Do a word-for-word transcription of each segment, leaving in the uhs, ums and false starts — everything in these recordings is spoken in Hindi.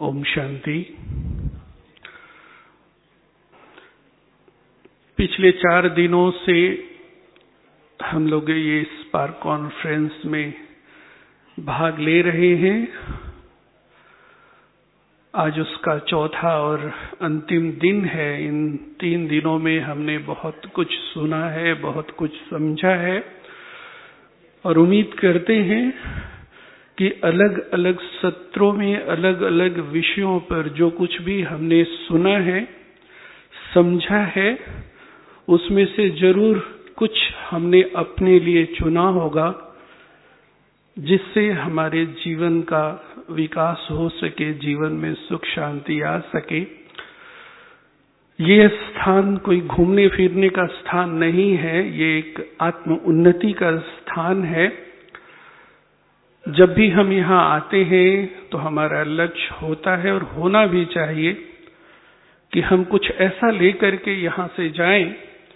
ओम शांति। पिछले चार दिनों से हम लोग ये स्पार्क कॉन्फ्रेंस में भाग ले रहे हैं। आज उसका चौथा और अंतिम दिन है। इन तीन दिनों में हमने बहुत कुछ सुना है, बहुत कुछ समझा है और उम्मीद करते हैं कि अलग अलग सत्रों में अलग अलग विषयों पर जो कुछ भी हमने सुना है, समझा है, उसमें से जरूर कुछ हमने अपने लिए चुना होगा जिससे हमारे जीवन का विकास हो सके, जीवन में सुख शांति आ सके। ये स्थान कोई घूमने फिरने का स्थान नहीं है, ये एक आत्म उन्नति का स्थान है। जब भी हम यहाँ आते हैं तो हमारा लक्ष्य होता है और होना भी चाहिए कि हम कुछ ऐसा लेकर के यहाँ से जाएं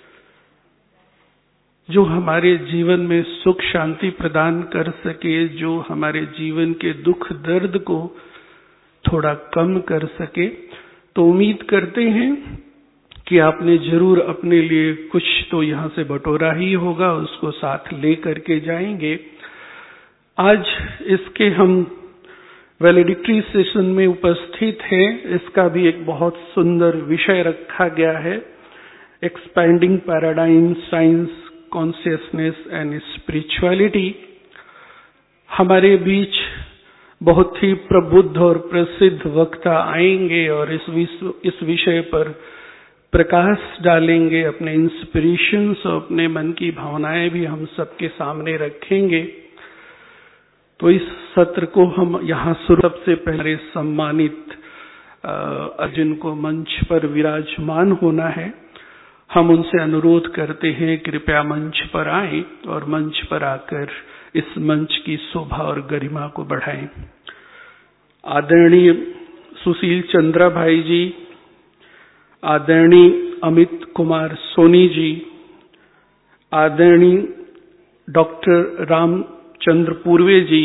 जो हमारे जीवन में सुख शांति प्रदान कर सके, जो हमारे जीवन के दुख दर्द को थोड़ा कम कर सके। तो उम्मीद करते हैं कि आपने जरूर अपने लिए कुछ तो यहाँ से बटोरा ही होगा, उसको साथ ले करके जाएंगे। आज इसके हम वैलिडिक्टरी सेशन में उपस्थित हैं। इसका भी एक बहुत सुंदर विषय रखा गया है, expanding paradigm, science, consciousness and spirituality. हमारे बीच बहुत ही प्रबुद्ध और प्रसिद्ध वक्ता आएंगे और इस विषय इस विषय पर प्रकाश डालेंगे, अपने इंस्पिरेशंस और अपने मन की भावनाएं भी हम सबके सामने रखेंगे। तो इस सत्र को हम यहाँ सबसे पहले सम्मानित अर्जुन को मंच पर विराजमान होना है। हम उनसे अनुरोध करते हैं कृपया मंच पर आएं और मंच पर आकर इस मंच की शोभा और गरिमा को बढ़ाएं। आदरणीय सुशील चंद्रा भाई जी, आदरणीय अमित कुमार सोनी जी, आदरणीय डॉक्टर राम चंद्र पूर्वे जी,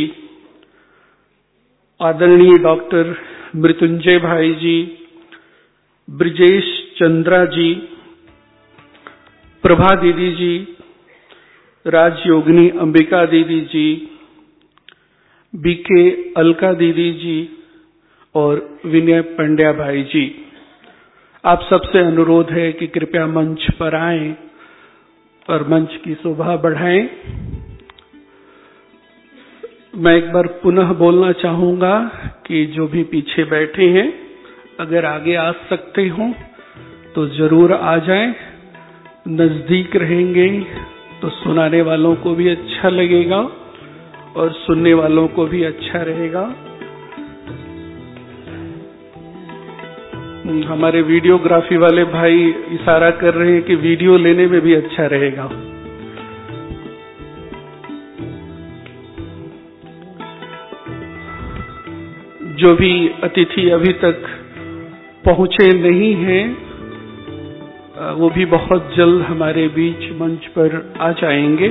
आदरणीय डॉक्टर मृत्युंजय भाई जी, ब्रिजेश चंद्रा जी, प्रभा दीदी जी, राजयोगिनी अंबिका दीदी जी, बीके अलका दीदी जी और विनय पंड्या भाई जी, आप सबसे अनुरोध है कि कृपया मंच पर आएं और मंच की शोभा बढ़ाएं। मैं एक बार पुनः बोलना चाहूंगा कि जो भी पीछे बैठे हैं, अगर आगे आ सकते हो तो जरूर आ जाएं। नजदीक रहेंगे तो सुनाने वालों को भी अच्छा लगेगा और सुनने वालों को भी अच्छा रहेगा। हमारे वीडियोग्राफी वाले भाई इशारा कर रहे हैं कि वीडियो लेने में भी अच्छा रहेगा। जो भी अतिथि अभी तक पहुंचे नहीं हैं, वो भी बहुत जल्द हमारे बीच मंच पर आ जाएंगे।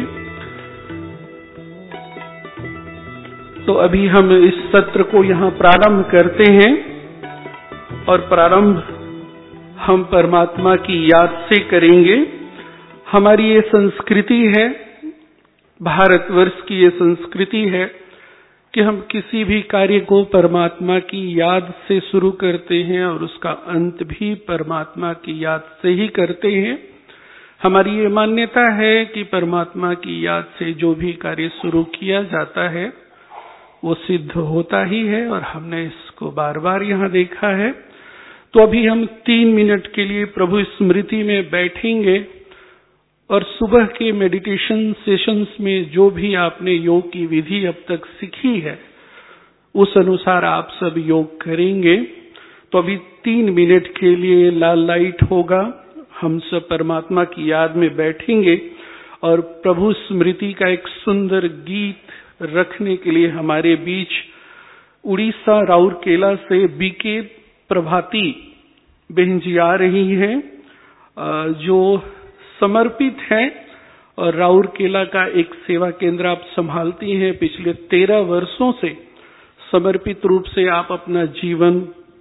तो अभी हम इस सत्र को यहाँ प्रारंभ करते हैं और प्रारंभ हम परमात्मा की याद से करेंगे। हमारी ये संस्कृति है, भारतवर्ष की ये संस्कृति है कि हम किसी भी कार्य को परमात्मा की याद से शुरू करते हैं और उसका अंत भी परमात्मा की याद से ही करते हैं। हमारी ये मान्यता है कि परमात्मा की याद से जो भी कार्य शुरू किया जाता है वो सिद्ध होता ही है और हमने इसको बार बार यहाँ देखा है। तो अभी हम तीन मिनट के लिए प्रभु स्मृति में बैठेंगे और सुबह के मेडिटेशन सेशंस में जो भी आपने योग की विधि अब तक सीखी है उस अनुसार आप सब योग करेंगे। तो अभी तीन मिनट के लिए लाल लाइट होगा, हम सब परमात्मा की याद में बैठेंगे और प्रभु स्मृति का एक सुंदर गीत रखने के लिए हमारे बीच उड़ीसा राउरकेला से बीके प्रभाती बहन जी आ रही हैं, जो समर्पित है और राउरकेला का एक सेवा केंद्र आप संभालती हैं। पिछले तेरह वर्षों से समर्पित रूप से आप अपना जीवन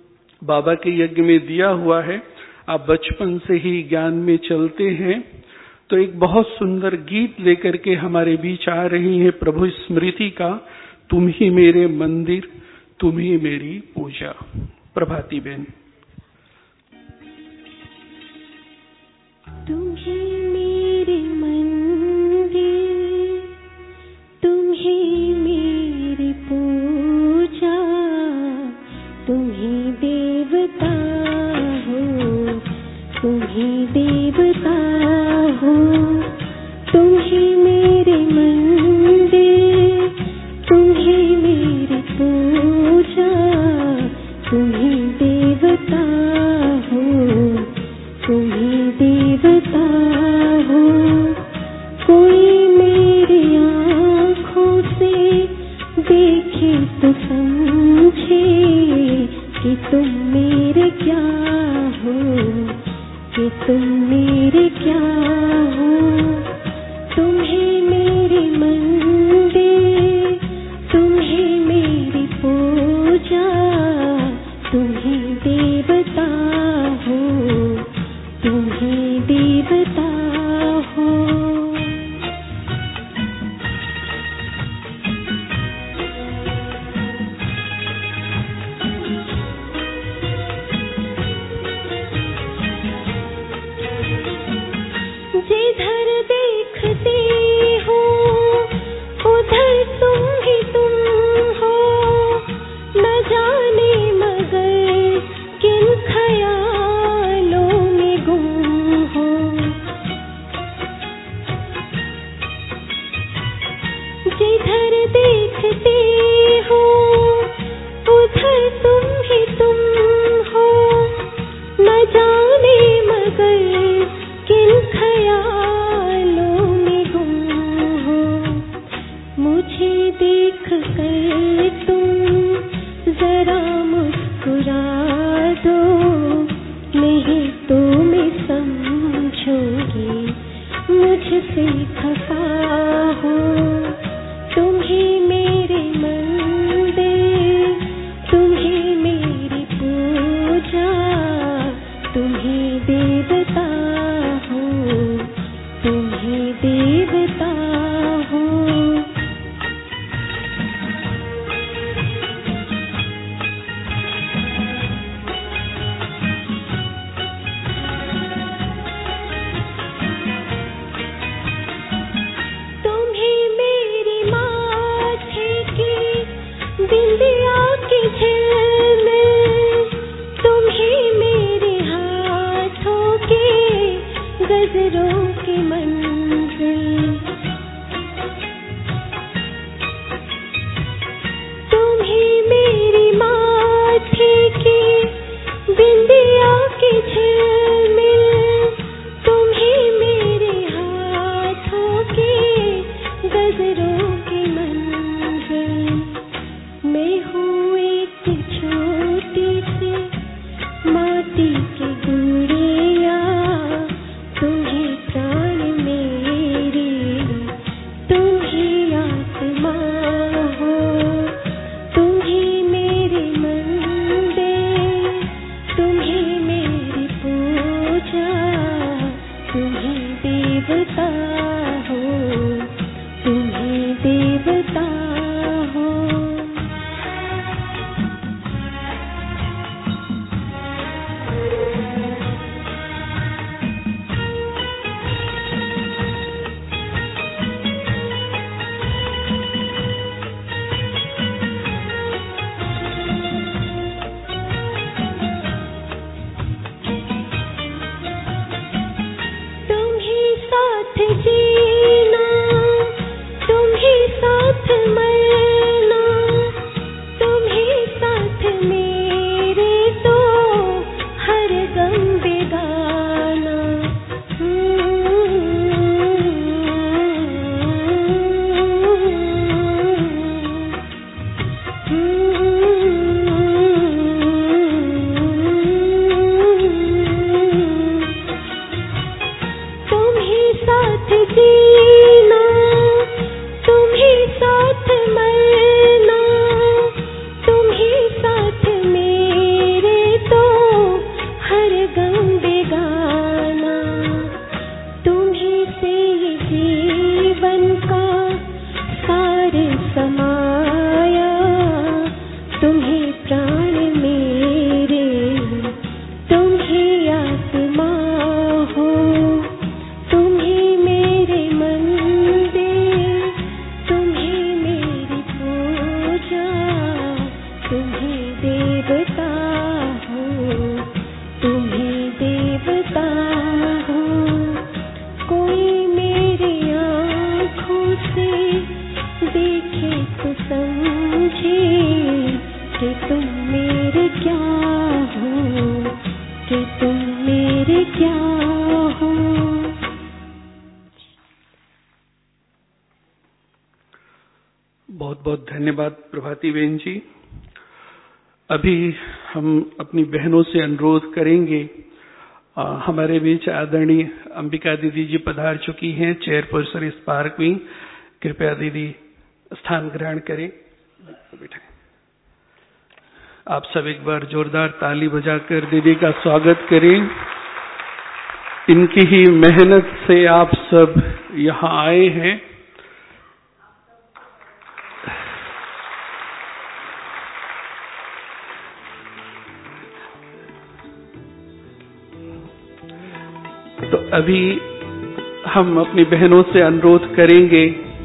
बाबा के यज्ञ में दिया हुआ है। आप बचपन से ही ज्ञान में चलते हैं, तो एक बहुत सुंदर गीत लेकर के हमारे बीच आ रही है प्रभु स्मृति का, तुम ही मेरे मंदिर, तुम ही मेरी पूजा। प्रभाती बेन। तुम ही मेरे मंदिर, तुम ही मेरी पूजा, तुम ही देवता हो, तुम ही देवता हो। तुम ही मेरे मंदिर, तुम ही मेरी पूजा, तुम ही देवता हो, तुम ही देवता हो। कोई मेरी आँखों से देखे तो समझे कि तुम मेरे क्या हो, कि तुम मेरे क्या हो। तुम ही मेरी मंदिर, तुम ही मेरी पूजा, तुम ही देवता हो, तुम ही देवता हो। जिधर देखते हो उधर तुम ही तुम हो, न जाने मगर किन ख्यालों में गुम हो। जिधर देखते हो उधर तुम ही तुम हो, न जाने मगर किन ख्यालों में गुम हो। मुझे देख कर तुम जरा मुस्कुरा दो, नहीं तो मैं समझूंगी मुझसे खफा हो। तुम ही मेरे मंदिर, तुम ही मेरी पूजा, तुम ही देवता हो, तुम ही देवता हो। ही प्राण मेरे, तुम ही आत्मा हो, तुम ही मेरे मंदिर, तुम ही मेरी पूजा, तुम ही देवता हो, तुम ही देवता हो। कोई मेरी आँखों से देखे तो समझे कि तुम मेरे क्या हो, कि तुम मेरे क्या हो। बहुत बहुत धन्यवाद प्रभाती बहन जी। अभी हम अपनी बहनों से अनुरोध करेंगे, आ, हमारे बीच आदरणीय अंबिका दीदी जी पधार चुकी हैं, चेयरपर्सन इस पार्क में। कृपया दीदी स्थान ग्रहण करें। आप सब एक बार जोरदार ताली बजाकर दीदी का स्वागत करें। इनकी ही मेहनत से आप सब यहाँ आए हैं। तो अभी हम अपनी बहनों से अनुरोध करेंगे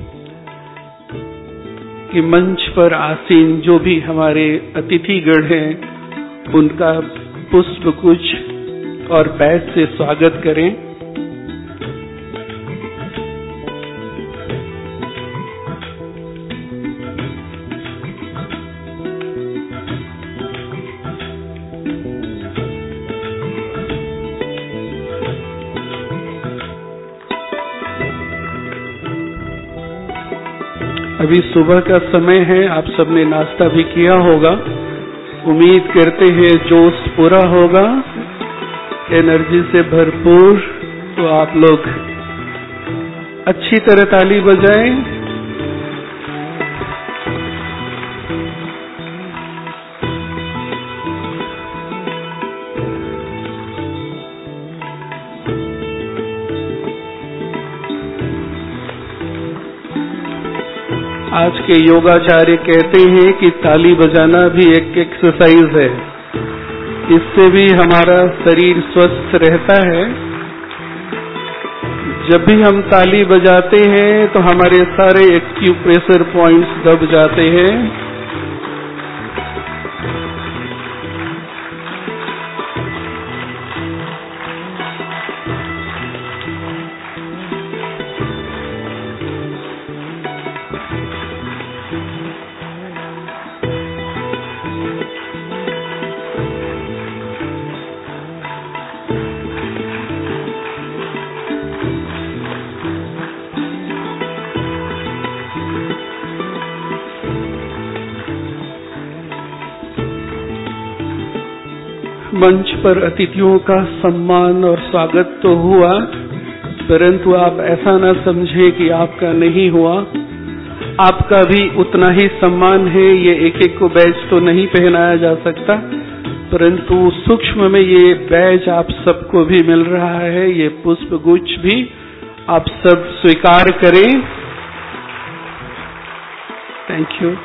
कि मंच पर आसीन जो भी हमारे अतिथिगण हैं उनका पुष्पगुच्छ और बैच से स्वागत करें। अभी सुबह का समय है, आप सबने नाश्ता भी किया होगा। उम्मीद करते हैं जोश पूरा होगा, एनर्जी से भरपूर। तो आप लोग अच्छी तरह ताली बजाएं। आज के योगाचार्य कहते हैं कि ताली बजाना भी एक एक्सरसाइज है, इससे भी हमारा शरीर स्वस्थ रहता है। जब भी हम ताली बजाते हैं तो हमारे सारे एक्यूप्रेशर पॉइंट्स दब जाते हैं। मंच पर अतिथियों का सम्मान और स्वागत तो हुआ, परंतु आप ऐसा न समझे कि आपका नहीं हुआ। आपका भी उतना ही सम्मान है। ये एक एक को बैज तो नहीं पहनाया जा सकता, परंतु सूक्ष्म में ये बैज आप सबको भी मिल रहा है। ये पुष्प गुच्छ भी आप सब स्वीकार करें। Thank you.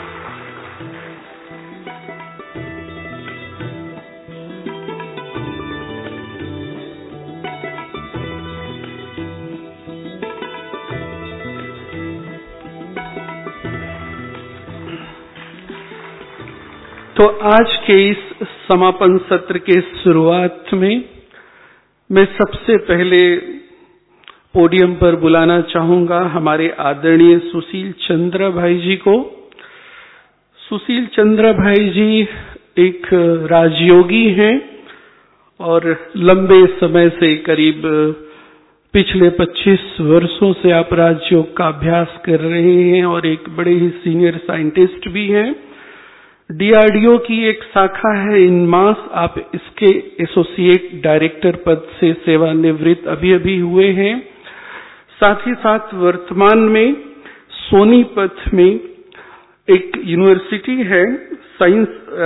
तो आज के इस समापन सत्र के शुरुआत में मैं सबसे पहले पोडियम पर बुलाना चाहूंगा हमारे आदरणीय सुशील चंद्र भाई जी को। सुशील चंद्र भाई जी एक राजयोगी हैं और लंबे समय से, करीब पिछले पच्चीस वर्षों से आप राजयोग का अभ्यास कर रहे हैं और एक बड़े ही सीनियर साइंटिस्ट भी हैं। डीआरडीओ की एक शाखा है इनमास, आप इसके एसोसिएट डायरेक्टर पद से सेवानिवृत्त अभी अभी हुए हैं। साथ ही साथ वर्तमान में सोनीपत में एक यूनिवर्सिटी है, साइंस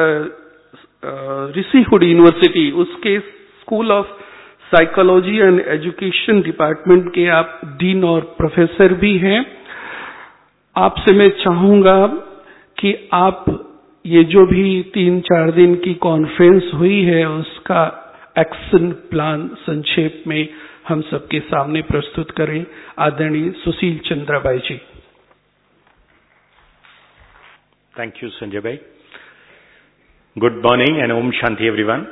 ऋषिहुड यूनिवर्सिटी, उसके school of psychology and education department के आप डीन और प्रोफेसर भी हैं। आपसे मैं चाहूंगा कि आप ये जो भी तीन चार दिन की कॉन्फ्रेंस हुई है उसका एक्शन प्लान संक्षेप में हम सबके सामने प्रस्तुत करें। आदरणीय सुशील चंद्र भाई जी। थैंक यू संजय भाई। Good morning and Om Shanti everyone.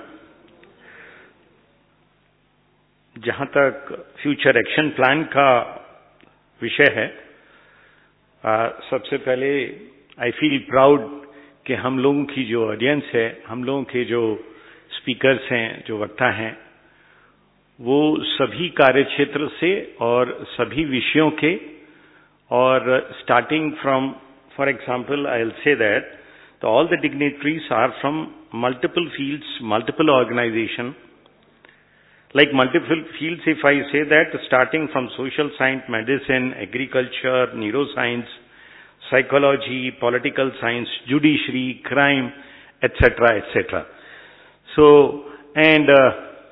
जहां तक फ्यूचर एक्शन प्लान का विषय है, आ, सबसे पहले आई फील प्राउड कि हम लोगों की जो ऑडियंस है, हम लोगों के जो स्पीकर्स हैं, जो वक्ता हैं, वो सभी कार्यक्षेत्र से और सभी विषयों के, और starting from, for example I will say that all the dignitaries are from multiple fields, multiple organisation. Like multiple fields, if I say that, starting from social science, medicine, agriculture, neuroscience, psychology, political science, judiciary, crime, et cetera, et cetera. So, and uh,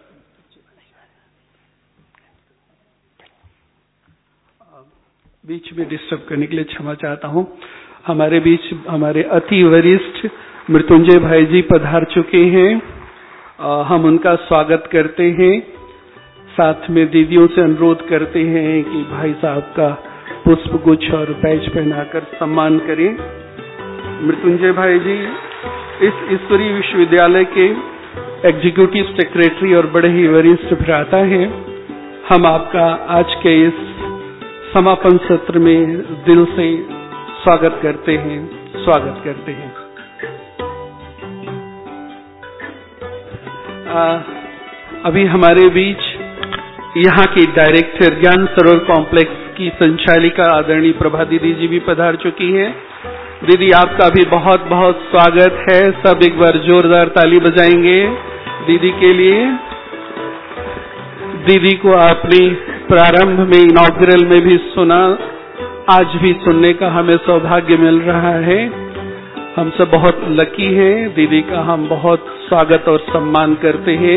बीच में डिस्टर्ब करने के लिए क्षमा चाहता हूं। हमारे बीच हमारे अति वरिष्ठ मृत्युंजय भाई जी पधार चुके हैं। हम उनका स्वागत करते हैं। साथ में दीदियों से अनुरोध करते हैं कि भाई साहब का पुष्प गुच्छ और बैज पहनाकर सम्मान करें। मृत्युंजय भाई जी इस ईश्वरीय विश्वविद्यालय के एग्जीक्यूटिव सेक्रेटरी और बड़े ही वरिष्ठ भ्राता हैं। हम आपका आज के इस समापन सत्र में दिल से स्वागत करते हैं, स्वागत करते हैं। आ, अभी हमारे बीच यहाँ की डायरेक्टर ज्ञान सरोवर कॉम्प्लेक्स की संचालिका आदरणीय प्रभा दीदी जी भी पधार चुकी हैं। दीदी आपका भी बहुत बहुत स्वागत है। सब एक बार जोरदार ताली बजाएंगे दीदी के लिए। दीदी को आपने प्रारंभ में इनॉग्रल में भी सुना, आज भी सुनने का हमें सौभाग्य मिल रहा है। हम सब बहुत लकी हैं। दीदी का हम बहुत स्वागत और सम्मान करते हैं।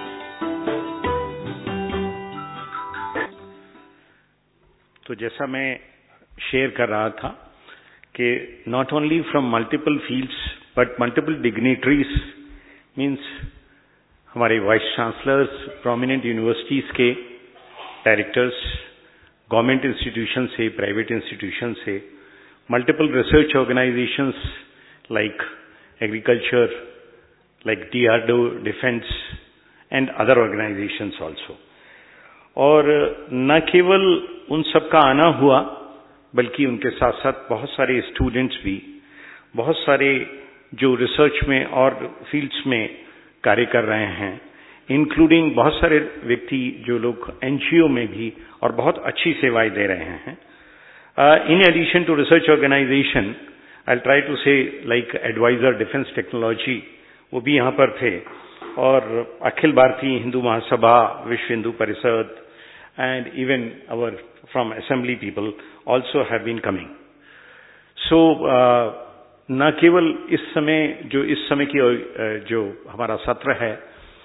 तो जैसा मैं शेयर कर रहा था कि not only from multiple fields but multiple dignitaries, means हमारे वाइस चांसलर्स, प्रोमिनेंट यूनिवर्सिटीज के डायरेक्टर्स, गवर्नमेंट इंस्टीट्यूशन से, प्राइवेट इंस्टीट्यूशन से, multiple research organisations like agriculture, like D R D O, defence and other organisations also. और न केवल उन सब का आना हुआ, बल्कि उनके साथ साथ बहुत सारे स्टूडेंट्स भी, बहुत सारे जो रिसर्च में और फील्ड्स में कार्य कर रहे हैं, इंक्लूडिंग बहुत सारे व्यक्ति जो लोग एनजीओ में भी और बहुत अच्छी सेवाएं दे रहे हैं। In addition to research organisation, I try to say like advisor defence technology, वो भी यहाँ पर थे, और अखिल भारतीय हिंदू महासभा, विश्व Hindu Parishad, and even our from assembly people also have been coming. So uh, न केवल इस समय जो इस समय की uh, जो हमारा सत्र है,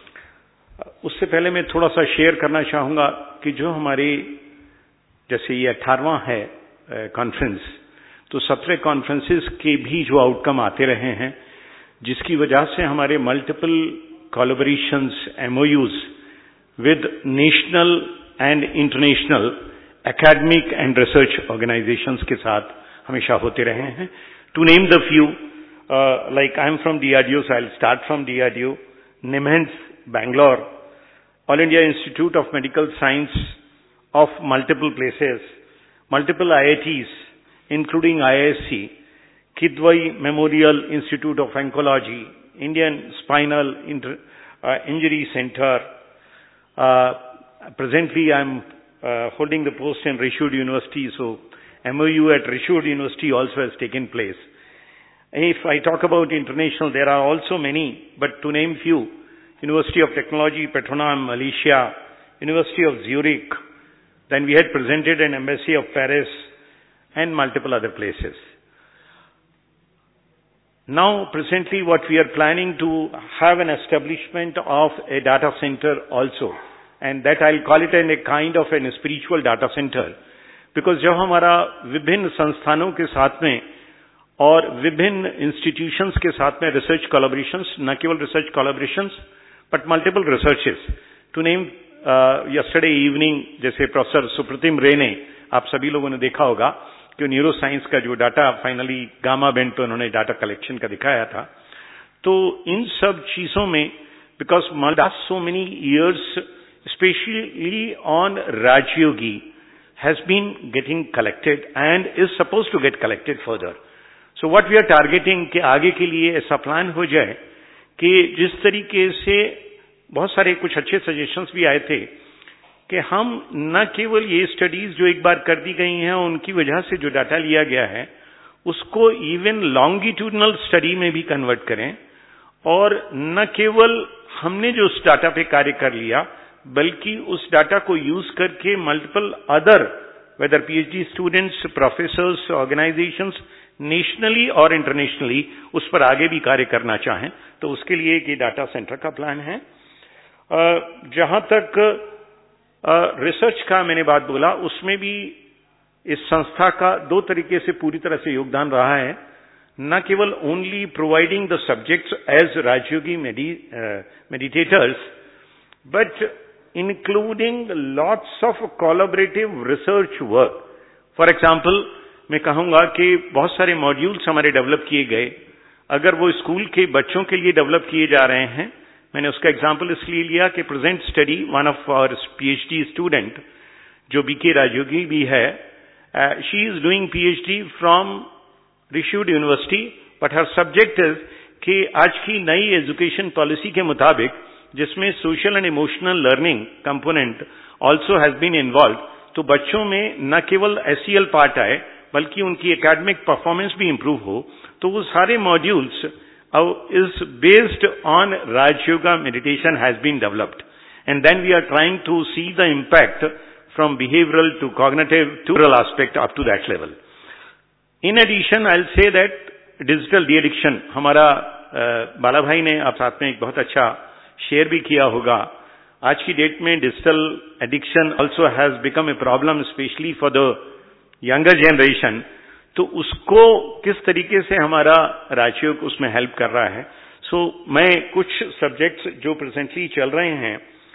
उससे पहले मैं थोड़ा सा शेयर करना चाहूंगा कि जो हमारी जैसे ये अठारहवां है कॉन्फ्रेंस, uh, तो सत्रह कॉन्फ्रेंसेस के भी जो आउटकम आते रहे हैं, जिसकी वजह से हमारे multiple collaborations, MoUs with national and international academic and research organisations के साथ हमेशा होते रहे हैं। To name the few, like I am from DRDO, so I will start from DRDO, NIMHANS Bangalore, all India institute of medical science of multiple places, multiple IITs including IISc, Kidwai memorial institute of oncology, Indian spinal injury centre. Presently, I am uh, holding the post in Rishud University, so M O U at Rishud University also has taken place. If I talk about international, there are also many, but to name few, University of Technology, Petronas, Malaysia, University of Zurich, then we had presented an embassy of Paris and multiple other places. Now, presently, what we are planning to have an establishment of a data center also. And that I'll call it in a kind of an spiritual data center, because जब हमारा विभिन्न संस्थानों के साथ में और विभिन्न इंस्टीट्यूशंस के साथ में रिसर्च कोलैबोरेशंस, न केवल research collaborations but multiple researches. To name yesterday evening, जैसे प्रोफेसर सुप्रतिम रे ने, आप सभी लोगों ने देखा होगा कि न्यूरो साइंस का जो डाटा फाइनली गामा बैंड पे उन्होंने डाटा कलेक्शन का दिखाया था। तो इन सब चीजों में because last so many years specially on Rajyogi has been getting collected and is supposed to get collected further. So what we are targeting कि आगे के लिए ऐसा प्लान हो जाए कि जिस तरीके से बहुत सारे कुछ अच्छे सजेशंस भी आए थे कि हम न केवल ये स्टडीज जो एक बार कर दी गई हैं उनकी वजह से जो डाटा लिया गया है उसको इवन लॉन्गिट्यूडनल स्टडी में भी कन्वर्ट करें, और न केवल हमने जो उस डाटा पे कार्य कर लिया बल्कि उस डाटा को यूज करके multiple other whether PhD students, professors, organisations nationally और इंटरनेशनली उस पर आगे भी कार्य करना चाहें, तो उसके लिए एक डाटा सेंटर का प्लान है। जहां तक रिसर्च का मैंने बात बोला, उसमें भी इस संस्था का दो तरीके से पूरी तरह से योगदान रहा है। न केवल only providing the subjects as Rajyogi meditators but including lots of collaborative research work. For example, मैं कहूंगा कि बहुत सारे मॉड्यूल्स हमारे डेवलप किए गए, अगर वो स्कूल के बच्चों के लिए डेवलप किए जा रहे हैं। मैंने उसका एग्जांपल इसलिए लिया कि present study one of our PhD student जो बीके राजयोगी भी है, she is doing PhD from Rishihood university, but her subject is कि आज की नई एजुकेशन पॉलिसी के मुताबिक जिसमें social and emotional learning component also has been involve, तो बच्चों में न केवल एसईएल पार्ट आए बल्कि उनकी एकेडमिक परफॉर्मेंस भी इंप्रूव हो। तो वो सारे modules is based on Rajyoga meditation has been developed, and then we are trying to see the impact from behavioural to cognitive to neural aspect up to that level. In addition I will say that digital de addiction, हमारा बाला भाई ने आप साथ में एक बहुत अच्छा शेयर भी किया होगा। आज की डेट में digital addiction also has become a problem specially for the younger generation. तो उसको किस तरीके से हमारा राजयोग उसमें हेल्प कर रहा है। सो so, मैं कुछ सब्जेक्ट्स जो प्रेजेंटली चल रहे हैं,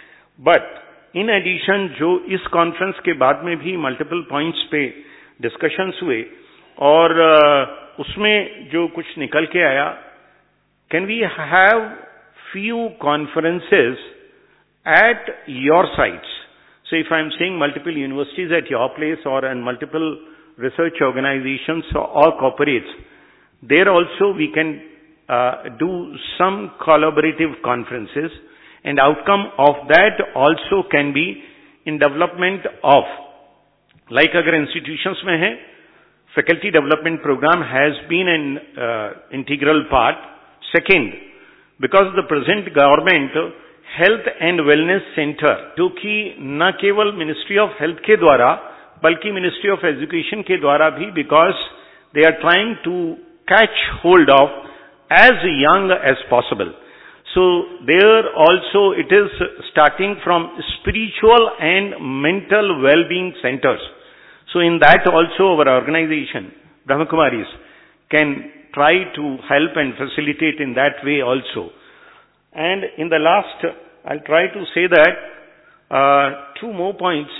बट इन एडिशन जो इस कॉन्फ्रेंस के बाद में भी मल्टीपल पॉइंट्स पे डिस्कशंस हुए और uh, उसमें जो कुछ निकल के आया, can we have few conferences at your sites. So if I'm saying multiple universities at your place or and multiple research organizations or corporates, there also we can uh, do some collaborative conferences, and outcome of that also can be in development of, like agar institutions mein hai, faculty development program has been an uh, integral part. Second, because the present government health and wellness centre, जो कि न केवल मिनिस्ट्री ऑफ हेल्थ के द्वारा बल्कि मिनिस्ट्री ऑफ एजुकेशन के द्वारा भी, because they are trying to catch hold of as young as possible. So there also it is starting from spiritual and mental well-being centers. So in that also our organization, Brahma Kumaris, can try to help and facilitate in that way also. And in the last, I'll try to say that uh, two more points.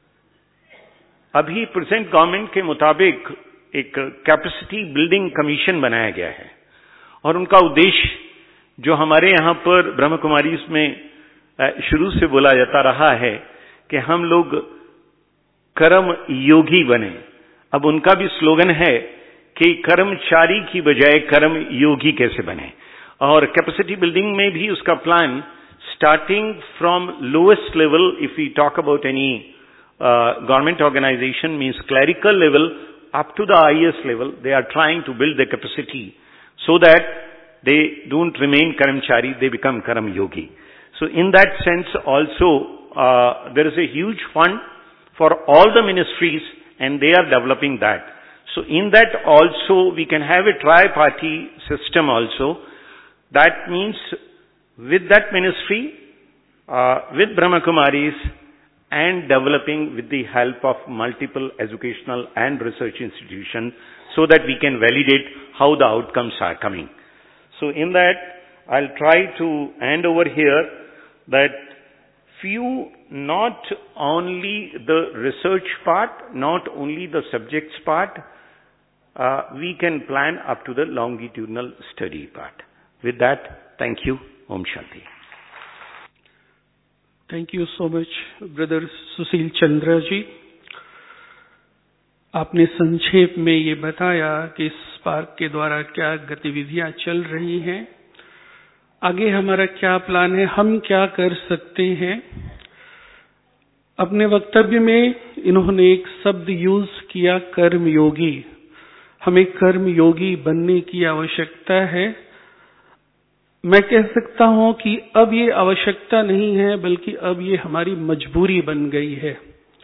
अभी प्रेजेंट गवर्नमेंट के मुताबिक एक कैपेसिटी बिल्डिंग कमीशन बनाया गया है और उनका उद्देश्य जो हमारे यहाँ पर ब्रह्म कुमारीज में शुरू से बोला जाता रहा है कि हम लोग कर्म योगी बने. अब उनका भी स्लोगन है कि कर्मचारी की बजाय कर्म योगी कैसे बने. और कैपेसिटी बिल्डिंग में भी उसका plan starting from lowest level, if we talk about any government organisation means clerical level up to the highest level, they are trying to build their capacity so that they don't remain karamchari, they become karam yogi. So in that sense also, uh, there is a huge fund for all the ministries and they are developing that. So in that also we can have a tri-party system also. That means with that ministry, uh, with Brahma Kumaris and developing with the help of multiple educational and research institutions so that we can validate how the outcomes are coming. So in that, I'll try to hand over here that few, not only the research part, not only the subjects part, uh, we can plan up to the longitudinal study part. With that, thank you. Om Shanti. Thank you so much brother Sushil Chandra ji. आपने संक्षेप में ये बताया कि इस पार्क के द्वारा क्या गतिविधियां चल रही हैं, आगे हमारा क्या प्लान है, हम क्या कर सकते हैं। अपने वक्तव्य में इन्होंने एक शब्द यूज किया, कर्मयोगी। हमें कर्मयोगी बनने की आवश्यकता है। मैं कह सकता हूं कि अब ये आवश्यकता नहीं है, बल्कि अब ये हमारी मजबूरी बन गई है।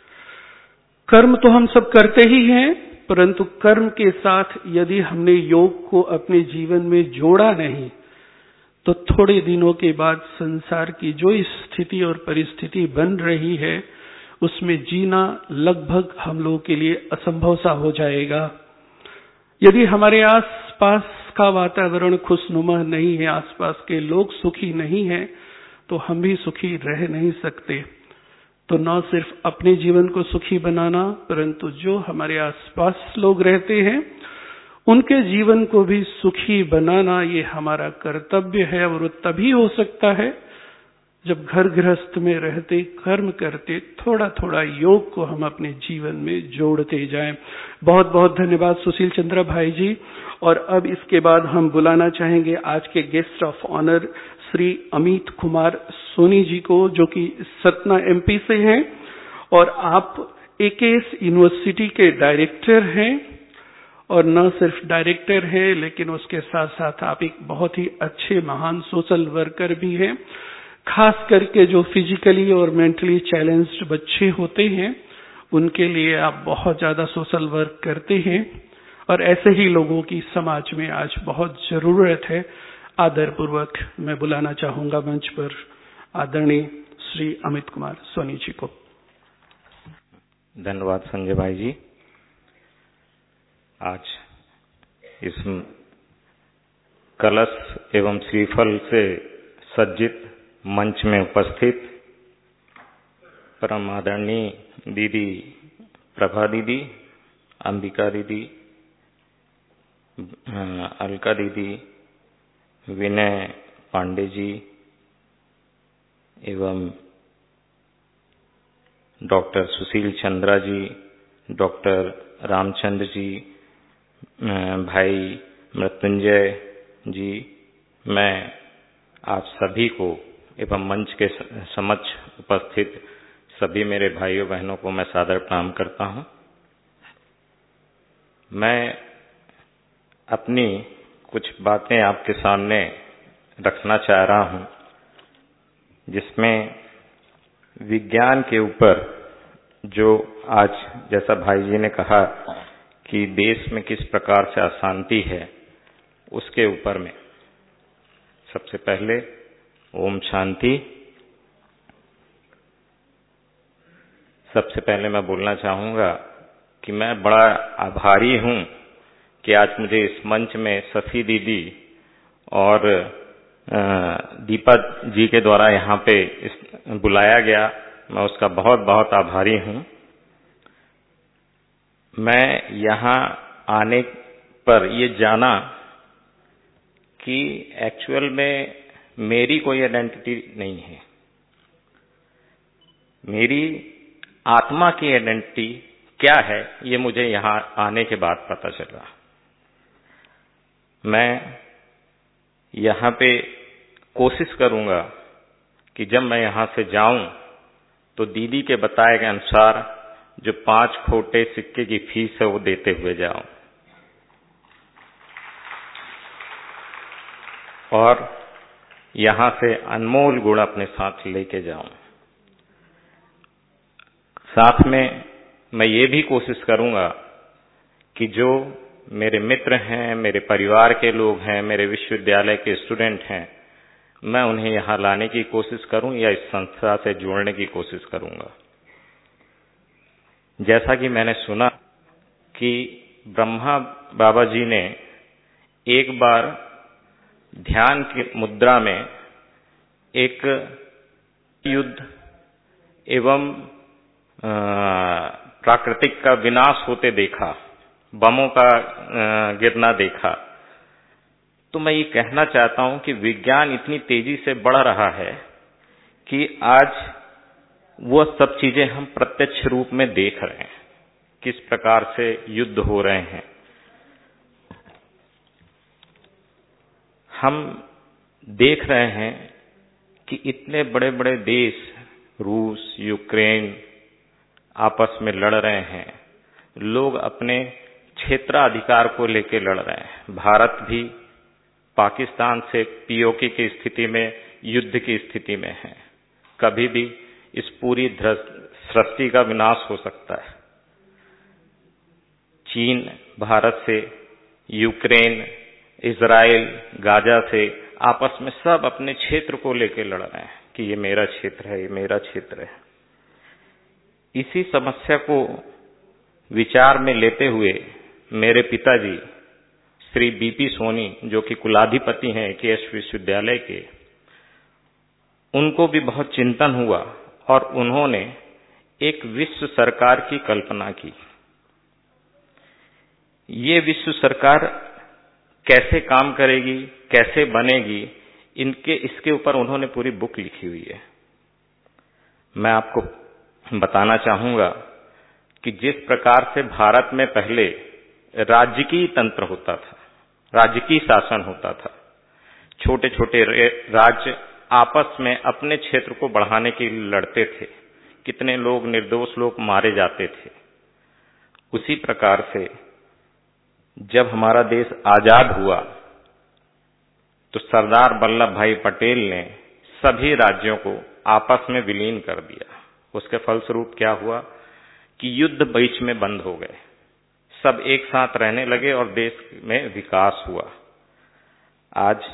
कर्म तो हम सब करते ही हैं, परंतु कर्म के साथ यदि हमने योग को अपने जीवन में जोड़ा नहीं, तो थोड़े दिनों के बाद संसार की जो स्थिति और परिस्थिति बन रही है, उसमें जीना लगभग हम लोगों के लिए असंभव सा हो जाएगा। यदि हमारे आसपास का वातावरण खुशनुमा नहीं है, आसपास के लोग सुखी नहीं हैं, तो हम भी सुखी रह नहीं सकते। तो न सिर्फ अपने जीवन को सुखी बनाना, परंतु जो हमारे आसपास लोग रहते हैं उनके जीवन को भी सुखी बनाना, ये हमारा कर्तव्य है। और वो तभी हो सकता है जब घर गृहस्थ में रहते, कर्म करते, थोड़ा थोड़ा योग को हम अपने जीवन में जोड़ते जाएं। बहुत बहुत धन्यवाद सुशील चंद्र भाई जी। और अब इसके बाद हम बुलाना चाहेंगे आज के guest of honour Shri Amit Kumar Soni ji को, जो कि सतना एमपी से हैं और आप एकेएस यूनिवर्सिटी के डायरेक्टर हैं। और न सिर्फ डायरेक्टर हैं, लेकिन उसके साथ साथ आप एक बहुत ही अच्छे महान सोशल वर्कर भी हैं। खास करके जो फिजिकली और मेंटली चैलेंज्ड बच्चे होते हैं, उनके लिए आप बहुत ज्यादा सोशल वर्क करते हैं और ऐसे ही लोगों की समाज में आज बहुत जरूरत है। आदर पूर्वक मैं बुलाना चाहूंगा मंच पर आदरणीय श्री अमित कुमार सोनी जी को। धन्यवाद संजय भाई जी। आज इस कलश एवं श्रीफल से सज्जित मंच में उपस्थित परम आदरणीय दीदी प्रभा दीदी, अंबिका दीदी, अलका दीदी, विनय पांडे जी एवं डॉक्टर सुशील चंद्रा जी, डॉक्टर रामचंद्र जी, भाई मृत्युंजय जी, मैं आप सभी को एवं मंच के समक्ष उपस्थित सभी मेरे भाइयों बहनों को मैं सादर प्रणाम करता हूं। मैं अपनी कुछ बातें आपके सामने रखना चाह रहा हूं, जिसमें विज्ञान के ऊपर जो आज जैसा भाई जी ने कहा कि देश में किस प्रकार से अशांति है, उसके ऊपर में सबसे पहले ओम शांति। सबसे पहले मैं बोलना चाहूंगा कि मैं बड़ा आभारी हूं कि आज मुझे इस मंच में सफी दीदी और दीपा जी के द्वारा यहाँ पे इस बुलाया गया। मैं उसका बहुत बहुत आभारी हूं। मैं यहाँ आने पर ये जाना कि एक्चुअल में मेरी कोई आइडेंटिटी नहीं है, मेरी आत्मा की आइडेंटिटी क्या है, ये मुझे यहाँ आने के बाद पता चला। मैं यहाँ पे कोशिश करूंगा कि जब मैं यहाँ से जाऊं तो दीदी के बताए गए अनुसार जो पांच खोटे सिक्के की फीस है वो देते हुए जाऊं और यहाँ से अनमोल गुण अपने साथ लेके जाऊं। साथ में मैं ये भी कोशिश करूंगा कि जो मेरे मित्र हैं, मेरे परिवार के लोग हैं, मेरे विश्वविद्यालय के स्टूडेंट हैं, मैं उन्हें यहाँ लाने की कोशिश करूं या इस संस्था से जोड़ने की कोशिश करूंगा। जैसा कि मैंने सुना कि ब्रह्मा बाबा जी ने एक बार ध्यान की मुद्रा में एक युद्ध एवं प्राकृतिक का विनाश होते देखा, बमों का गिरना देखा। तो मैं ये कहना चाहता हूं कि विज्ञान इतनी तेजी से बढ़ रहा है कि आज वो सब चीजें हम प्रत्यक्ष रूप में देख रहे हैं, किस प्रकार से युद्ध हो रहे हैं। हम देख रहे हैं कि इतने बड़े बड़े देश रूस, यूक्रेन आपस में लड़ रहे हैं। लोग अपने क्षेत्राधिकार को लेकर लड़ रहे हैं। भारत भी पाकिस्तान से पीओके की स्थिति में, युद्ध की स्थिति में है। कभी भी इस पूरी सृष्टि का विनाश हो सकता है। चीन भारत से, यूक्रेन, इजराइल, गाजा से आपस में सब अपने क्षेत्र को लेकर लड़ रहे हैं कि ये मेरा क्षेत्र है, ये मेरा क्षेत्र है। इसी समस्या को विचार में लेते हुए मेरे पिताजी श्री बीपी सोनी, जो कि कुलाधिपति हैं केएस विश्वविद्यालय के, उनको भी बहुत चिंतन हुआ और उन्होंने एक विश्व सरकार की कल्पना की। ये विश्व सरकार कैसे काम करेगी, कैसे बनेगी, इनके इसके ऊपर उन्होंने पूरी बुक लिखी हुई है। मैं आपको बताना चाहूंगा कि जिस प्रकार से भारत में पहले राजकीय तंत्र होता था, राजकीय शासन होता था, छोटे छोटे राज्य आपस में अपने क्षेत्र को बढ़ाने के लिए लड़ते थे, कितने लोग, निर्दोष लोग मारे जाते थे। उसी प्रकार से जब हमारा देश आजाद हुआ तो सरदार वल्लभ भाई पटेल ने सभी राज्यों को आपस में विलीन कर दिया। उसके फलस्वरूप क्या हुआ कि युद्ध बीच में बंद हो गए, सब एक साथ रहने लगे और देश में विकास हुआ। आज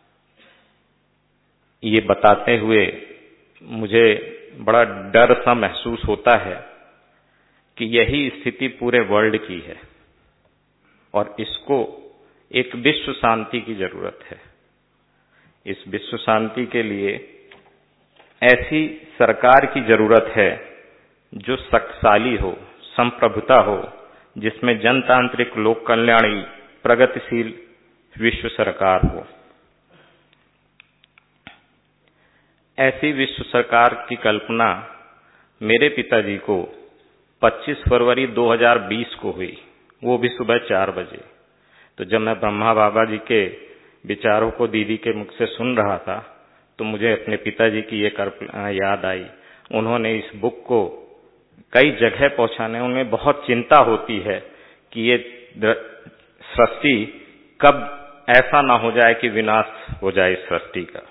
ये बताते हुए मुझे बड़ा डर सा महसूस होता है कि यही स्थिति पूरे वर्ल्ड की है और इसको एक विश्व शांति की जरूरत है। इस विश्व शांति के लिए ऐसी सरकार की जरूरत है जो शक्तिशाली हो, संप्रभुता हो, जिसमें जनतांत्रिक, लोक कल्याणी, प्रगतिशील विश्व सरकार हो। ऐसी विश्व सरकार की कल्पना मेरे पिताजी को पच्चीस फरवरी दो हज़ार बीस को हुई, वो भी सुबह चार बजे। तो जब मैं ब्रह्मा बाबा जी के विचारों को दीदी के मुख से सुन रहा था तो मुझे अपने पिताजी की ये याद आई। उन्होंने इस बुक को कई जगह पहुंचाने, उनमें बहुत चिंता होती है कि ये सृष्टि कब ऐसा ना हो जाए कि विनाश हो जाए इस सृष्टि का।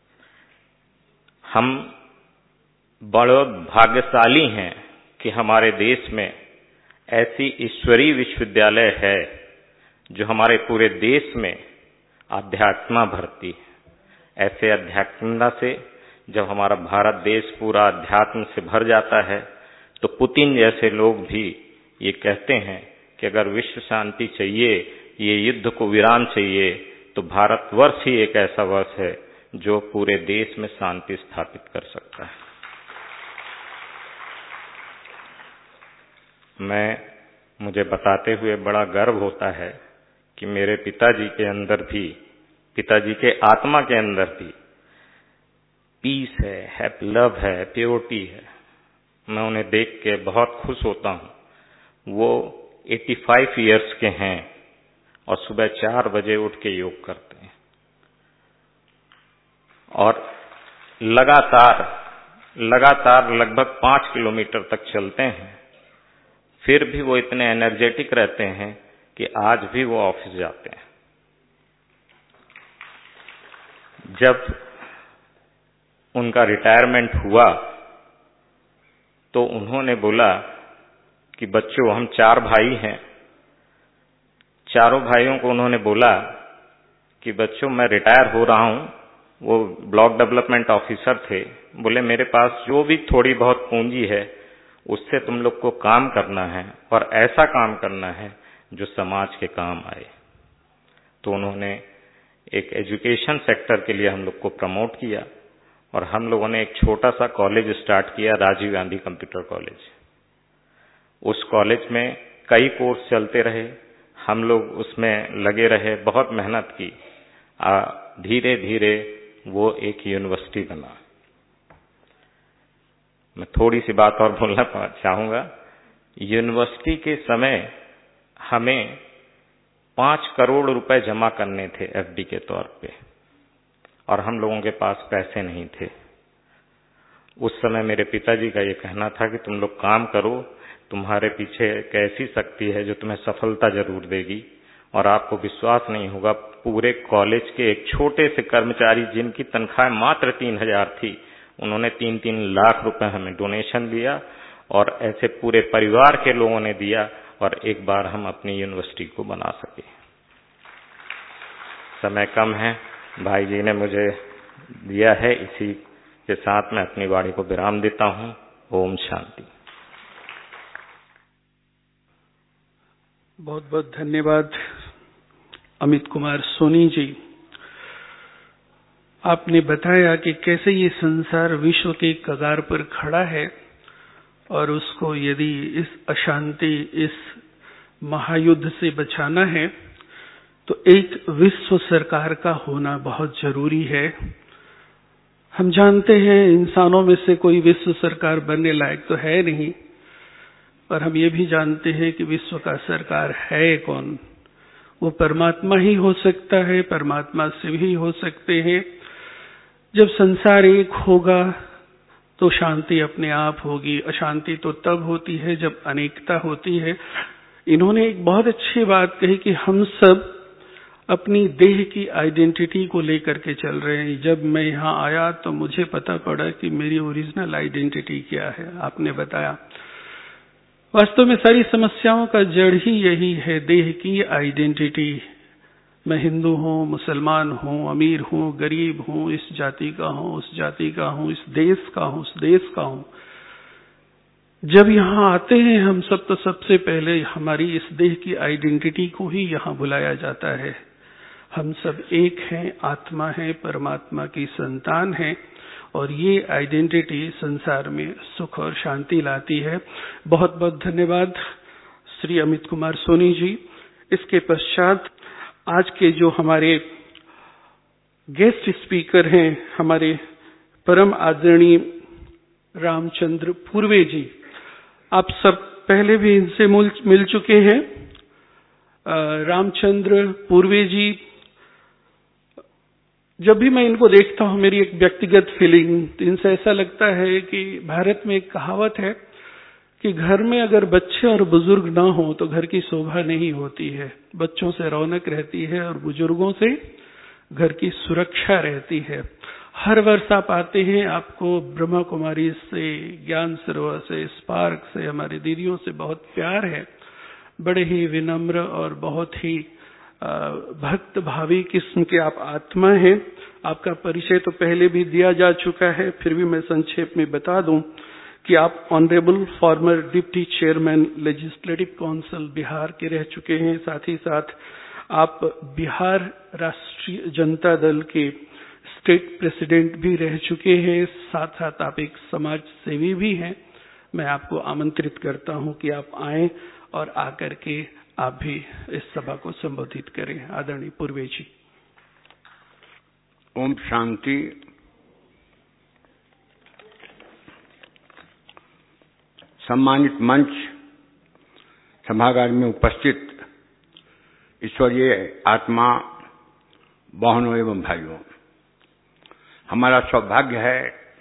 हम बड़े भाग्यशाली हैं कि हमारे देश में ऐसी ईश्वरीय विश्वविद्यालय है जो हमारे पूरे देश में आध्यात्म भरती है। ऐसे अध्यात्मता से जब हमारा भारत देश पूरा अध्यात्म से भर जाता है तो पुतिन जैसे लोग भी ये कहते हैं कि अगर विश्व शांति चाहिए, ये युद्ध को विराम चाहिए, तो भारतवर्ष ही एक ऐसा वर्ष है जो पूरे देश में शांति स्थापित कर सकता है। मैं मुझे बताते हुए बड़ा गर्व होता है कि मेरे पिताजी के अंदर भी, पिताजी के आत्मा के अंदर भी पीस है, हैप्पी लव है, प्योरिटी है। मैं उन्हें देख के बहुत खुश होता हूँ। वो पचासी इयर्स के हैं और सुबह चार बजे उठ के योग करते हैं और लगातार लगातार लगभग पांच किलोमीटर तक चलते हैं। फिर भी वो इतने एनर्जेटिक रहते हैं कि आज भी वो ऑफिस जाते हैं। जब उनका रिटायरमेंट हुआ तो उन्होंने बोला कि बच्चों, हम चार भाई हैं। चारों भाइयों को उन्होंने बोला कि बच्चों, मैं रिटायर हो रहा हूं। वो ब्लॉक डेवलपमेंट ऑफिसर थे। बोले मेरे पास जो भी थोड़ी बहुत पूंजी है उससे तुम लोग को काम करना है और ऐसा काम करना है जो समाज के काम आए। तो उन्होंने एक एजुकेशन सेक्टर के लिए हम लोग को प्रमोट किया और हम लोगों ने एक छोटा सा कॉलेज स्टार्ट किया, राजीव गांधी कंप्यूटर कॉलेज। उस कॉलेज में कई कोर्स चलते रहे, हम लोग उसमें लगे रहे, बहुत मेहनत की। धीरे धीरे वो एक यूनिवर्सिटी बना। मैं थोड़ी सी बात और बोलना चाहूंगा। यूनिवर्सिटी के समय हमें पांच करोड़ रुपए जमा करने थे एफडी के तौर पे, और हम लोगों के पास पैसे नहीं थे। उस समय मेरे पिताजी का ये कहना था कि तुम लोग काम करो, तुम्हारे पीछे एक ऐसी शक्ति है जो तुम्हें सफलता जरूर देगी। और आपको विश्वास नहीं होगा, पूरे कॉलेज के एक छोटे से कर्मचारी जिनकी तनख्वाह मात्र तीन हजार थी, उन्होंने तीन तीन लाख रुपए हमें डोनेशन दिया, और ऐसे पूरे परिवार के लोगों ने दिया, और एक बार हम अपनी यूनिवर्सिटी को बना सके। समय कम है, भाई जी ने मुझे दिया है, इसी के साथ मैं अपनी वाणी को विराम देता हूं। ओम शांति। बहुत बहुत धन्यवाद अमित कुमार सोनी जी। आपने बताया कि कैसे ये संसार विश्व के कगार पर खड़ा है, और उसको यदि इस अशांति, इस महायुद्ध से बचाना है तो एक विश्व सरकार का होना बहुत जरूरी है। हम जानते हैं इंसानों में से कोई विश्व सरकार बनने लायक तो है नहीं, और हम ये भी जानते हैं कि विश्व का सरकार है कौन। वो परमात्मा ही हो सकता है, परमात्मा से भी हो सकते हैं। जब संसार एक होगा तो शांति अपने आप होगी। अशांति तो तब होती है जब अनेकता होती है। इन्होंने एक बहुत अच्छी बात कही कि हम सब अपनी देह की आइडेंटिटी को लेकर के चल रहे हैं। जब मैं यहाँ आया तो मुझे पता पड़ा कि मेरी ओरिजिनल आइडेंटिटी क्या है। आपने बताया वास्तव में सारी समस्याओं का जड़ ही यही है, देह की आइडेंटिटी। मैं हिंदू हूँ, मुसलमान हूँ, अमीर हूँ, गरीब हूँ, इस जाति का हूँ, उस जाति का हूँ, इस देश का हूँ, उस देश का हूँ। जब यहाँ आते हैं हम सब तो सबसे पहले हमारी इस देह की आइडेंटिटी को ही यहाँ बुलाया जाता है। हम सब एक हैं, आत्मा है, परमात्मा की संतान है, और ये आइडेंटिटी संसार में सुख और शांति लाती है। बहुत बहुत धन्यवाद श्री अमित कुमार सोनी जी। इसके पश्चात आज के जो हमारे गेस्ट स्पीकर हैं, हमारे परम आदरणीय रामचंद्र पूर्वे जी। आप सब पहले भी इनसे मिल चुके हैं। रामचंद्र पूर्वे जी, जब भी मैं इनको देखता हूं मेरी एक व्यक्तिगत फीलिंग, तो इनसे ऐसा लगता है कि भारत में एक कहावत है कि घर में अगर बच्चे और बुजुर्ग ना हो तो घर की शोभा नहीं होती है। बच्चों से रौनक रहती है और बुजुर्गों से घर की सुरक्षा रहती है। हर वर्ष आप आते हैं, आपको ब्रह्मा कुमारी से, ज्ञान सरोवर से, स्पार्क से, हमारी दीदियों से बहुत प्यार है। बड़े ही विनम्र और बहुत ही भक्त भावी किस्म के आप आत्मा हैं। आपका परिचय तो पहले भी दिया जा चुका है, फिर भी मैं संक्षेप में बता दूं कि आप honourable former deputy chairman legislative council Bihar के रह चुके हैं। साथ ही साथ आप बिहार राष्ट्रीय जनता दल के स्टेट प्रेसिडेंट भी रह चुके हैं। साथ साथ आप एक समाज सेवी भी हैं। मैं आपको आमंत्रित करता हूं कि आप आएं और आकर के आप भी इस सभा को संबोधित करें। आदरणीय पूर्वे जी। ओम शांति। सम्मानित मंच, सभागार में उपस्थित ईश्वरीय आत्मा, बहनों एवं भाइयों, हमारा सौभाग्य है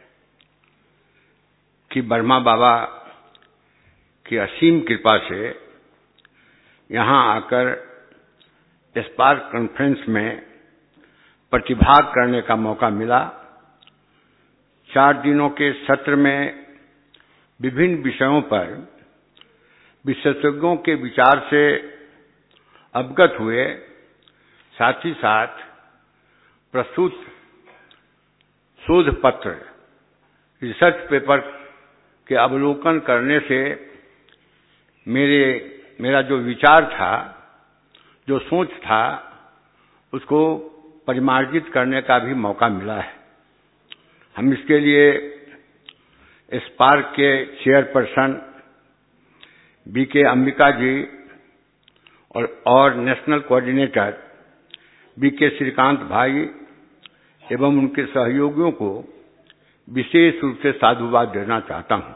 कि ब्रह्मा बाबा की असीम कृपा से यहाँ आकर स्पार्क कॉन्फ्रेंस में प्रतिभाग करने का मौका मिला। चार दिनों के सत्र में विभिन्न विषयों पर विशेषज्ञों के विचार से अवगत हुए, साथ ही साथ प्रस्तुत शोध पत्र, रिसर्च पेपर के अवलोकन करने से मेरे मेरा जो विचार था, जो सोच था, उसको परिमार्जित करने का भी मौका मिला है। हम इसके लिए स्पार्क के चेयरपर्सन बी के अंबिका जी और, और नेशनल कोऑर्डिनेटर बी के श्रीकांत भाई एवं उनके सहयोगियों को विशेष रूप से साधुवाद देना चाहता हूं।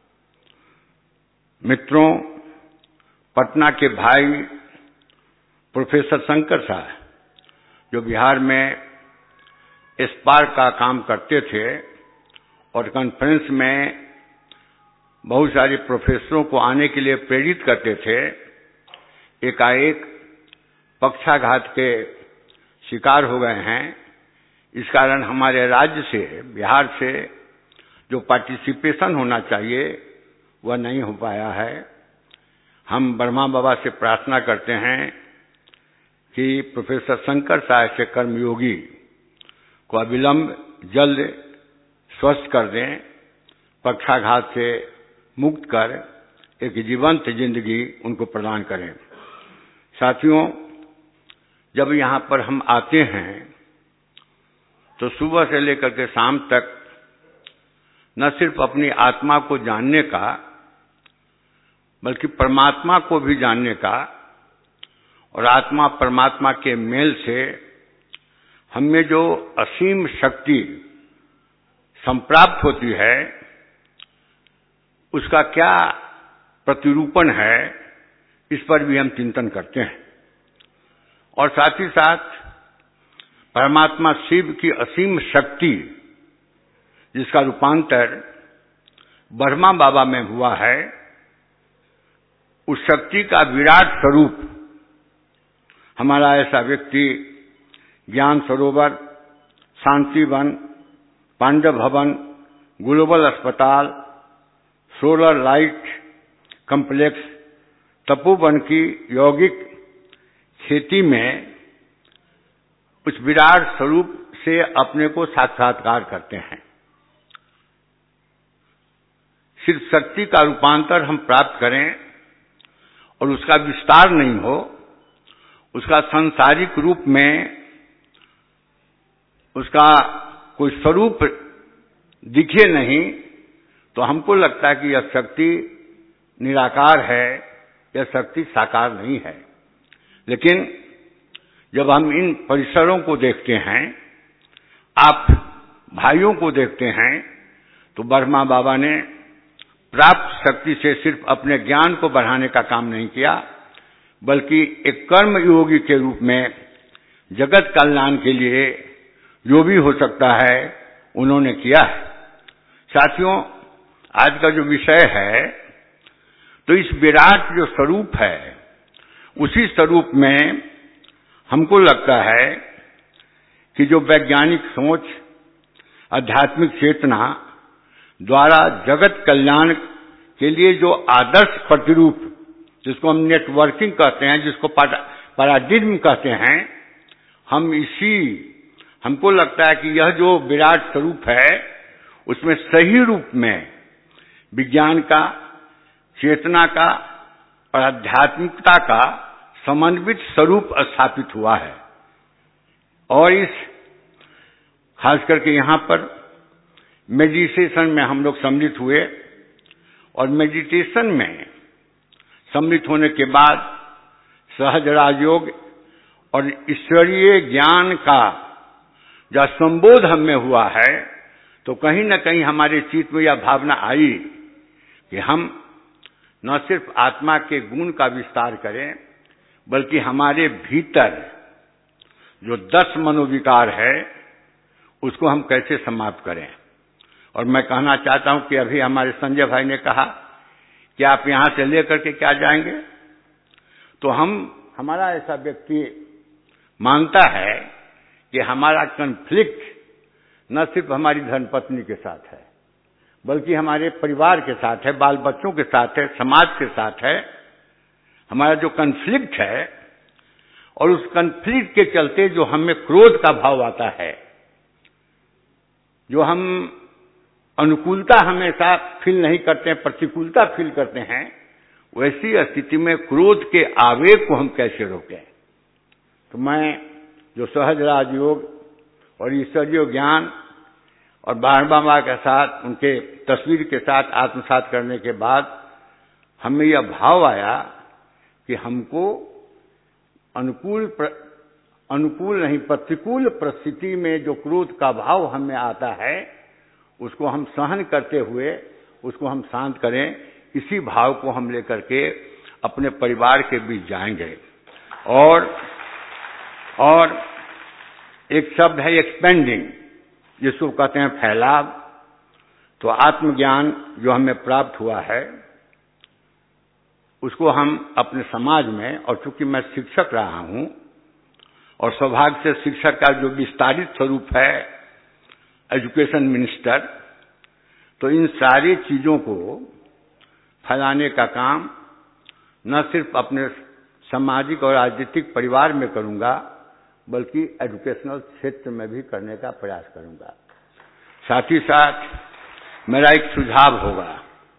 मित्रों, पटना के भाई प्रोफेसर शंकर साहब, जो बिहार में स्पार्क का काम करते थे और कॉन्फ्रेंस में बहुत सारे प्रोफेसरों को आने के लिए प्रेरित करते थे, एकाएक पक्षाघात के शिकार हो गए हैं। इस कारण हमारे राज्य से, बिहार से जो पार्टिसिपेशन होना चाहिए वह नहीं हो पाया है। हम ब्रह्मा बाबा से प्रार्थना करते हैं कि प्रोफेसर शंकर साहब से कर्मयोगी को अविलंब जल्द स्वस्थ कर दें, पक्षाघात से मुक्त कर एक जीवंत जिंदगी उनको प्रदान करें। साथियों, जब यहाँ पर हम आते हैं तो सुबह से लेकर के शाम तक न सिर्फ अपनी आत्मा को जानने का, बल्कि परमात्मा को भी जानने का और आत्मा परमात्मा के मेल से हमें जो असीम शक्ति संप्राप्त होती है, उसका क्या प्रतिरूपण है, इस पर भी हम चिंतन करते हैं। और साथ ही साथ परमात्मा शिव की असीम शक्ति, जिसका रूपांतर ब्रह्मा बाबा में हुआ है, उस शक्ति का विराट स्वरूप हमारा ऐसा व्यक्ति ज्ञान सरोवर, शांति वन, पांडव भवन, ग्लोबल अस्पताल, सोलर लाइट कॉम्प्लेक्स, तपोवन की यौगिक खेती में उस विराट स्वरूप से अपने को साक्षात्कार करते हैं। सिर्फ शक्ति का रूपांतर हम प्राप्त करें और उसका विस्तार नहीं हो, उसका सांसारिक रूप में उसका कोई स्वरूप दिखे नहीं, तो हमको लगता है कि यह शक्ति निराकार है, यह शक्ति साकार नहीं है। लेकिन जब हम इन परिसरों को देखते हैं, आप भाइयों को देखते हैं, तो ब्रह्मा बाबा ने प्राप्त शक्ति से सिर्फ अपने ज्ञान को बढ़ाने का काम नहीं किया, बल्कि एक कर्म योगी के रूप में जगत कल्याण के लिए जो भी हो सकता है उन्होंने किया है। साथियों, आज का जो विषय है, तो इस विराट जो स्वरूप है, उसी स्वरूप में हमको लगता है कि जो वैज्ञानिक सोच, आध्यात्मिक चेतना द्वारा जगत कल्याण के लिए जो आदर्श प्रतिरूप, जिसको हम नेटवर्किंग कहते हैं, जिसको पैराडिग्म कहते हैं, हम इसी हमको लगता है कि यह जो विराट स्वरूप है, उसमें सही रूप में विज्ञान का, चेतना का और आध्यात्मिकता का समन्वित स्वरूप स्थापित हुआ है। और इस खास करके यहाँ पर मेडिटेशन में हम लोग सम्मिलित हुए, और मेडिटेशन में सम्मिलित होने के बाद सहज राजयोग और ईश्वरीय ज्ञान का जब संबोध हमें हुआ है, तो कहीं न कहीं हमारे चित्त में यह भावना आई कि हम न सिर्फ आत्मा के गुण का विस्तार करें, बल्कि हमारे भीतर जो दस मनोविकार है, उसको हम कैसे समाप्त करें। और मैं कहना चाहता हूं कि अभी हमारे संजय भाई ने कहा कि आप यहां से लेकर के क्या जाएंगे, तो हम हमारा ऐसा व्यक्ति मानता है कि हमारा कन्फ्लिक्ट न सिर्फ हमारी धर्मपत्नी के साथ है, बल्कि हमारे परिवार के साथ है, बाल बच्चों के साथ है, समाज के साथ है। हमारा जो कन्फ्लिक्ट है, और उस कन्फ्लिक्ट के चलते जो हमें क्रोध का भाव आता है, जो हम अनुकूलता हमेशा फील नहीं करते हैं, प्रतिकूलता फील करते हैं, वैसी स्थिति में क्रोध के आवेग को हम कैसे रोकें। तो मैं जो सहज राजयोग और ईश्वरीय ज्ञान और बाण बाबा के साथ उनके तस्वीर के साथ आत्मसात करने के बाद हमें यह भाव आया कि हमको अनुकूल प्र, अनुकूल नहीं प्रतिकूल परिस्थिति में जो क्रोध का भाव हमें आता है उसको हम सहन करते हुए उसको हम शांत करें। इसी भाव को हम लेकर के अपने परिवार के बीच जाएंगे। और और एक शब्द है एक्सपेंडिंग, जिसको कहते हैं फैलाव। तो आत्मज्ञान जो हमें प्राप्त हुआ है उसको हम अपने समाज में, और चूंकि मैं शिक्षक रहा हूं और सौभाग्य से शिक्षक का जो विस्तारित स्वरूप है एजुकेशन मिनिस्टर, तो इन सारी चीजों को फैलाने का काम न सिर्फ अपने सामाजिक और राजनीतिक परिवार में करूंगा बल्कि एजुकेशनल क्षेत्र में भी करने का प्रयास करूंगा। साथ ही साथ मेरा एक सुझाव होगा,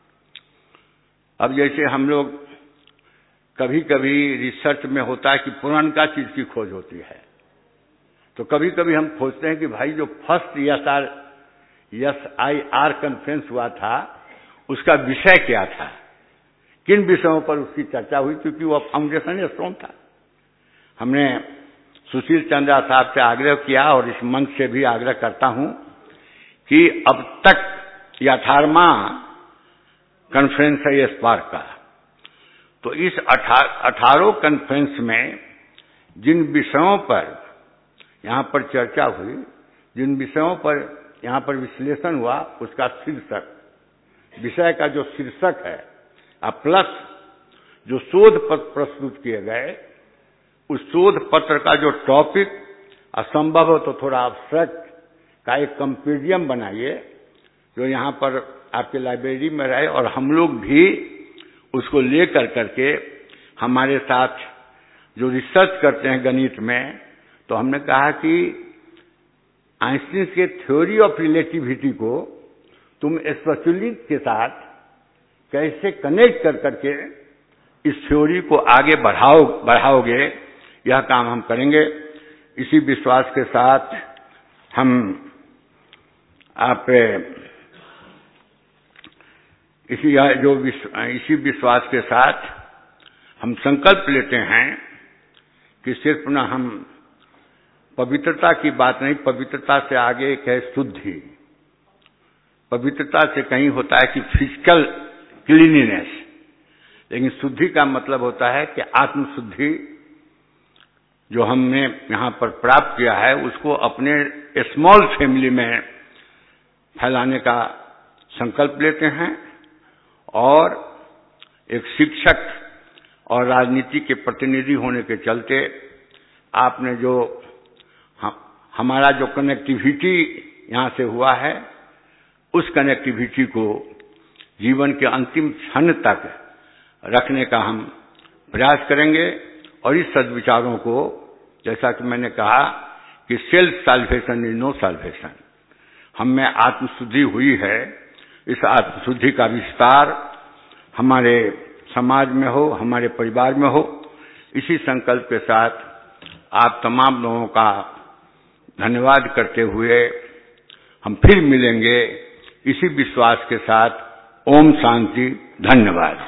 अब जैसे हम लोग कभी कभी रिसर्च में होता है कि पुरानका चीज की खोज होती है, तो कभी कभी हम खोजते हैं कि भाई जो first S R S I R conference हुआ था उसका विषय क्या था, किन विषयों पर उसकी चर्चा हुई, क्योंकि वो फाउंडेशन स्टोन था। हमने सुशील चंद्रा साहब से आग्रह किया और इस मंच से भी आग्रह करता हूं कि अब तक यह अठारहवां कॉन्फ्रेंस है ये स्पार्क का, तो इस अठारह कॉन्फ्रेंस में जिन विषयों पर यहां पर चर्चा हुई, जिन विषयों पर यहां पर विश्लेषण हुआ, उसका शीर्षक, विषय का जो शीर्षक है और प्लस जो शोध पत्र प्रस्तुत किए गए, उस शोध पत्र का जो टॉपिक असंभव हो तो थोड़ा एब्स्ट्रैक्ट का एक कंपेडियम बनाइए जो यहां पर आपके लाइब्रेरी में रहे और हम लोग भी उसको लेकर करके हमारे साथ जो रिसर्च करते हैं गणित में, तो हमने कहा कि आइंस्टीन के थ्योरी ऑफ रिलेटिविटी को तुम स्पेशलिस्ट के साथ कैसे कनेक्ट कर करके इस थ्योरी को आगे बढ़ाओ बढ़ाओगे, यह काम हम करेंगे। इसी विश्वास के साथ हम आप इसी जो विश्व, इसी विश्वास के साथ हम संकल्प लेते हैं कि सिर्फ न हम पवित्रता की बात नहीं, पवित्रता से आगे एक है शुद्धि। पवित्रता से कहीं होता है कि फिजिकल क्लीनिनेस, लेकिन शुद्धि का मतलब होता है कि आत्मशुद्धि जो हमने यहां पर प्राप्त किया है उसको अपने स्मॉल फैमिली में फैलाने का संकल्प लेते हैं। और एक शिक्षक और राजनीति के प्रतिनिधि होने के चलते आपने जो हमारा जो कनेक्टिविटी यहां से हुआ है, उस कनेक्टिविटी को जीवन के अंतिम क्षण तक रखने का हम प्रयास करेंगे। और इस सद्विचारों को, जैसा कि मैंने कहा कि self salvation is no salvation, हम में आत्मशुद्धि हुई है, इस आत्मशुद्धि का विस्तार हमारे समाज में हो, हमारे परिवार में हो। इसी संकल्प के साथ आप तमाम लोगों का धन्यवाद करते हुए हम फिर मिलेंगे इसी विश्वास के साथ। ओम शांति, धन्यवाद।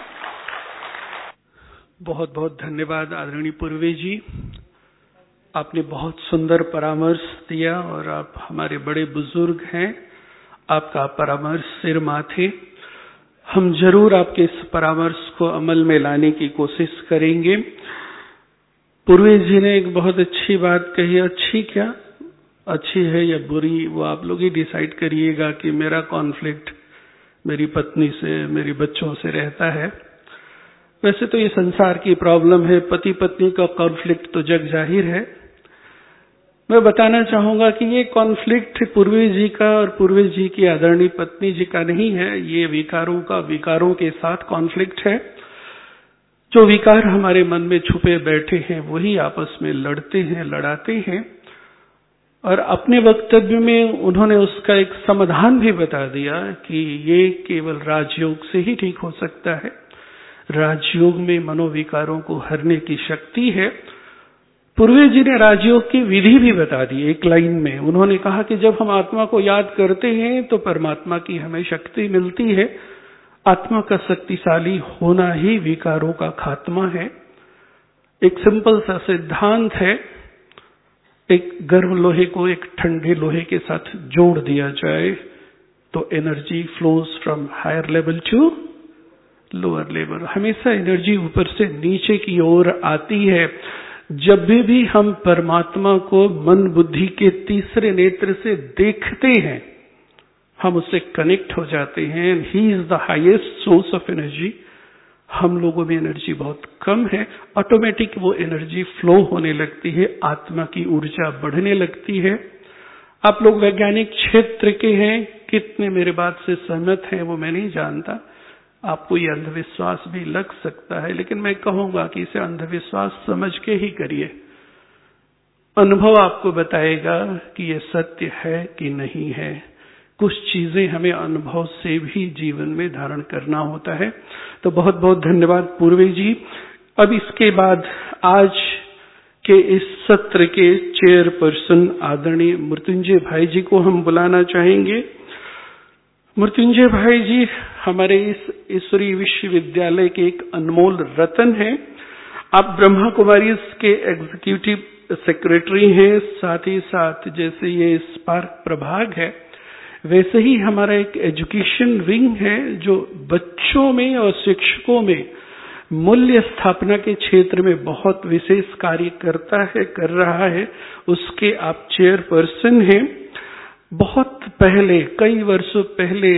बहुत बहुत धन्यवाद आदरणीय पूर्वे जी, आपने बहुत सुंदर परामर्श दिया और आप हमारे बड़े बुजुर्ग हैं, आपका परामर्श सिर माथे। हम जरूर आपके इस परामर्श को अमल में लाने की कोशिश करेंगे। पूर्वे जी ने एक बहुत अच्छी बात कही, अच्छी क्या, अच्छी है या बुरी वो आप लोग ही डिसाइड करिएगा कि मेरा कॉन्फ्लिक्ट मेरी पत्नी से, मेरे बच्चों से रहता है। वैसे तो ये संसार की प्रॉब्लम है, पति पत्नी का कॉन्फ्लिक्ट तो जग जाहिर है। मैं बताना चाहूंगा कि ये कॉन्फ्लिक्ट पूर्वे जी का और पूर्वे जी की आदरणीय पत्नी जी का नहीं है, ये विकारों का विकारों के साथ कॉन्फ्लिक्ट है। जो विकार हमारे मन में छुपे बैठे हैं वही आपस में लड़ते हैं, लड़ाते हैं। और अपने वक्तव्य में उन्होंने उसका एक समाधान भी बता दिया कि ये केवल राजयोग से ही ठीक हो सकता है। राजयोग में मनोविकारों को हरने की शक्ति है। पूर्वे जी ने राजयोग की विधि भी बता दी एक लाइन में। उन्होंने कहा कि जब हम आत्मा को याद करते हैं तो परमात्मा की हमें शक्ति मिलती है। आत्मा का शक्तिशाली होना ही विकारों का खात्मा है। एक सिंपल सा सिद्धांत है, एक गर्म लोहे को एक ठंडे लोहे के साथ जोड़ दिया जाए तो energy flows from higher level to lower level. हमेशा एनर्जी ऊपर से नीचे की ओर आती है। जब भी, भी हम परमात्मा को मन बुद्धि के तीसरे नेत्र से देखते हैं, हम उससे कनेक्ट हो जाते हैं। He is the highest source of energy. हम लोगों में एनर्जी बहुत कम है, ऑटोमेटिक वो एनर्जी फ्लो होने लगती है, आत्मा की ऊर्जा बढ़ने लगती है। आप लोग वैज्ञानिक क्षेत्र के हैं, कितने मेरे बात से सहमत हैं वो मैं नहीं जानता। आपको ये अंधविश्वास भी लग सकता है, लेकिन मैं कहूंगा कि इसे अंधविश्वास समझ के ही करिए। अनुभव आपको बताएगा कि ये सत्य है कि नहीं है। कुछ चीजें हमें अनुभव से भी जीवन में धारण करना होता है। तो बहुत बहुत धन्यवाद पूर्वे जी। अब इसके बाद आज के इस सत्र के चेयरपर्सन आदरणीय मृत्युंजय भाई जी को हम बुलाना चाहेंगे। मृत्युंजय भाई जी हमारे इस ईश्वरीय विश्वविद्यालय के एक अनमोल रतन हैं। आप ब्रह्मा कुमारी के एग्जीक्यूटिव सेक्रेटरी हैं, साथ ही साथ जैसे ये स्पार्क प्रभाग है वैसे ही हमारा एक एजुकेशन विंग है जो बच्चों में और शिक्षकों में मूल्य स्थापना के क्षेत्र में बहुत विशेष कार्य करता है, कर रहा है। उसके आप चेयरपर्सन हैं। बहुत पहले, कई वर्षों पहले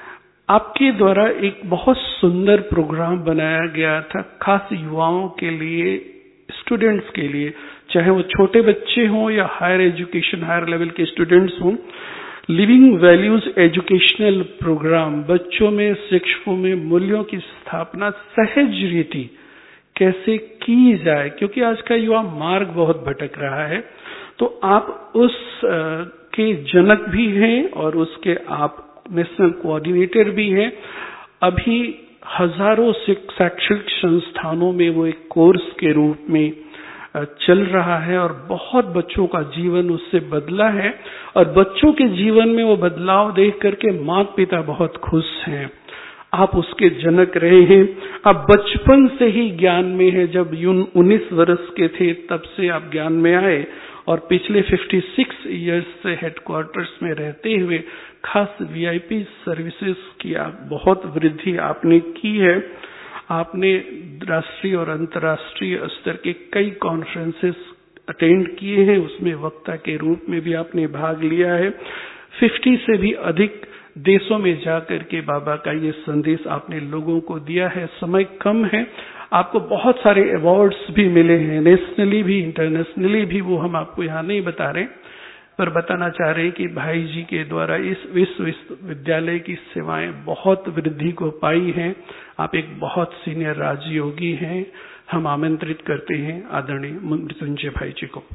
आपके द्वारा एक बहुत सुंदर प्रोग्राम बनाया गया था, खास युवाओं के लिए, स्टूडेंट्स के लिए, चाहे वो छोटे बच्चे हों या हायर एजुकेशन, हायर लेवल के स्टूडेंट्स हों। लिविंग वैल्यूज एजुकेशनल प्रोग्राम, बच्चों में, शिक्षकों में मूल्यों की स्थापना सहज रीति कैसे की जाए, क्योंकि आज का युवा मार्ग बहुत भटक रहा है। तो आप उस के जनक भी हैं और उसके आप नेशनल कोऑर्डिनेटर भी हैं। अभी हजारों शैक्षिक संस्थानों में वो एक कोर्स के रूप में चल रहा है और बहुत बच्चों का जीवन उससे बदला है। और बच्चों के जीवन में वो बदलाव देख करके माता पिता बहुत खुश हैं। आप उसके जनक रहे हैं। आप बचपन से ही ज्ञान में हैं। जब उन्नीस वर्ष के थे तब से आप ज्ञान में आए और पिछले छप्पन इयर्स से हेडक्वार्टर्स में रहते हुए खास वीआईपी सर्विसेज की बहुत वृद्धि आपने की है। आपने राष्ट्रीय और अंतर्राष्ट्रीय स्तर के कई कॉन्फ्रेंसेस अटेंड किए हैं, उसमें वक्ता के रूप में भी आपने भाग लिया है। पचास से भी अधिक देशों में जाकर के बाबा का ये संदेश आपने लोगों को दिया है। समय कम है, आपको बहुत सारे अवार्ड्स भी मिले हैं, नेशनली भी इंटरनेशनली भी, वो हम आपको यहाँ नहीं बता रहे, पर बताना चाह रहे हैं कि भाई जी के द्वारा इस विश्वविद्यालय की सेवाएं बहुत वृद्धि को पाई हैं। आप एक बहुत सीनियर राजयोगी हैं। हम आमंत्रित करते हैं आदरणीय मृत्युंजय भाई जी को।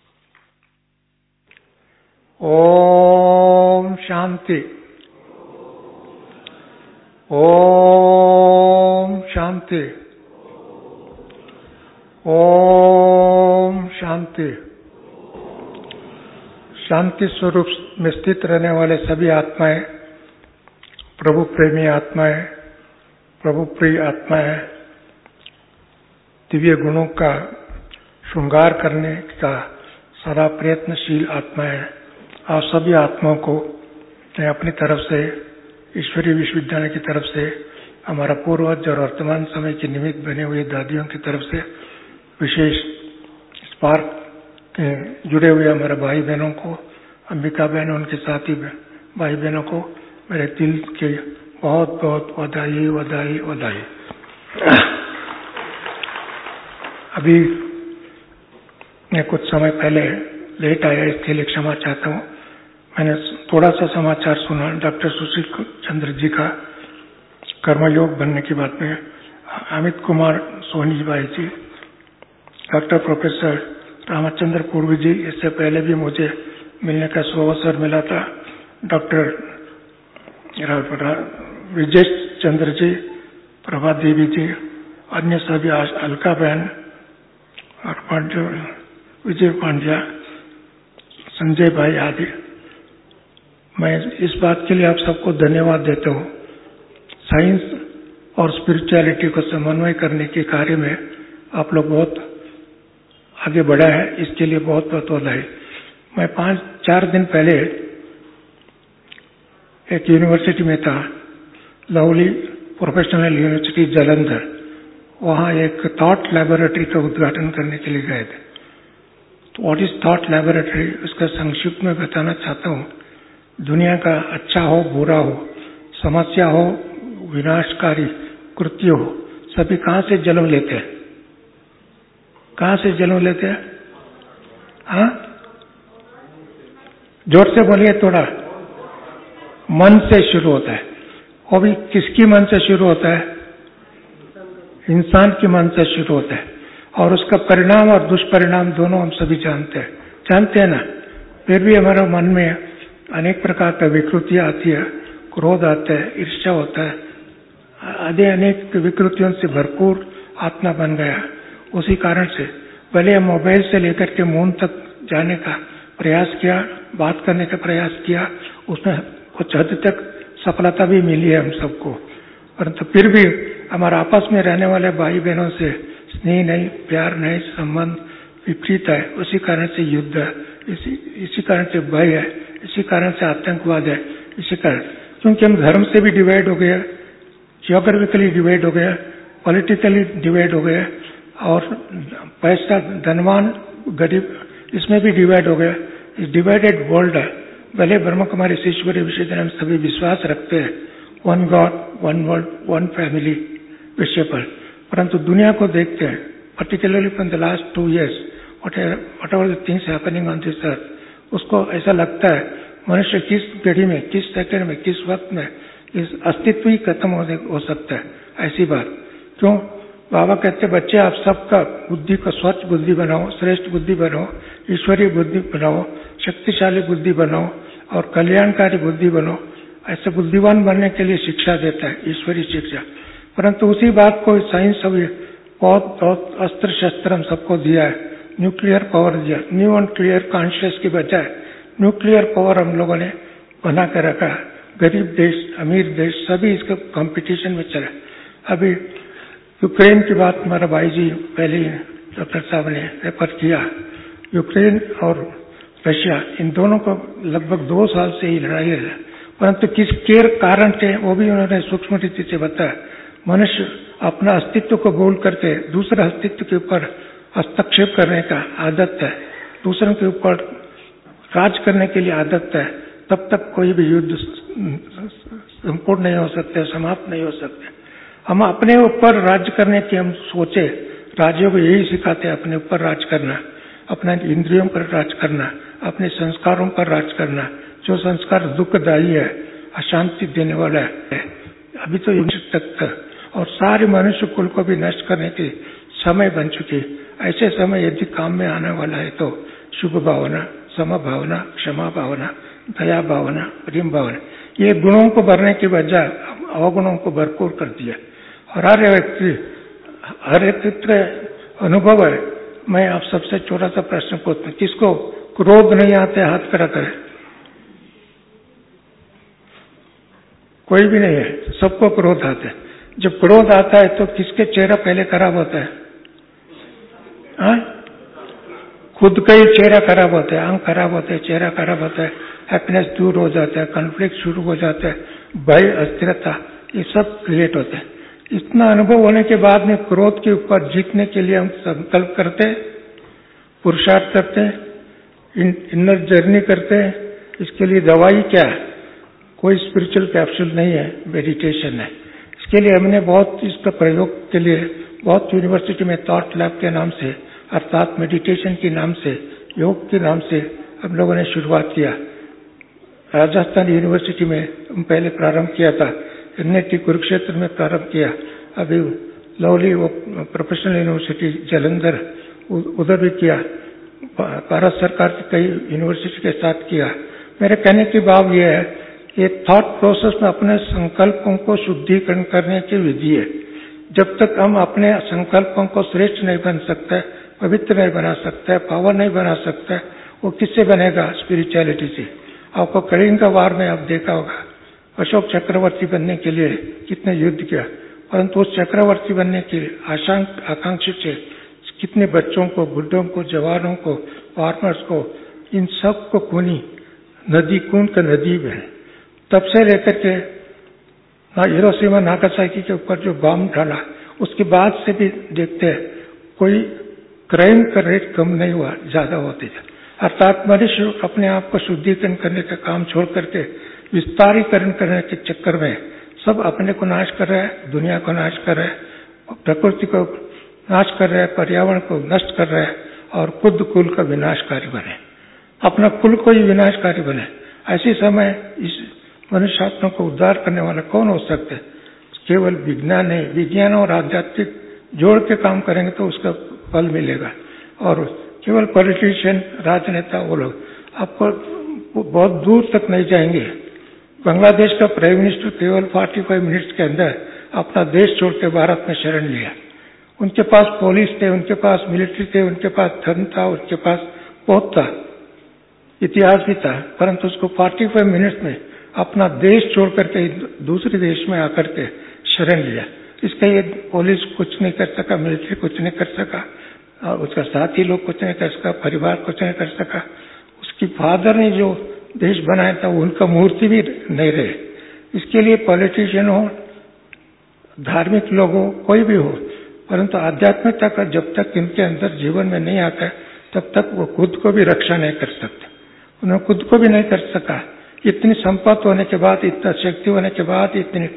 ओम शांति, ओम शांति, ओम शांति। शांति स्वरूप में स्थित रहने वाले सभी आत्माएं प्रभु प्रेमी आत्माएं, प्रभु प्रिय आत्माएं, दिव्य गुणों का श्रृंगार करने का सदा प्रयत्नशील आत्माएं, आप सभी आत्माओं को मैं अपनी तरफ से, ईश्वरीय विश्वविद्यालय की तरफ से, हमारा पूर्वज और वर्तमान समय के निमित्त बने हुए दादियों की तरफ से, विशेष स्पार्क के जुड़े हुए हमारे भाई बहनों को, अंबिका बहन, उनके साथी भाई बहनों को मेरे दिल के बहुत बहुत बधाई बधाई बधाई। अभी मैं कुछ समय पहले लेट आया, इसके लिए क्षमा चाहता हूँ। मैंने थोड़ा सा समाचार सुना डॉक्टर सुशील चंद्र जी का कर्मयोग बनने की बात में। अमित कुमार सोनी भाई जी, डॉक्टर प्रोफेसर रामचंद्र पूर्वी जी, इससे पहले भी मुझे मिलने का सुअवसर मिला था। डॉक्टर विजय चंद्र जी, प्रभा देवी जी, अन्य सभी, अलका बहन और पांड्या, विजय पांड्या, संजय भाई आदि, मैं इस बात के लिए आप सबको धन्यवाद देता हूँ। साइंस और स्पिरिचुअलिटी को समन्वय करने के कार्य में आप लोग बहुत आगे बढ़ा है, इसके लिए बहुत बहुत बधाई। मैं पांच चार दिन पहले एक यूनिवर्सिटी में था, लवली प्रोफेशनल यूनिवर्सिटी जालंधर, वहाँ एक थॉट लैबोरेटरी का उद्घाटन करने के लिए गए थे। तो व्हाट इज थॉट लैबोरेटरी, उसका संक्षिप्त में बताना चाहता हूँ। दुनिया का अच्छा हो बुरा हो, समस्या हो विनाशकारी कृत्य हो, सभी कहाँ से जन्म लेते हैं? कहाँ से जन्म लेते हैं? हाँ, जोर से बोलिए थोड़ा। मन से शुरू होता है। वो भी किसकी मन से शुरू होता है? इंसान के मन से शुरू होता है, और उसका परिणाम और दुष्परिणाम दोनों हम सभी जानते हैं, जानते हैं ना। फिर भी हमारे मन में अनेक प्रकार का विकृतियां आती है, क्रोध आता है, ईर्ष्या होता है, आदि अनेक विकृतियों से भरपूर आत्मा बन गया। उसी कारण से पहले हम मोबाइल से लेकर के मून तक जाने का प्रयास किया, बात करने का प्रयास किया, उसमें कुछ हद तक सफलता भी मिली है हम सबको, परंतु फिर भी हमारे आपस में रहने वाले भाई बहनों से स्नेह नहीं, प्यार नहीं, संबंध विपरीत है। उसी कारण से युद्ध है, इसी इसी कारण से भय है, इसी कारण से आतंकवाद है, इसी कारण, क्योंकि हम धर्म से भी डिवाइड हो गए, जियोग्राफिकली डिवाइड हो गया, पॉलिटिकली डिवाइड हो गया, और पैसा धनवान गरीब इसमें भी डिवाइड हो गया। इस डिवाइडेड वर्ल्ड है। भले ब्रह्म कुमारी ईश्वरी विषय में हम सभी विश्वास रखते हैं, one God, one world, one family विषय पर, परंतु दुनिया को देखते हैं, particularly from the last two years, whatever the things happening on this earth, उसको ऐसा लगता है मनुष्य किस घड़ी में, किस सेकंड में, किस वक्त में इस अस्तित्व ही खत्म होने हो सकता है। ऐसी बात क्यों? बाबा कहते बच्चे आप सबका बुद्धि को स्वच्छ बुद्धि बनाओ, श्रेष्ठ बुद्धि बनाओ, ईश्वरीय बुद्धि बनाओ, शक्तिशाली बुद्धि बनाओ और कल्याणकारी बुद्धि बनो। ऐसे बुद्धिवान बनने के लिए शिक्षा देता है, ईश्वरीय शिक्षा। परंतु उसी बात को साइंस अभी बहुत बहुत अस्त्र शस्त्र हम सबको दिया है, न्यूक्लियर पावर दिया, न्यू एंड क्लियर कॉन्शियस की बजाय न्यूक्लियर पावर हम लोगों ने बना कर रखा है। गरीब देश, अमीर देश सभी इसके कंपटीशन में चले। अभी यूक्रेन की बात हमारा भाई जी पहले डॉक्टर साहब ने रेफर किया। यूक्रेन और रशिया, इन दोनों को लगभग दो साल से ही लड़ाई है, परंतु किस के कारण थे वो भी उन्होंने सूक्ष्म रीति से बताया। मनुष्य अपना अस्तित्व को भूल करके दूसरे अस्तित्व के ऊपर हस्तक्षेप करने का आदत है, दूसरों के ऊपर राज करने के लिए आदत है, तब तक कोई भी युद्ध संपूर्ण नहीं हो सकते, समाप्त नहीं हो सकते। हम अपने ऊपर राज्य करने की हम सोचे, राज्यों को यही सिखाते हैं, अपने ऊपर राज करना, अपने इंद्रियों पर राज करना, अपने संस्कारों पर राज करना। जो संस्कार दुखदायी है, अशांति देने वाला है, अभी तो तक था, और सारे मनुष्य कुल को भी नष्ट करने की समय बन चुकी। ऐसे समय यदि काम में आने वाला है तो शुभ भावना, सम भावना, क्षमा भावना, दया भावना, प्रेम भावना, ये गुणों को भरने के बजाय अवगुणों को भरपूर कर दिया। और हर व्यक्ति हर व्यक्ति अनुभव है। मैं आप सबसे छोटा सा प्रश्न पूछता हूँ, किसको क्रोध नहीं आते? हाथ खड़ा करें। कोई भी नहीं है, सबको क्रोध आता है। जब क्रोध आता है तो किसके चेहरा पहले खराब होता है? हाँ? खुद का ही चेहरा खराब होता है, आंख खराब होता है, चेहरा खराब होता है, हैप्पीनेस दूर हो जाता है, कॉन्फ्लिक्ट शुरू हो जाता है, भय, अस्थिरता, ये सब क्रिएट होता है। इतना अनुभव होने के बाद में क्रोध के ऊपर जीतने के लिए हम संकल्प करते हैं, पुरुषार्थ करते हैं, इन, इनर जर्नी करते हैं। इसके लिए दवाई क्या है? कोई स्पिरिचुअल कैप्सूल नहीं है, मेडिटेशन है। इसके लिए हमने बहुत इसका प्रयोग के लिए बहुत यूनिवर्सिटी में थॉट लैब के नाम से, अर्थात मेडिटेशन के नाम से, योग के नाम से हम लोगों ने शुरुआत किया। राजस्थान यूनिवर्सिटी में हम पहले प्रारंभ किया था, एनआईटी कुरुक्षेत्र में प्रारंभ किया, अभी लवली वो प्रोफेशनल यूनिवर्सिटी जालंधर उधर भी किया। भारत सरकार की कई यूनिवर्सिटी के साथ किया। मेरे कहने की भाव यह है, ये थॉट प्रोसेस में अपने संकल्पों को शुद्धिकरण करने की विधि है। जब तक हम अपने संकल्पों को श्रेष्ठ नहीं बन सकते, पवित्र नहीं बना सकते, पावन नहीं बना सकते, वो किससे बनेगा? स्पिरिचुअलिटी से। आपको कलिंग वार में आप देखा होगा, अशोक चक्रवर्ती बनने के लिए कितने युद्ध किया, परंतु उस चक्रवर्ती बनने के आशांक आकांक्षी से कितने बच्चों को, बुढ़ों को, जवानों को, फार्मर्स को, इन सब को खूनी नदी, खून का नदी में तब से लेकर के हिरोशिमा नागासाकी के ऊपर जो बम डाला, उसके बाद से भी देखते हैं कोई क्राइम का रेट कम नहीं हुआ, ज्यादा होते थे। अर्थात मनुष्य अपने आप को शुद्धिकरण करने का काम छोड़ करके विस्तारीकरण करने के चक्कर में सब अपने को नाश कर रहे हैं, दुनिया को नाश कर रहे हैं, प्रकृति को नाश कर रहे हैं, पर्यावरण को नष्ट कर रहे हैं और खुद कुल का विनाशकारी बने, अपना कुल को ही विनाशकारी बने। ऐसे समय इस मनुष्यात्मा को उद्धार करने वाला कौन हो सकते? केवल विज्ञान नहीं, विज्ञान और आध्यात्मिक जोड़ के काम करेंगे तो उसका फल मिलेगा। और केवल पॉलिटिशियन, राजनेता, वो लोग आपको बहुत दूर तक नहीं जाएंगे। बांग्लादेश का प्राइम मिनिस्टर केवल पैंतालीस मिनट्स के अंदर अपना देश छोड़ के भारत में शरण लिया। उनके पास पुलिस थे, उनके पास मिलिट्री थे, उनके पास धन था, उनके पास बहुत था, इतिहास भी था, परंतु उसको पैंतालीस मिनट्स में अपना देश छोड़ करके दूसरे देश में आकर के शरण लिया। इसका ये पुलिस कुछ नहीं कर सका, मिलिट्री कुछ नहीं कर सका, और उसका साथी लोग कुछ नहीं कर सका, परिवार कुछ नहीं कर सका। उसकी फादर ने जो देश बनाया था उनका मूर्ति भी नहीं रहे। इसके लिए पॉलिटिशियन हो, धार्मिक लोग हो, कोई भी हो, परंतु आध्यात्मिकता का जब तक इनके अंदर जीवन में नहीं आता है तब तक वो खुद को भी रक्षा नहीं कर सकते। उन्होंने खुद को भी नहीं कर सका। इतनी संपत्ति होने के बाद, इतना शक्ति होने के बाद, इतने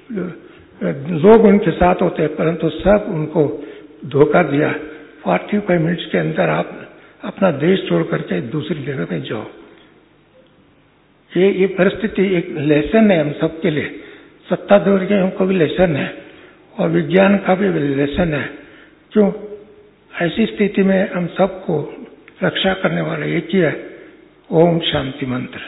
लोग उनके साथ होते हैं, परंतु सब उनको धोखा दिया। पैंतालीस मिनट्स के अंदर आप अपना देश छोड़ करके दूसरी जगह में जाओ। ये ये परिस्थिति एक लेसन है हम सबके लिए, सत्ताधारी के हमको भी लेसन है और विज्ञान का भी लेसन है। क्यों? ऐसी स्थिति में हम सबको रक्षा करने वाला एक ही है, ओम शांति मंत्र।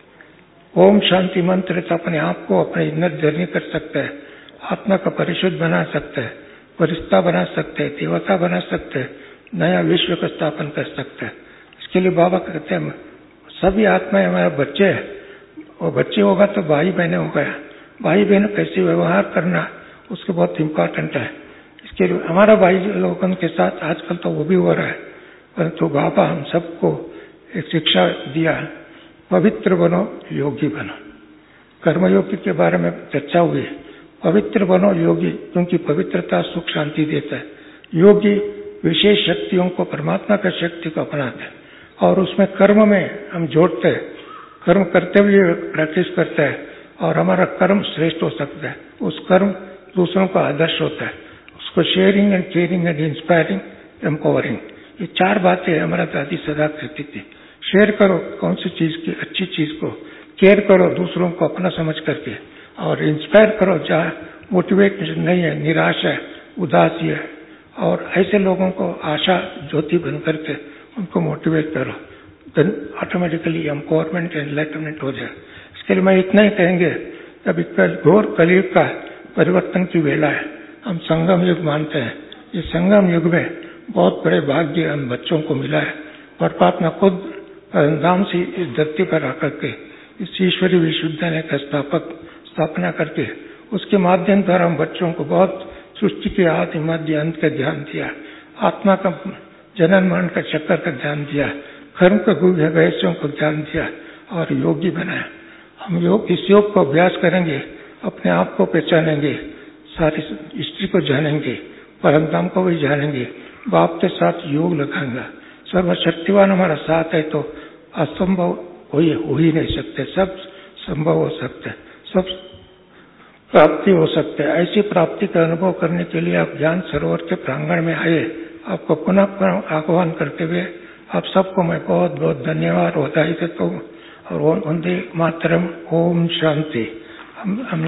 ओम शांति मंत्र से अपने आप को अपने इनर जर्नी कर सकते हैं, आत्मा का परिशुद्ध बना सकते हैं, परिस्था बना सकते हैं, देवता बना सकते हैं, नया विश्व का स्थापन कर सकते हैं। इसके लिए बाबा कहते हैं सभी आत्माएं हमारे बच्चे हैं, और बच्चे होगा तो भाई बहने हो गया। भाई बहन कैसे व्यवहार करना उसके बहुत इम्पोर्टेंट है। इसके लिए हमारा भाई लोगों के साथ आजकल तो वो भी हो रहा है, परंतु बाबा हम सबको एक शिक्षा दिया, पवित्र बनो, योगी बनो। कर्मयोगी के बारे में चर्चा हुई, पवित्र बनो योगी, क्योंकि पवित्रता सुख शांति देता है। योगी विशेष शक्तियों को, परमात्मा की शक्ति को अपनाते हैं और उसमें कर्म में हम जोड़ते हैं, कर्म करते हुए प्रैक्टिस करते हैं और हमारा कर्म श्रेष्ठ हो सकता है। उस कर्म दूसरों का आदर्श होता है, उसको sharing and caring and inspiring, empowering, ये चार बातें हमारा दादी सदा कहती थी। शेयर करो कौन सी चीज की, अच्छी चीज को, केयर करो दूसरों को अपना समझ करके, और इंस्पायर करो जहाँ मोटिवेट नहीं है, निराश है, उदासी है, और ऐसे लोगों को आशा ज्योति बन करके उनको मोटिवेट करो, then automatically empowerment and enlightenment हो जाए। इसके लिए मैं इतना ही कहेंगे, अभी घोर कलयुग का परिवर्तन की वेला है, हम संगम युग मानते हैं। इस संगम युग में बहुत बड़े भाग्य हम बच्चों को मिला है। परमात्मा खुद परमधाम से इस धरती पर आकर के इस ईश्वरीय विश्वविद्यालय का स्थापक स्थापना करके उसके माध्यम द्वारा हम बच्चों को बहुत सृष्टि के आदि मध्य अंत का ध्यान दिया, आत्मा का जनन मरण का चक्कर का ध्यान दिया, कर्म का गुह्य रहस्यों को ध्यान दिया और योगी बनाया। हम योग इस योग को अभ्यास करेंगे, अपने आप को पहचानेंगे, सारी हिस्ट्री को जानेंगे, परमधाम को भी जानेंगे, बाप के साथ योग लगाएंगे। सर्वशक्तिवान हमारा साथ है तो असंभव हो ही, हो ही नहीं सकते, सब संभव हो सकते, सब प्राप्ति हो सकते हैं। ऐसी प्राप्ति का अनुभव करने के लिए आप ज्ञान सरोवर के प्रांगण में आए। आपको पुनः पुनः आह्वान करते हुए आप सबको मैं बहुत बहुत धन्यवाद और बधाई देता हूँ। और वंदे मातरम, ओम शांति। हम, हम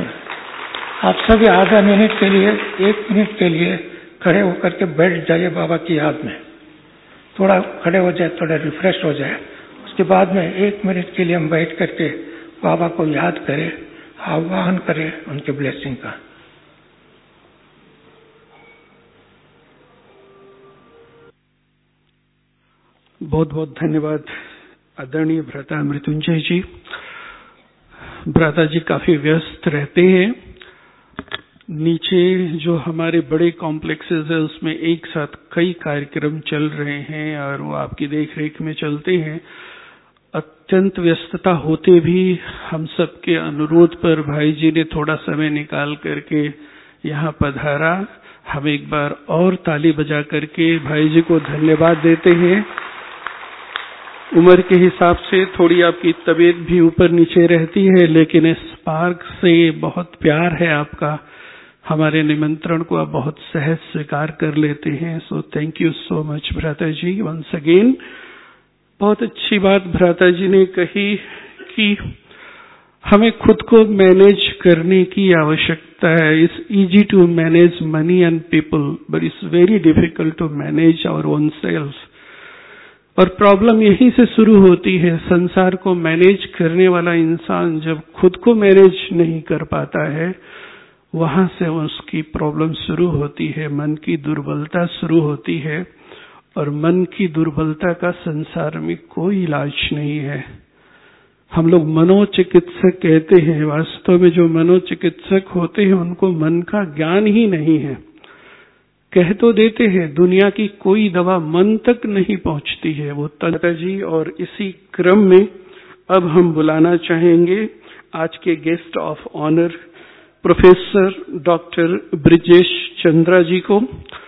आप सभी आधा मिनट के लिए, एक मिनट के लिए खड़े होकर के बैठ जाइए बाबा की याद में। थोड़ा खड़े हो जाए, थोड़ा रिफ्रेश हो जाए। उसके बाद में एक मिनट के लिए हम बैठ करके बाबा को याद करें, आह्वान करें उनके ब्लेसिंग का। बहुत बहुत धन्यवाद आदरणीय भ्राता मृत्युंजय जी। भ्राता जी काफी व्यस्त रहते हैं। नीचे जो हमारे बड़े कॉम्प्लेक्सेस है उसमें एक साथ कई कार्यक्रम चल रहे हैं और वो आपकी देखरेख में चलते हैं। अत्यंत व्यस्तता होते भी हम सबके अनुरोध पर भाई जी ने थोड़ा समय निकाल करके यहाँ पधारा। हम एक बार और ताली बजा करके भाई जी को धन्यवाद देते हैं। उम्र के हिसाब से थोड़ी आपकी तबीयत भी ऊपर नीचे रहती है, लेकिन इस स्पार्क से बहुत प्यार है आपका। हमारे निमंत्रण को आप बहुत सहज स्वीकार कर लेते हैं। So thank you so much भ्राता जी वंस अगेन। बहुत अच्छी बात भ्राता जी ने कही कि हमें खुद को मैनेज करने की आवश्यकता है। It's easy to manage money and people, but it's very difficult to manage our own self. और प्रॉब्लम यहीं से शुरू होती है। संसार को मैनेज करने वाला इंसान जब खुद को मैनेज नहीं कर पाता है, वहां से उसकी प्रॉब्लम शुरू होती है, मन की दुर्बलता शुरू होती है। और मन की दुर्बलता का संसार में कोई इलाज नहीं है। हम लोग मनोचिकित्सक कहते हैं, वास्तव में जो मनोचिकित्सक होते हैं उनको मन का ज्ञान ही नहीं है। कह तो देते हैं दुनिया की कोई दवा मन तक नहीं पहुंचती है वो तंत्र जी। और इसी क्रम में अब हम बुलाना चाहेंगे आज के guest of honour professor doctor Brijesh Chandra ji को।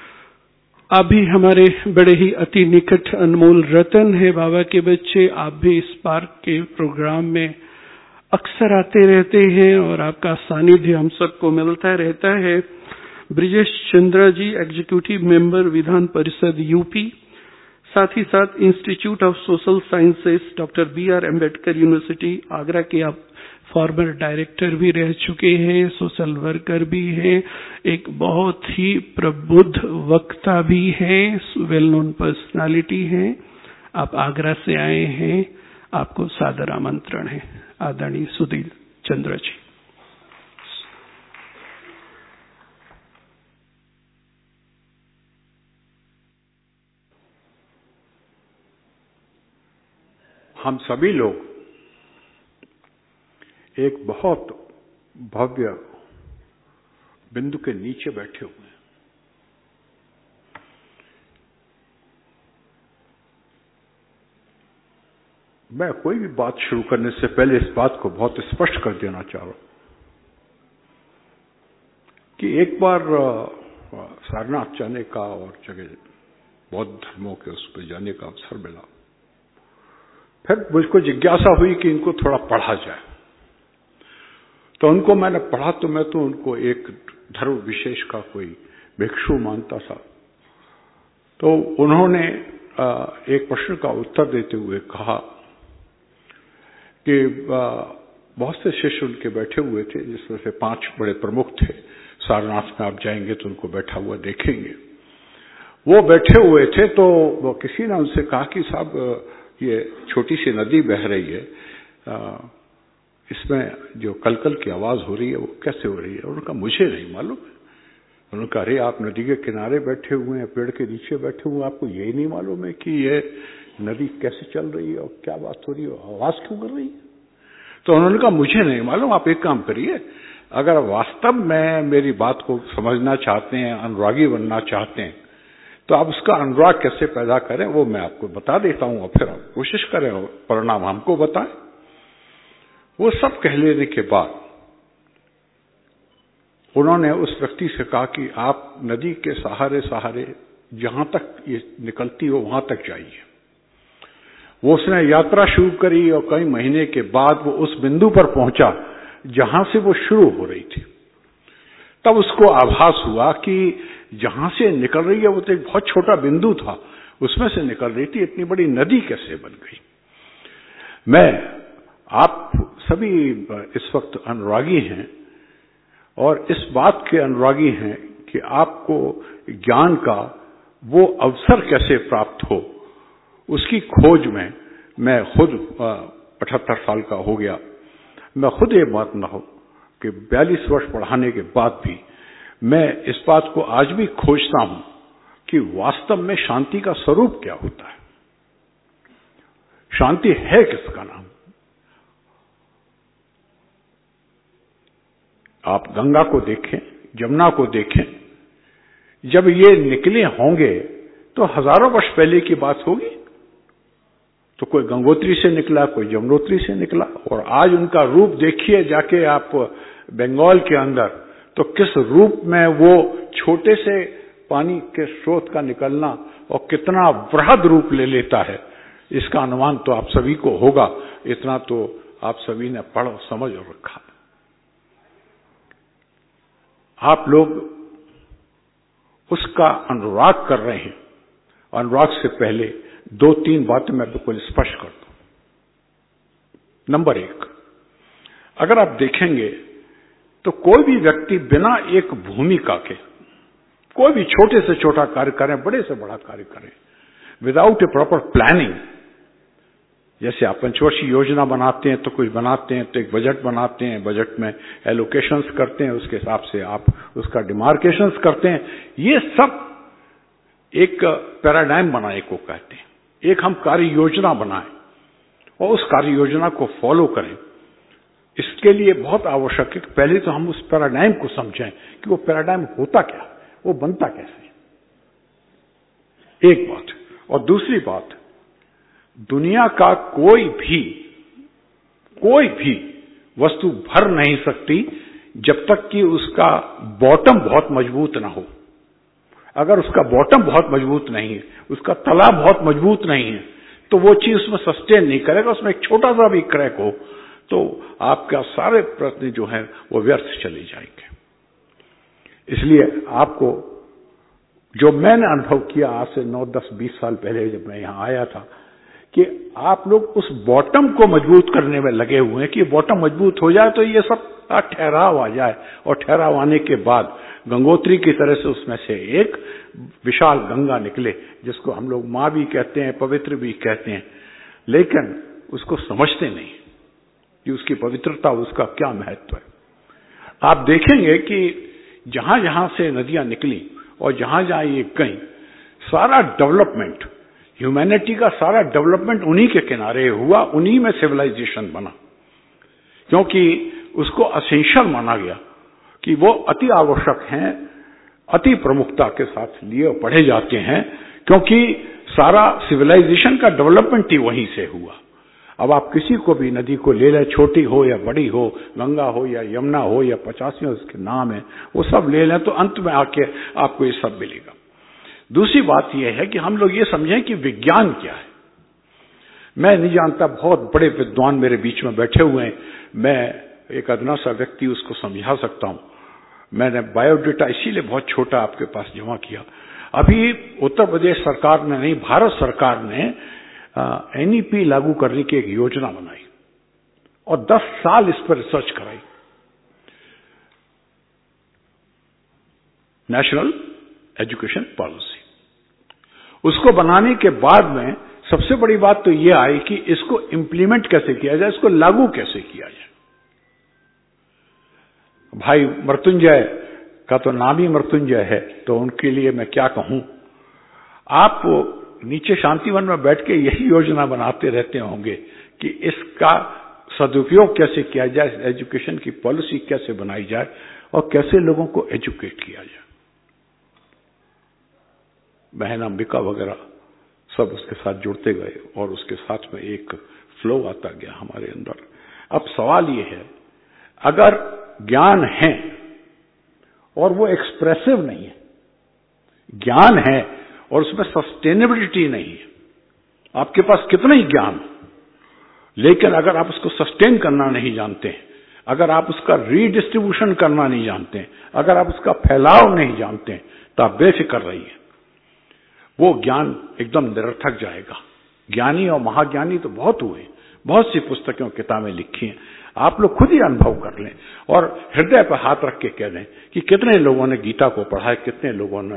आप भी हमारे बड़े ही अति निकट अनमोल रतन है बाबा के बच्चे। आप भी इस पार्क के प्रोग्राम में अक्सर आते रहते हैं और आपका सानिध्य हम सबको मिलता रहता है। ब्रिजेश चंद्रा जी एग्जीक्यूटिव मेंबर विधान परिषद यूपी, साथ ही साथ institute of social sciences doctor B R Ambedkar university Agra के आप फॉर्मर डायरेक्टर भी रह चुके हैं, सोशल वर्कर भी हैं, एक बहुत ही प्रबुद्ध वक्ता भी हैं, वेल नोन पर्सनालिटी हैं। आप आगरा से आए हैं, आपको सादर आमंत्रण है। आदरणीय सुधीर चंद्र जी। हम सभी लोग एक बहुत भव्य बिंदु के नीचे बैठे हुए हैं। मैं कोई भी बात शुरू करने से पहले इस बात को बहुत स्पष्ट कर देना चाह रहा हूं कि एक बार सारनाथ जाने का और जगह बौद्ध धर्मों के उस पर जाने का अवसर मिला। फिर मुझको जिज्ञासा हुई कि इनको थोड़ा पढ़ा जाए, तो उनको मैंने पढ़ा। तो मैं तो उनको एक धर्म विशेष का कोई भिक्षु मानता था। तो उन्होंने एक प्रश्न का उत्तर देते हुए कहा कि बहुत से शिष्य उनके बैठे हुए थे, जिसमें से पांच बड़े प्रमुख थे। सारनाथ में आप जाएंगे तो उनको बैठा हुआ देखेंगे। वो बैठे हुए थे तो वो किसी ने उनसे कहा कि साहब ये छोटी सी नदी बह रही है, इसमें जो कलकल की आवाज हो रही है वो कैसे हो रही है? उनका मुझे नहीं मालूम। उन्होंने कहा अरे आप नदी के किनारे बैठे हुए हैं, पेड़ के नीचे बैठे हुए हैं, आपको यही नहीं मालूम है कि ये नदी कैसे चल रही है और क्या बात हो रही है, आवाज क्यों कर रही है? तो उन्होंने कहा मुझे नहीं मालूम। आप एक काम करिए, अगर वास्तव में मेरी बात को समझना चाहते हैं, अनुरागी बनना चाहते हैं, तो आप उसका अनुराग कैसे पैदा करें वो मैं आपको बता देता हूं और फिर आप कोशिश करें और परिणाम हमको बताएं। वो सब कह लेने के बाद उन्होंने उस व्यक्ति से कहा कि आप नदी के सहारे सहारे जहां तक ये निकलती हो वहां तक जाइए। वो उसने यात्रा शुरू करी और कई महीने के बाद वो उस बिंदु पर पहुंचा जहां से वो शुरू हो रही थी। तब उसको आभास हुआ कि जहां से निकल रही है वो तो एक बहुत छोटा बिंदु था, उसमें से निकल रही थी इतनी बड़ी नदी कैसे बन गई। मैं आप सभी इस वक्त अनुरागी हैं और इस बात के अनुरागी हैं कि आपको ज्ञान का वो अवसर कैसे प्राप्त हो उसकी खोज में मैं खुद अठहत्तर साल का हो गया। मैं खुद ये बात न हो कि बयालीस वर्ष पढ़ाने के बाद भी मैं इस बात को आज भी खोजता हूं कि वास्तव में शांति का स्वरूप क्या होता है, शांति है किसका नाम। आप गंगा को देखें, यमुना को देखें, जब ये निकले होंगे तो हजारों वर्ष पहले की बात होगी। तो कोई गंगोत्री से निकला, कोई यमुनोत्री से निकला, और आज उनका रूप देखिए जाके आप बंगाल के अंदर, तो किस रूप में वो छोटे से पानी के स्रोत का निकलना और कितना वृहद रूप ले लेता है, इसका अनुमान तो आप सभी को होगा। इतना तो आप सभी ने पढ़ और समझ और रखा। आप लोग उसका अनुराग कर रहे हैं। अनुराग से पहले दो तीन बातें मैं बिल्कुल स्पष्ट कर दूं। नंबर एक, अगर आप देखेंगे तो कोई भी व्यक्ति बिना एक भूमिका के कोई भी छोटे से छोटा कार्य करें, बड़े से बड़ा कार्य करें, विदाउट ए प्रॉपर प्लानिंग, जैसे आप पंचवर्षीय योजना बनाते हैं तो कुछ बनाते हैं तो एक बजट बनाते हैं, बजट में एलोकेशंस करते हैं, उसके हिसाब से आप उसका डिमार्केशंस करते हैं, ये सब एक पैराडाइम बनाए को कहते हैं। एक हम कार्य योजना बनाएं और उस कार्य योजना को फॉलो करें। इसके लिए बहुत आवश्यक है कि पहले तो हम उस पैराडाइम को समझें कि वो पैराडाइम होता क्या, वो बनता कैसे, एक बात। और दूसरी बात, दुनिया का कोई भी कोई भी वस्तु भर नहीं सकती जब तक कि उसका बॉटम बहुत मजबूत ना हो। अगर उसका बॉटम बहुत मजबूत नहीं है, उसका तला बहुत मजबूत नहीं है, तो वो चीज उसमें सस्टेन नहीं करेगा। उसमें एक छोटा सा भी क्रैक हो तो आपका सारे प्रयत्न जो है वो व्यर्थ चले जाएंगे। इसलिए आपको, जो मैंने अनुभव किया आज से नौ दस बीस साल पहले जब मैं यहां आया था, कि आप लोग उस बॉटम को मजबूत करने में लगे हुए हैं कि बॉटम मजबूत हो जाए तो ये सब ठहराव आ जाए, और ठहराव आने के बाद गंगोत्री की तरह से उसमें से एक विशाल गंगा निकले, जिसको हम लोग मां भी कहते हैं, पवित्र भी कहते हैं, लेकिन उसको समझते नहीं कि उसकी पवित्रता, उसका क्या महत्व है। आप देखेंगे कि जहां जहां से नदियां निकली और जहां जहां ये गई, सारा डेवलपमेंट, ह्यूमैनिटी का सारा डेवलपमेंट उन्हीं के किनारे हुआ, उन्हीं में सिविलाइजेशन बना, क्योंकि उसको असेंशियल माना गया कि वो अति आवश्यक हैं, अति प्रमुखता के साथ लिए पढ़े जाते हैं, क्योंकि सारा सिविलाइजेशन का डेवलपमेंट ही वहीं से हुआ। अब आप किसी को भी नदी को ले लें, छोटी हो या बड़ी हो, गंगा हो या यमुना हो या पचासी उसके नाम है, वो सब ले लें तो अंत में आके आपको ये सब मिलेगा। दूसरी बात यह है कि हम लोग ये समझें कि विज्ञान क्या है। मैं नहीं जानता, बहुत बड़े विद्वान मेरे बीच में बैठे हुए हैं, मैं एक अदना सा व्यक्ति उसको समझा सकता हूं। मैंने बायोडेटा इसीलिए बहुत छोटा आपके पास जमा किया। अभी उत्तर प्रदेश सरकार ने नहीं, भारत सरकार ने एनईपी लागू करने की एक योजना बनाई और दस साल इस पर रिसर्च कराई। National education policy. उसको बनाने के बाद में सबसे बड़ी बात तो यह आई कि इसको इंप्लीमेंट कैसे किया जाए, इसको लागू कैसे किया जाए। भाई मृत्युंजय का तो नाम ही मृत्युंजय है, तो उनके लिए मैं क्या कहूं। आप नीचे शांतिवन में बैठ के यही योजना बनाते रहते होंगे कि इसका सदुपयोग कैसे किया जाए, एजुकेशन की पॉलिसी कैसे बनाई जाए और कैसे लोगों को एजुकेट किया जाए। बहन अंबिका वगैरह सब उसके साथ जुड़ते गए और उसके साथ में एक फ्लो आता गया हमारे अंदर। अब सवाल ये है, अगर ज्ञान है और वो एक्सप्रेसिव नहीं है, ज्ञान है और उसमें सस्टेनेबिलिटी नहीं है, आपके पास कितना ही ज्ञान, लेकिन अगर आप उसको सस्टेन करना नहीं जानते, अगर आप उसका रीडिस्ट्रीब्यूशन करना नहीं जानते, अगर आप उसका फैलाव नहीं जानते, तो आप बेफिक्र रहिए, वो ज्ञान एकदम निरर्थक जाएगा। ज्ञानी और महाज्ञानी तो बहुत हुए, बहुत सी पुस्तकें और किताबें लिखी हैं, आप लोग खुद ही अनुभव कर लें और हृदय पर हाथ रख के कह दें कि कितने लोगों ने गीता को पढ़ा है, कितने लोगों ने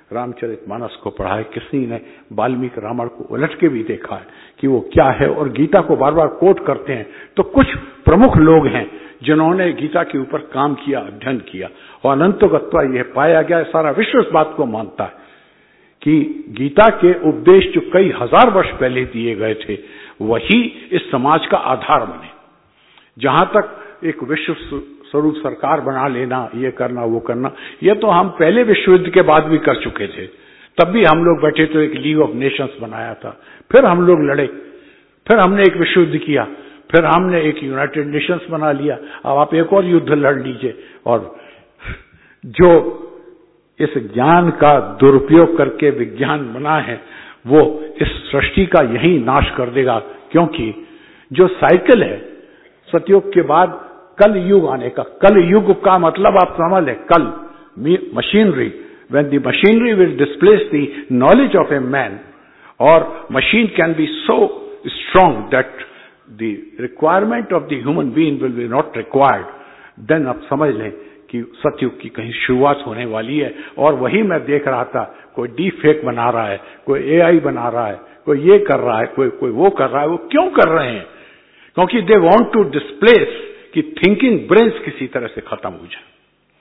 रामचरितमानस को पढ़ा है, किसी ने वाल्मीकि रामायण को उलट के भी देखा है कि वो क्या है, और गीता को बार बार कोट करते हैं। तो कुछ प्रमुख लोग हैं जिन्होंने गीता के ऊपर काम किया, अध्ययन किया, और अनंतगत्वा यह पाया गया, सारा विश्व इस बात को मानता है कि गीता के उपदेश जो कई हजार वर्ष पहले दिए गए थे वही इस समाज का आधार बने। जहां तक एक विश्व स्वरूप सरकार बना लेना, ये करना वो करना, ये तो हम पहले विश्व युद्ध के बाद भी कर चुके थे। तब भी हम लोग बैठे तो एक लीग ऑफ नेशंस बनाया था, फिर हम लोग लड़े, फिर हमने एक विश्व युद्ध किया, फिर हमने एक यूनाइटेड नेशंस बना लिया। अब आप एक और युद्ध लड़ लीजिए, और जो इस ज्ञान का दुरुपयोग करके विज्ञान बना है वो इस सृष्टि का यही नाश कर देगा। क्योंकि जो साइकिल है सतयुग के बाद कल युग आने का, कल युग का मतलब आप समझ लें, कल machinery, when the machinery will displace the knowledge of a man, or machine can be so strong that the requirement of the human being will be not required, then आप समझ लें कि सतयुग की कहीं शुरुआत होने वाली है। और वही मैं देख रहा था, कोई डीप फेक बना रहा है, कोई एआई बना रहा है, कोई ये कर रहा है, कोई कोई वो कर रहा है। वो क्यों कर रहे हैं? क्योंकि दे वांट टू डिस्प्लेस कि थिंकिंग ब्रेन्स किसी तरह से खत्म हो जाए,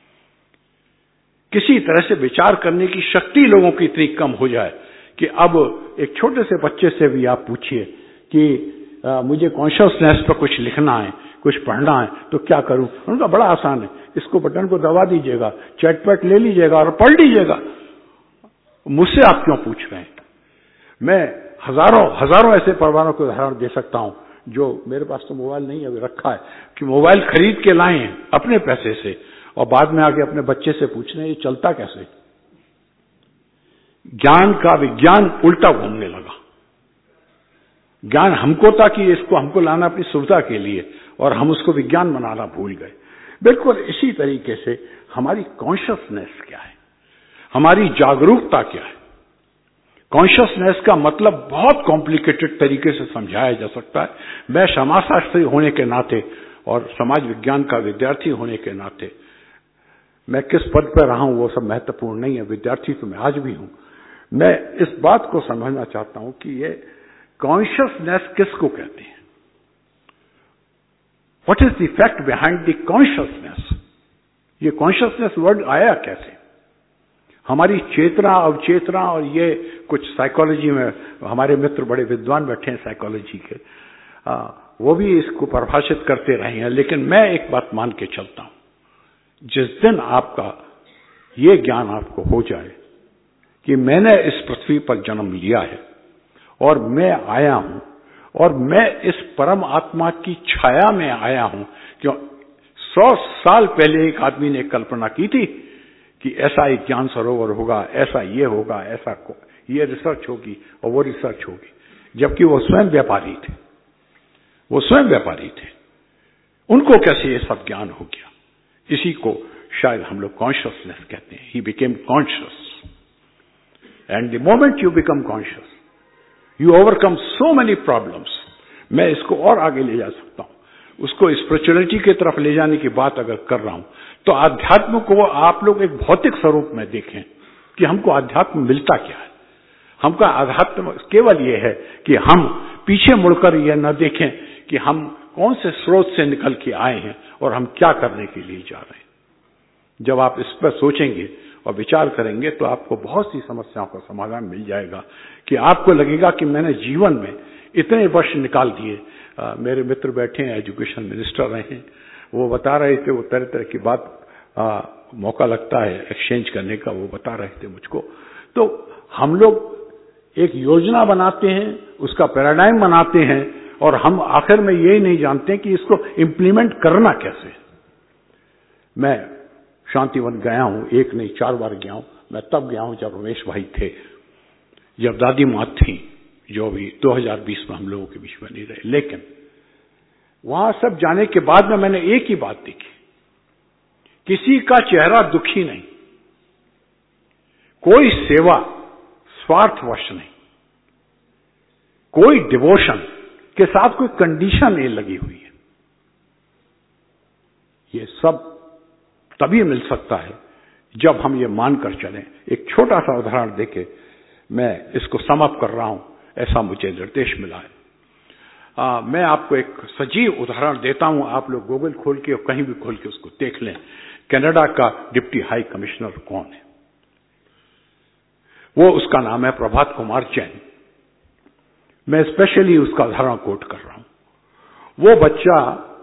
किसी तरह से विचार करने की शक्ति लोगों की इतनी कम हो जाए कि अब एक छोटे से बच्चे से भी आप पूछिए कि आ, मुझे कॉन्शियसनेस पर कुछ लिखना है, कुछ पढ़ना है, तो क्या करूं? उनका बड़ा आसान है, इसको बटन को दबा दीजिएगा, चैटपैट ले लीजिएगा और पढ़ लीजिएगा। मुझसे आप क्यों पूछ रहे हैं? मैं हजारों हजारों ऐसे परिवारों को उदाहरण दे सकता हूं जो, मेरे पास तो मोबाइल नहीं अभी रखा है, कि मोबाइल खरीद के लाए हैं अपने पैसे से, और बाद में आके अपने बच्चे से पूछ रहे हैं ये चलता कैसे। ज्ञान का विज्ञान उल्टा घूमने लगा। ज्ञान हमको था कि इसको हमको लाना अपनी सुविधा के लिए, और हम उसको विज्ञान बनाना भूल गए। बिल्कुल इसी तरीके से हमारी कॉन्शियसनेस क्या है, हमारी जागरूकता क्या है। कॉन्शियसनेस का मतलब बहुत कॉम्प्लिकेटेड तरीके से समझाया जा सकता है। मैं समाजशास्त्री होने के नाते और समाज विज्ञान का विद्यार्थी होने के नाते, मैं किस पद पर रहा हूं वो सब महत्वपूर्ण नहीं है, विद्यार्थी तो मैं आज भी हूं। मैं इस बात को समझना चाहता हूं कि ये कॉन्शियसनेस किसको कहते हैं, what is the fact behind the consciousness. ये कॉन्शियसनेस वर्ड आया कैसे? हमारी चेतना, अवचेतना, और ये कुछ साइकोलॉजी में हमारे मित्र बड़े विद्वान बैठे हैं साइकोलॉजी के, आ, वो भी इसको परिभाषित करते रहे हैं। लेकिन मैं एक बात मान के चलता हूं, जिस दिन आपका ये ज्ञान आपको हो जाए कि मैंने इस पृथ्वी पर जन्म लिया है और मैं आया हूं, और मैं इस परम आत्मा की छाया में आया हूं, क्यों सौ साल पहले एक आदमी ने कल्पना की थी कि ऐसा एक ज्ञान सरोवर होगा, ऐसा ये होगा, ऐसा ये रिसर्च होगी और वो रिसर्च होगी, जबकि वो स्वयं व्यापारी थे, वो स्वयं व्यापारी थे। उनको कैसे ये सब ज्ञान हो गया? इसी को शायद हम लोग कॉन्शियसनेस कहते हैं। He became conscious, and the moment you become conscious you overcome so many problems. मैं इसको और आगे ले जा सकता हूं, उसको स्पिरिचुअलिटी की तरफ ले जाने की बात अगर कर रहा हूं, तो आध्यात्म को आप लोग एक भौतिक स्वरूप में देखें कि हमको आध्यात्म मिलता क्या है। हमका आध्यात्म केवल ये है कि हम पीछे मुड़कर यह न देखें कि हम कौन से स्रोत से निकल के आए हैं और हम क्या करने के लिए जा रहे हैं। जब आप इस पर सोचेंगे और विचार करेंगे तो आपको बहुत सी समस्याओं का समाधान मिल जाएगा, कि आपको लगेगा कि मैंने जीवन में इतने वर्ष निकाल दिए। मेरे मित्र बैठे हैं, एजुकेशन मिनिस्टर रहे हैं, वो बता रहे थे, वो तरह तरह की बात आ, मौका लगता है एक्सचेंज करने का, वो बता रहे थे मुझको। तो हम लोग एक योजना बनाते हैं, उसका पैराडाइम बनाते हैं, और हम आखिर में यही नहीं जानते कि इसको इम्प्लीमेंट करना कैसे। मैं शांतिवन गया हूं, एक नहीं चार बार गया हूं। मैं तब गया हूं जब रमेश भाई थे, जब दादी माँ थी, जो भी दो हज़ार बीस में हम लोगों के बीच में नहीं रहे। लेकिन वहां सब जाने के बाद में मैंने एक ही बात देखी, किसी का चेहरा दुखी नहीं, कोई सेवा स्वार्थवश नहीं, कोई डिवोशन के साथ कोई कंडीशन नहीं लगी हुई है। ये सब तभी मिल सकता है जब हम ये मानकर चलें, एक छोटा सा उदाहरण देके मैं इसको समाप्त कर रहा हूं, ऐसा मुझे निर्देश मिला है। आ, मैं आपको एक सजीव उदाहरण देता हूं, आप लोग गूगल खोल के और कहीं भी खोल के उसको देख लें। कनाडा का डिप्टी हाई कमिश्नर कौन है? वो, उसका नाम है प्रभात कुमार जैन। मैं स्पेशली उसका उदाहरण कोट कर रहा हूं। वो बच्चा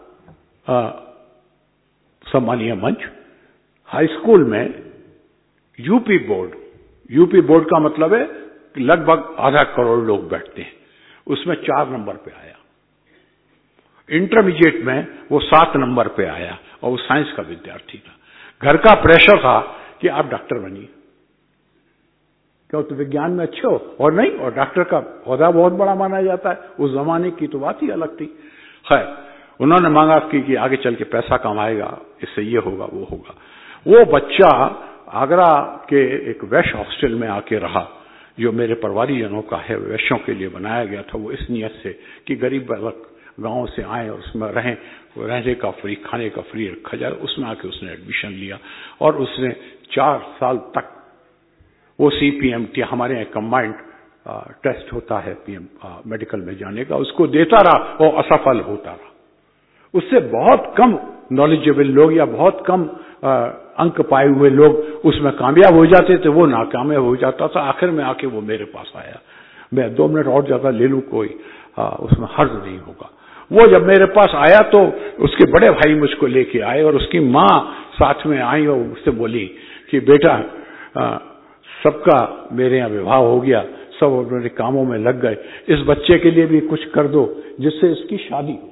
सम्मानीय मंच हाई स्कूल में यूपी बोर्ड, यूपी बोर्ड का मतलब है कि लगभग आधा करोड़ लोग बैठते हैं, उसमें चार नंबर पे आया। इंटरमीडिएट में वो सात नंबर पे आया और वो साइंस का विद्यार्थी था। घर का प्रेशर था कि आप डॉक्टर बनिए, क्यों तो विज्ञान में अच्छे हो, और नहीं, और डॉक्टर का ओहदा बहुत बड़ा माना जाता है। उस जमाने की तो बात ही अलग थी। है, उन्होंने मांगा कि, कि आगे चल के पैसा कमाएगा, इससे ये होगा वो होगा। वो बच्चा आगरा के एक वैश्य हॉस्टल में आके रहा, जो मेरे परिवारीजनों का है, वैश्यों के लिए बनाया गया था। वो इस नियत से कि गरीब बालक गांव से आए और उसमें रहें, रहने का फ्री, खाने का फ्री रखा जाए। उसमें आके उसने एडमिशन लिया और उसने चार साल तक वो सी पी एम टी, हमारे यहाँ कंबाइंड टेस्ट होता है पीएम मेडिकल में जाने का, उसको देता रहा और असफल होता रहा। उससे बहुत कम नॉलेजेबल लोग या बहुत कम आ, अंक पाए हुए लोग उसमें कामयाब हो जाते थे, वो नाकामयाब हो जाता था। आखिर में आके वो मेरे पास आया। मैं दो मिनट और ज्यादा ले लूं, कोई आ, उसमें हर्ज नहीं होगा। वो जब मेरे पास आया तो उसके बड़े भाई मुझको लेके आए और उसकी माँ साथ में आई और उससे बोली कि बेटा, सबका मेरे यहाँ विवाह हो गया, सब अपने कामों में लग गए, इस बच्चे के लिए भी कुछ कर दो जिससे इसकी शादी हो जाए।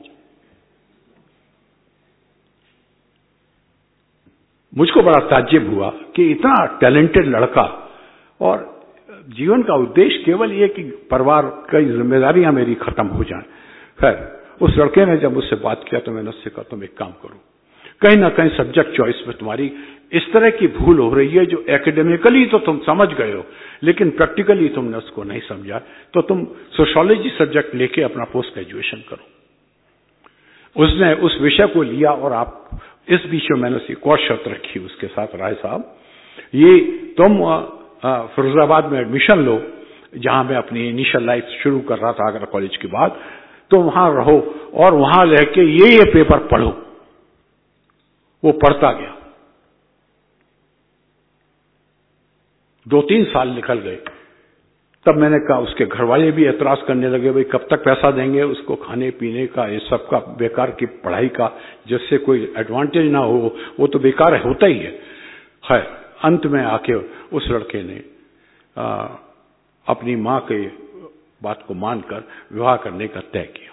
मुझको बड़ा ताज्जुब हुआ कि इतना टैलेंटेड लड़का, और जीवन का उद्देश्य केवल ये कि परिवार की जिम्मेदारियां मेरी खत्म हो जाएं। खैर, उस लड़के ने जब मुझसे बात किया तो मैंने उससे कहा तुम एक काम करो, कहीं ना कहीं सब्जेक्ट चॉइस में तुम्हारी इस तरह की भूल हो रही है, जो एकेडमिकली तो तुम समझ गए हो लेकिन प्रैक्टिकली तुमने उसको नहीं समझा, तो तुम सोशियोलॉजी सब्जेक्ट लेके अपना पोस्ट ग्रेजुएशन करो। उसने उस विषय को लिया और आप इस बीच में मैंने एक और शर्त रखी उसके साथ, राय साहब, ये तुम फिरोजाबाद में एडमिशन लो, जहां मैं अपनी इनिशियल लाइफ शुरू कर रहा था आगरा कॉलेज के बाद, तो वहां रहो और वहां रह के ये ये पेपर पढ़ो। वो पढ़ता गया, दो तीन साल निकल गए। तब मैंने कहा, उसके घर वाले भी एतराज करने लगे, भाई कब तक पैसा देंगे उसको खाने पीने का, ये सब का, बेकार की पढ़ाई का, जिससे कोई एडवांटेज ना हो, वो तो बेकार होता ही है। है, अंत में आके उस लड़के ने आ, अपनी मां के बात को मानकर विवाह करने का तय किया।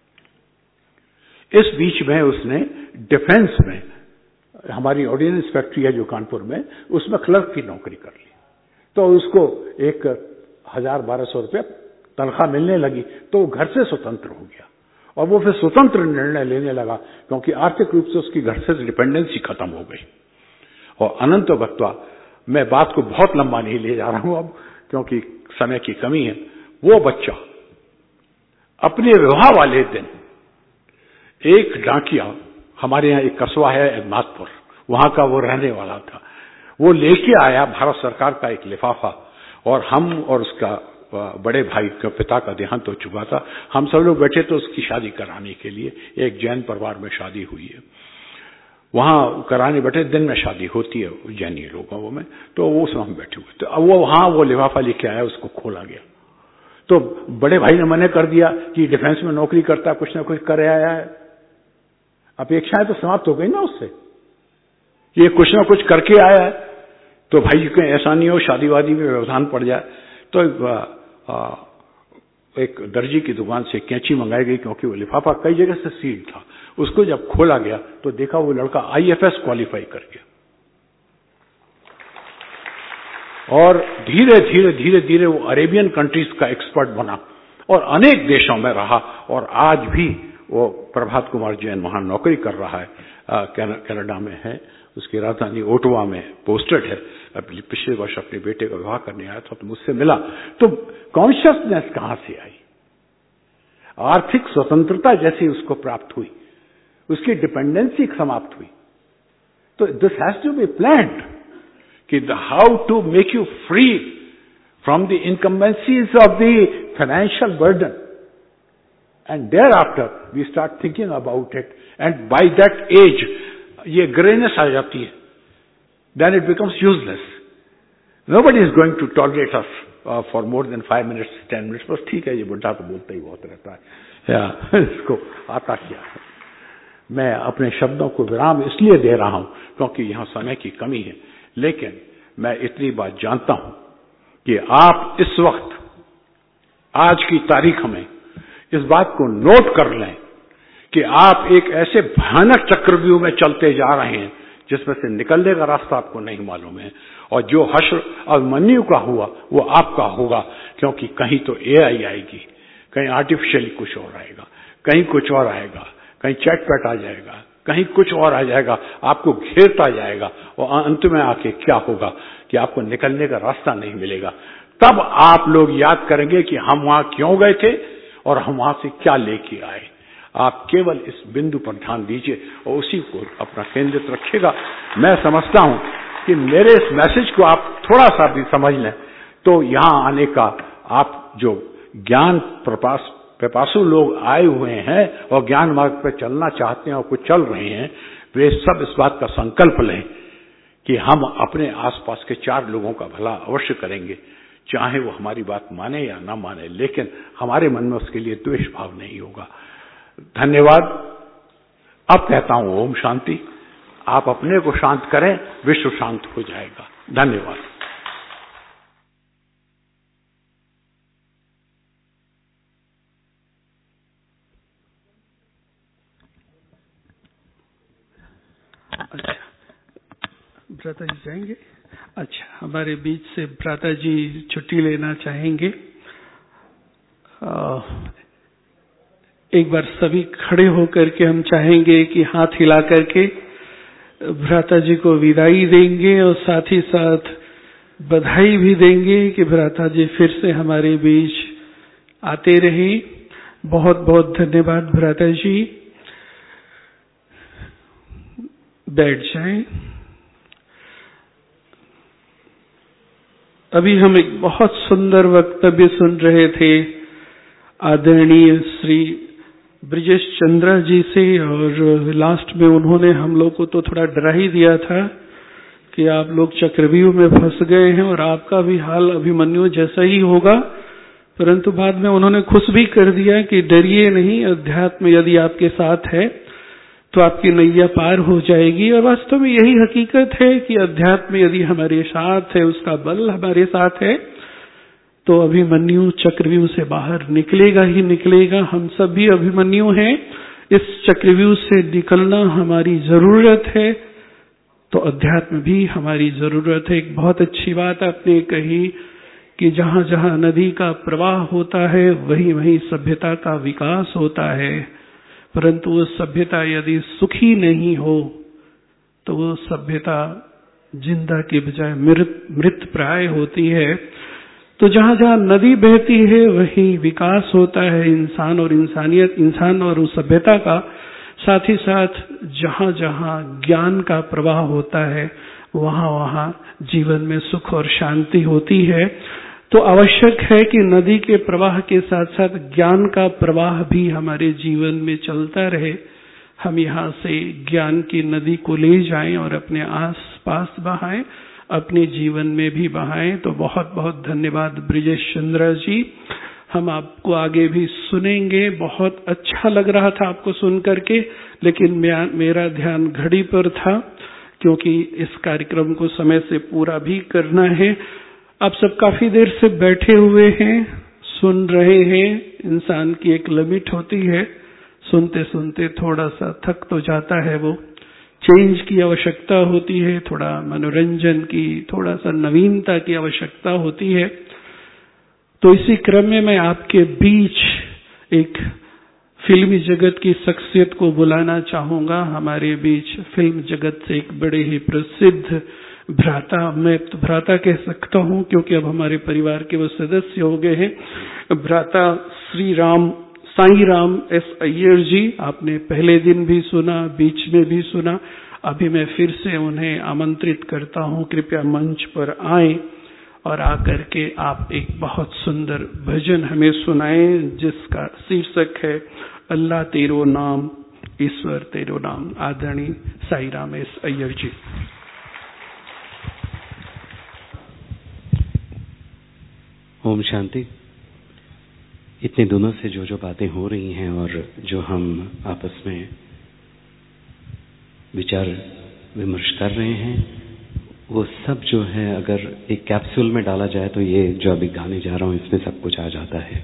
इस बीच में उसने डिफेंस में, हमारी ऑर्डिनेंस फैक्ट्री है जो कानपुर में, उसमें क्लर्क की नौकरी कर ली। तो उसको एक हजार बारह सौ रुपये तनख्वाह मिलने लगी, तो वो घर से स्वतंत्र हो गया और वो फिर स्वतंत्र निर्णय लेने लगा, क्योंकि आर्थिक रूप से उसकी घर से डिपेंडेंसी खत्म हो गई। और अनंत गत्वा, मैं बात को बहुत लंबा नहीं ले जा रहा हूं अब, क्योंकि समय की कमी है। वो बच्चा अपने विवाह वाले दिन एक डाकिया, हमारे यहाँ एक कस्बा है एदनाथपुर, वहां का वो रहने वाला था, वो लेके आया भारत सरकार का एक लिफाफा, और हम और उसका बड़े भाई के पिता का देहांत हो चुका था, हम सब लोग बैठे तो उसकी शादी कराने के लिए। एक जैन परिवार में शादी हुई है, वहां कराने बैठे, दिन में शादी होती है जैनी लोगों में, तो वो सब हम बैठे हुए। तो वो वहां वो लिफाफा लेके आया, उसको खोला गया। तो बड़े भाई ने मना कर दिया कि डिफेंस में नौकरी करता, कुछ ना कुछ कर आया है, अपेक्षाएं तो समाप्त हो गई ना उससे, ये कुछ ना कुछ करके आया है। तो भाई जी कहीं ऐसा नहीं हो शादी वादी में व्यवधान पड़ जाए। तो आ, आ, एक दर्जी की दुकान से कैंची मंगाई गई, क्योंकि वो लिफाफा कई जगह से सील था। उसको जब खोला गया तो देखा वो लड़का आई एफ एस क्वालिफाई कर गया, और धीरे धीरे धीरे धीरे वो अरेबियन कंट्रीज का एक्सपर्ट बना और अनेक देशों में रहा, और आज भी वो प्रभात कुमार जैन वहां नौकरी कर रहा है, कनाडा में है, उसकी राजधानी ओटावा में पोस्टेड है। पिछले वर्ष अपने बेटे का विवाह करने आया था तो मुझसे मिला। तो कॉन्शियसनेस कहां से आई? आर्थिक स्वतंत्रता जैसी उसको प्राप्त हुई, उसकी डिपेंडेंसी समाप्त हुई। तो this has to be planned, कि how to make you free from the incumbencies of the financial burden, and thereafter we start thinking about it, and by that age ये ग्रेनेस आ जाती है, then it becomes useless. Nobody is going to tolerate us uh, for more than five minutes, ten minutes. बस ठीक है, ये बुढ़ा तो बोलता ही बहुत रहता है, या इसको आता क्या है. मैं अपने शब्दों को विराम इसलिए दे रहा हूं क्योंकि यहां समय की कमी है, लेकिन मैं इतनी बात जानता हूं कि आप इस वक्त आज की तारीख में इस बात को नोट कर लें कि आप एक ऐसे भयानक चक्रव्यूह में चलते जा रहे हैं जिसमें से निकलने का रास्ता आपको नहीं मालूम है. और जो हश्र अभिमन्यु का हुआ वो आपका होगा, क्योंकि कहीं तो एआई आएगी, कहीं आर्टिफिशियली कुछ और आएगा, कहीं कुछ और आएगा, कहीं चैटपैट आ जाएगा, कहीं कुछ और आ जाएगा, आपको घेरता जाएगा, और अंत में आके क्या होगा कि आपको निकलने का रास्ता नहीं मिलेगा. तब आप लोग याद करेंगे कि हम वहां क्यों गए थे और हम वहां से क्या लेके आए. आप केवल इस बिंदु पर ध्यान दीजिए और उसी को अपना केंद्रित रखिएगा. मैं समझता हूं कि मेरे इस मैसेज को आप थोड़ा सा भी समझ लें तो यहां आने का, आप जो ज्ञान प्रपास पिपासु लोग आए हुए हैं और ज्ञान मार्ग पर चलना चाहते हैं और कुछ चल रहे हैं, वे सब इस बात का संकल्प लें कि हम अपने आसपास के चार लोगों का भला अवश्य करेंगे, चाहे वो हमारी बात माने या ना माने, लेकिन हमारे मन में उसके लिए द्वेष भाव नहीं होगा. धन्यवाद. अब कहता हूं ओम शांति. आप अपने को शांत करें, विश्व शांत हो जाएगा. धन्यवाद. अच्छा, भ्राता जी जाएंगे. अच्छा, हमारे बीच से भ्राता जी छुट्टी लेना चाहेंगे. आ, एक बार सभी खड़े होकर के हम चाहेंगे कि हाथ हिला करके भ्राता जी को विदाई देंगे और साथ ही साथ बधाई भी देंगे कि भ्राता जी फिर से हमारे बीच आते रहे. बहुत बहुत धन्यवाद भ्राता जी. बैठ जाएं. अभी हम एक बहुत सुंदर वक्तव्य सुन रहे थे आदरणीय श्री ब्रिजेश चंद्रा जी से, और लास्ट में उन्होंने हम लोग को तो थोड़ा डरा ही दिया था कि आप लोग चक्रव्यूह में फंस गए हैं और आपका भी हाल अभिमन्यु जैसा ही होगा. परंतु बाद में उन्होंने खुश भी कर दिया कि डरिए नहीं, अध्यात्म यदि आपके साथ है तो आपकी नैया पार हो जाएगी. और वास्तव में यही हकीकत है कि अध्यात्म यदि हमारे साथ है, उसका बल हमारे साथ है, तो अभिमन्यु चक्रव्यूह से बाहर निकलेगा ही निकलेगा. हम सब भी अभिमन्यु हैं. इस चक्रव्यूह से निकलना हमारी जरूरत है, तो अध्यात्म भी हमारी जरूरत है. एक बहुत अच्छी बात आपने कही कि जहां जहां नदी का प्रवाह होता है वहीं वहीं सभ्यता का विकास होता है. परंतु वो सभ्यता यदि सुखी नहीं हो तो वो सभ्यता जिंदा के बजाय मृत मृत प्राय होती है. तो जहां जहां नदी बहती है वहीं विकास होता है इंसान और इंसानियत, इंसान और उस सभ्यता का. साथ ही साथ जहां जहां ज्ञान का प्रवाह होता है वहां वहां जीवन में सुख और शांति होती है. तो आवश्यक है कि नदी के प्रवाह के साथ साथ ज्ञान का प्रवाह भी हमारे जीवन में चलता रहे. हम यहाँ से ज्ञान की नदी को ले जाएं और अपने आस पास बहाएं, अपने जीवन में भी बहाएं. तो बहुत बहुत धन्यवाद ब्रिजेश चंद्रा जी. हम आपको आगे भी सुनेंगे. बहुत अच्छा लग रहा था आपको सुन करके, लेकिन मेरा ध्यान घड़ी पर था क्योंकि इस कार्यक्रम को समय से पूरा भी करना है. आप सब काफी देर से बैठे हुए हैं, सुन रहे हैं. इंसान की एक लिमिट होती है, सुनते सुनते थोड़ा सा थक तो जाता है. वो चेंज की आवश्यकता होती है, थोड़ा मनोरंजन की, थोड़ा सा नवीनता की आवश्यकता होती है. तो इसी क्रम में मैं आपके बीच एक फिल्मी जगत की शख्सियत को बुलाना चाहूंगा. हमारे बीच फिल्म जगत से एक बड़े ही प्रसिद्ध भ्राता, मैं तो भ्राता कह सकता हूं क्योंकि अब हमारे परिवार के वो सदस्य हो गए हैं, भ्राता श्री राम साईं राम एस अय्यर जी. आपने पहले दिन भी सुना, बीच में भी सुना, अभी मैं फिर से उन्हें आमंत्रित करता हूं, कृपया मंच पर आएं और आकर के आप एक बहुत सुंदर भजन हमें सुनाएं जिसका शीर्षक है अल्लाह तेरो नाम, ईश्वर तेरो नाम। आदरणीय साई रामेश अय्यर जी। ओम शांति। इतने दिनों से जो जो बातें हो रही हैं और जो हम आपस में विचार विमर्श कर रहे हैं, वो सब जो है अगर एक कैप्सूल में डाला जाए तो ये जो अभी गाने जा रहा हूं इसमें सब कुछ आ जाता है।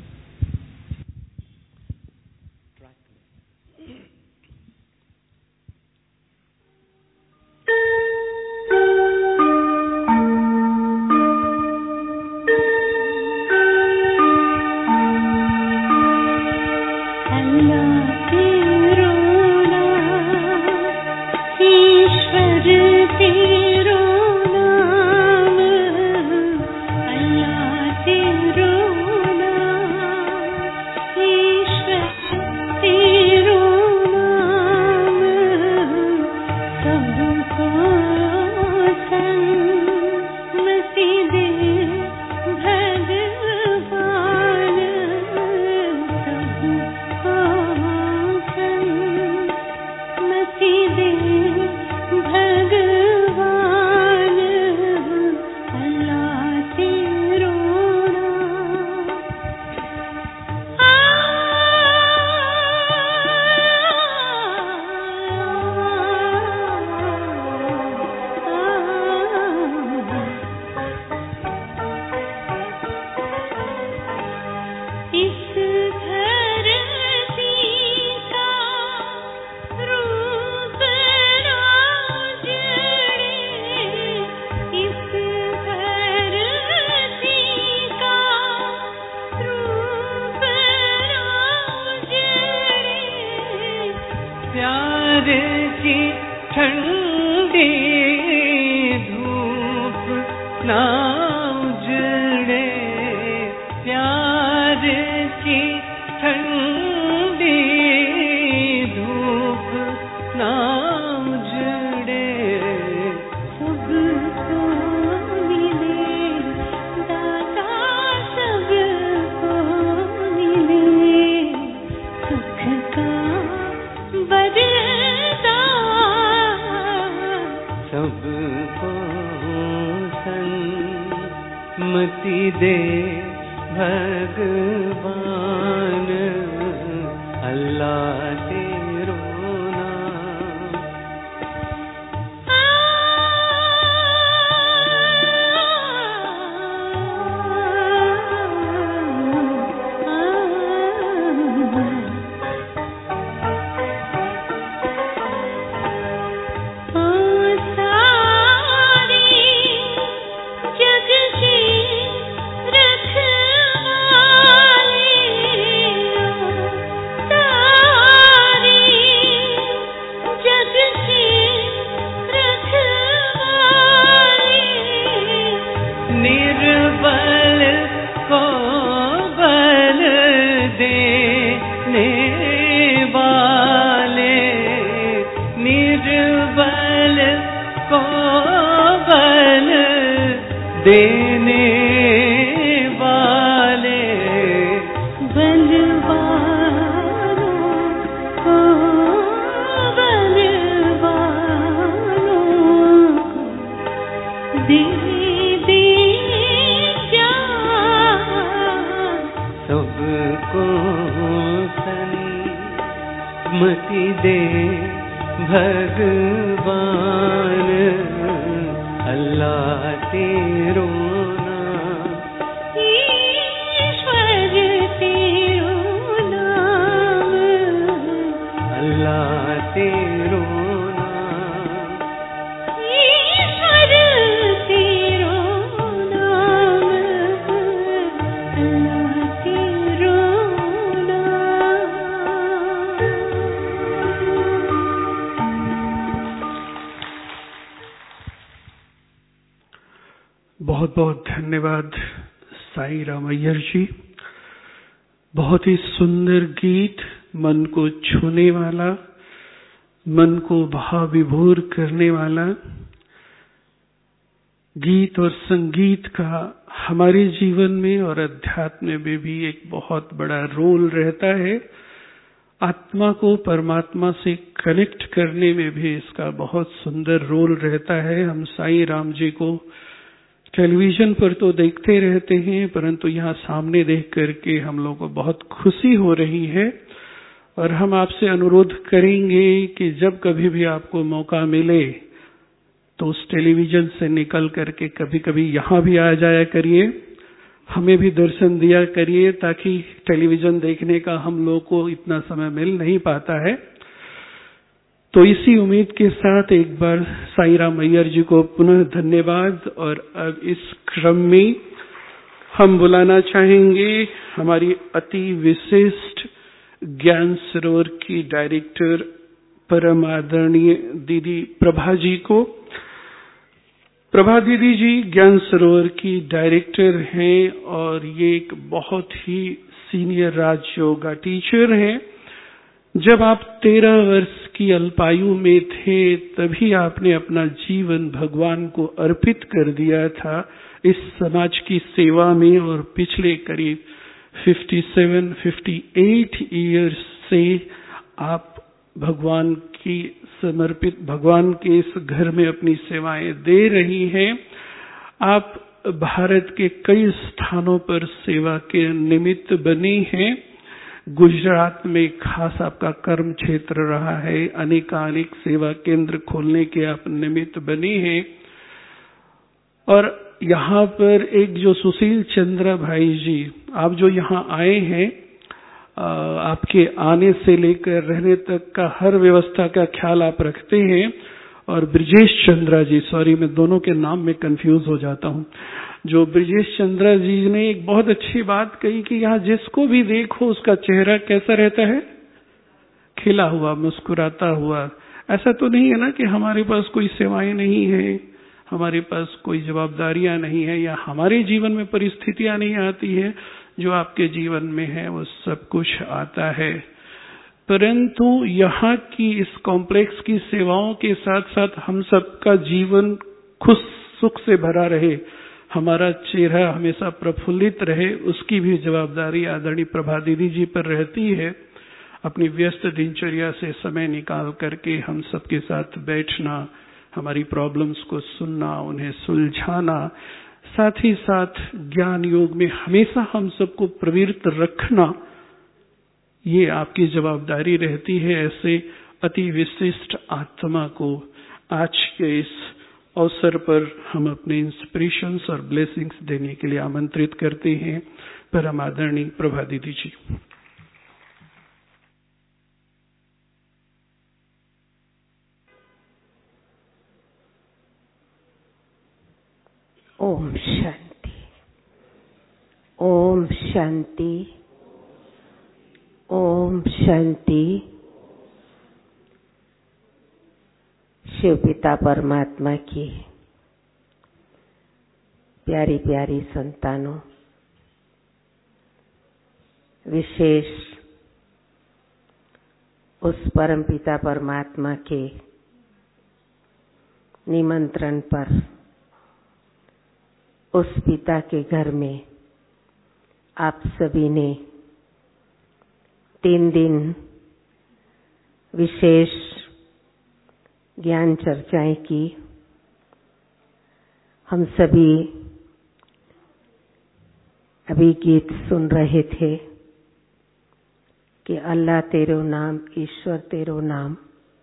बहुत बहुत धन्यवाद साई राम अय्यर जी। बहुत ही सुंदर गीत, मन को छूने वाला, मन को भाव विभोर करने वाला गीत और संगीत का हमारे जीवन में और अध्यात्म में भी एक बहुत बड़ा रोल रहता है। आत्मा को परमात्मा से कनेक्ट करने में भी इसका बहुत सुंदर रोल रहता है। हम साईं राम जी को टेलीविजन पर तो देखते रहते हैं, परंतु यहाँ सामने देख करके हम लोगों को बहुत खुशी हो रही है। और हम आपसे अनुरोध करेंगे कि जब कभी भी आपको मौका मिले तो उस टेलीविजन से निकल करके कभी कभी यहाँ भी आ जाया करिए, हमें भी दर्शन दिया करिए, ताकि टेलीविजन देखने का हम लोग को इतना समय मिल नहीं पाता है। तो इसी उम्मीद के साथ एक बार साईं राम अय्यर जी को पुनः धन्यवाद। और अब इस क्रम में हम बुलाना चाहेंगे हमारी अति विशिष्ट ज्ञान सरोवर की डायरेक्टर परम आदरणीय दीदी प्रभा जी को। प्रभा दीदी जी ज्ञान सरोवर की डायरेक्टर हैं और ये एक बहुत ही सीनियर राज योगा टीचर हैं। जब आप तेरह वर्ष की अल्पायु में थे तभी आपने अपना जीवन भगवान को अर्पित कर दिया था इस समाज की सेवा में, और पिछले करीब सत्तावन अट्ठावन इयर्स से आप भगवान की समर्पित भगवान के इस घर में अपनी सेवाएं दे रही हैं। आप भारत के कई स्थानों पर सेवा के निमित्त बने हैं। गुजरात में खास आपका कर्म क्षेत्र रहा है, अनेकानेक सेवा केंद्र खोलने के आप निमित्त बने हैं। और यहाँ पर एक जो सुशील चंद्र भाई जी, आप जो यहाँ आए हैं, आपके आने से लेकर रहने तक का हर व्यवस्था का ख्याल आप रखते हैं। और ब्रिजेश चंद्रा जी, सॉरी मैं दोनों के नाम में कंफ्यूज हो जाता हूँ, जो ब्रिजेश चंद्रा जी ने एक बहुत अच्छी बात कही कि यहाँ जिसको भी देखो उसका चेहरा कैसा रहता है, खिला हुआ, मुस्कुराता हुआ। ऐसा तो नहीं है ना कि हमारे पास कोई सेवाएं नहीं है, हमारे पास कोई जवाबदारियां नहीं है, या हमारे जीवन में परिस्थितियां नहीं आती है। जो आपके जीवन में है वो सब कुछ आता है, परंतु यहाँ की इस कॉम्प्लेक्स की सेवाओं के साथ साथ हम सबका जीवन खुश सुख से भरा रहे, हमारा चेहरा हमेशा प्रफुल्लित रहे, उसकी भी जवाबदारी आदरणीय प्रभा दीदी जी पर रहती है। अपनी व्यस्त दिनचर्या से समय निकाल करके हम सबके साथ बैठना, हमारी प्रॉब्लम्स को सुनना, उन्हें सुलझाना, साथ ही साथ ज्ञान योग में हमेशा हम सबको प्रवृत्त रखना, ये आपकी जवाबदारी रहती है। ऐसे अति विशिष्ट आत्मा को आज के इस अवसर पर हम अपने इंस्पिरेशंस और ब्लेसिंग्स देने के लिए आमंत्रित करते हैं। परम आदरणीय प्रभा दीदी जी। ओम शांति, ओम शांति, ओम शांति। शिव पिता परमात्मा की प्यारी प्यारी संतानों, विशेष उस परम पिता परमात्मा के निमंत्रण पर उस पिता के घर में आप सभी ने तीन दिन विशेष ज्ञान चर्चाएं की। हम सभी अभी गीत सुन रहे थे कि अल्लाह तेरो नाम, ईश्वर तेरो नाम।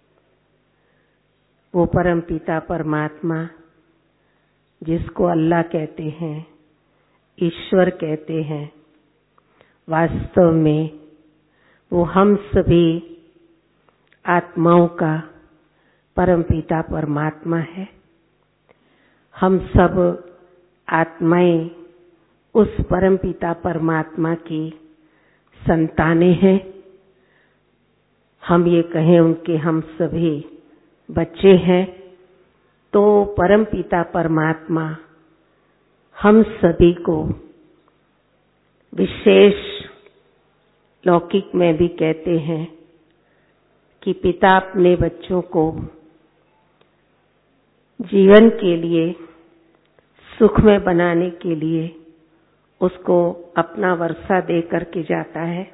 वो परम पिता परमात्मा जिसको अल्लाह कहते हैं, ईश्वर कहते हैं, वास्तव में वो हम सभी आत्माओं का परम पिता परमात्मा है। हम सब आत्माएं उस परम पिता परमात्मा की संतानें हैं। हम ये कहें उनके हम सभी बच्चे हैं, तो परम पिता परमात्मा हम सभी को विशेष लौकिक में भी कहते हैं कि पिता अपने बच्चों को जीवन के लिए सुख में बनाने के लिए उसको अपना वर्षा दे करके जाता है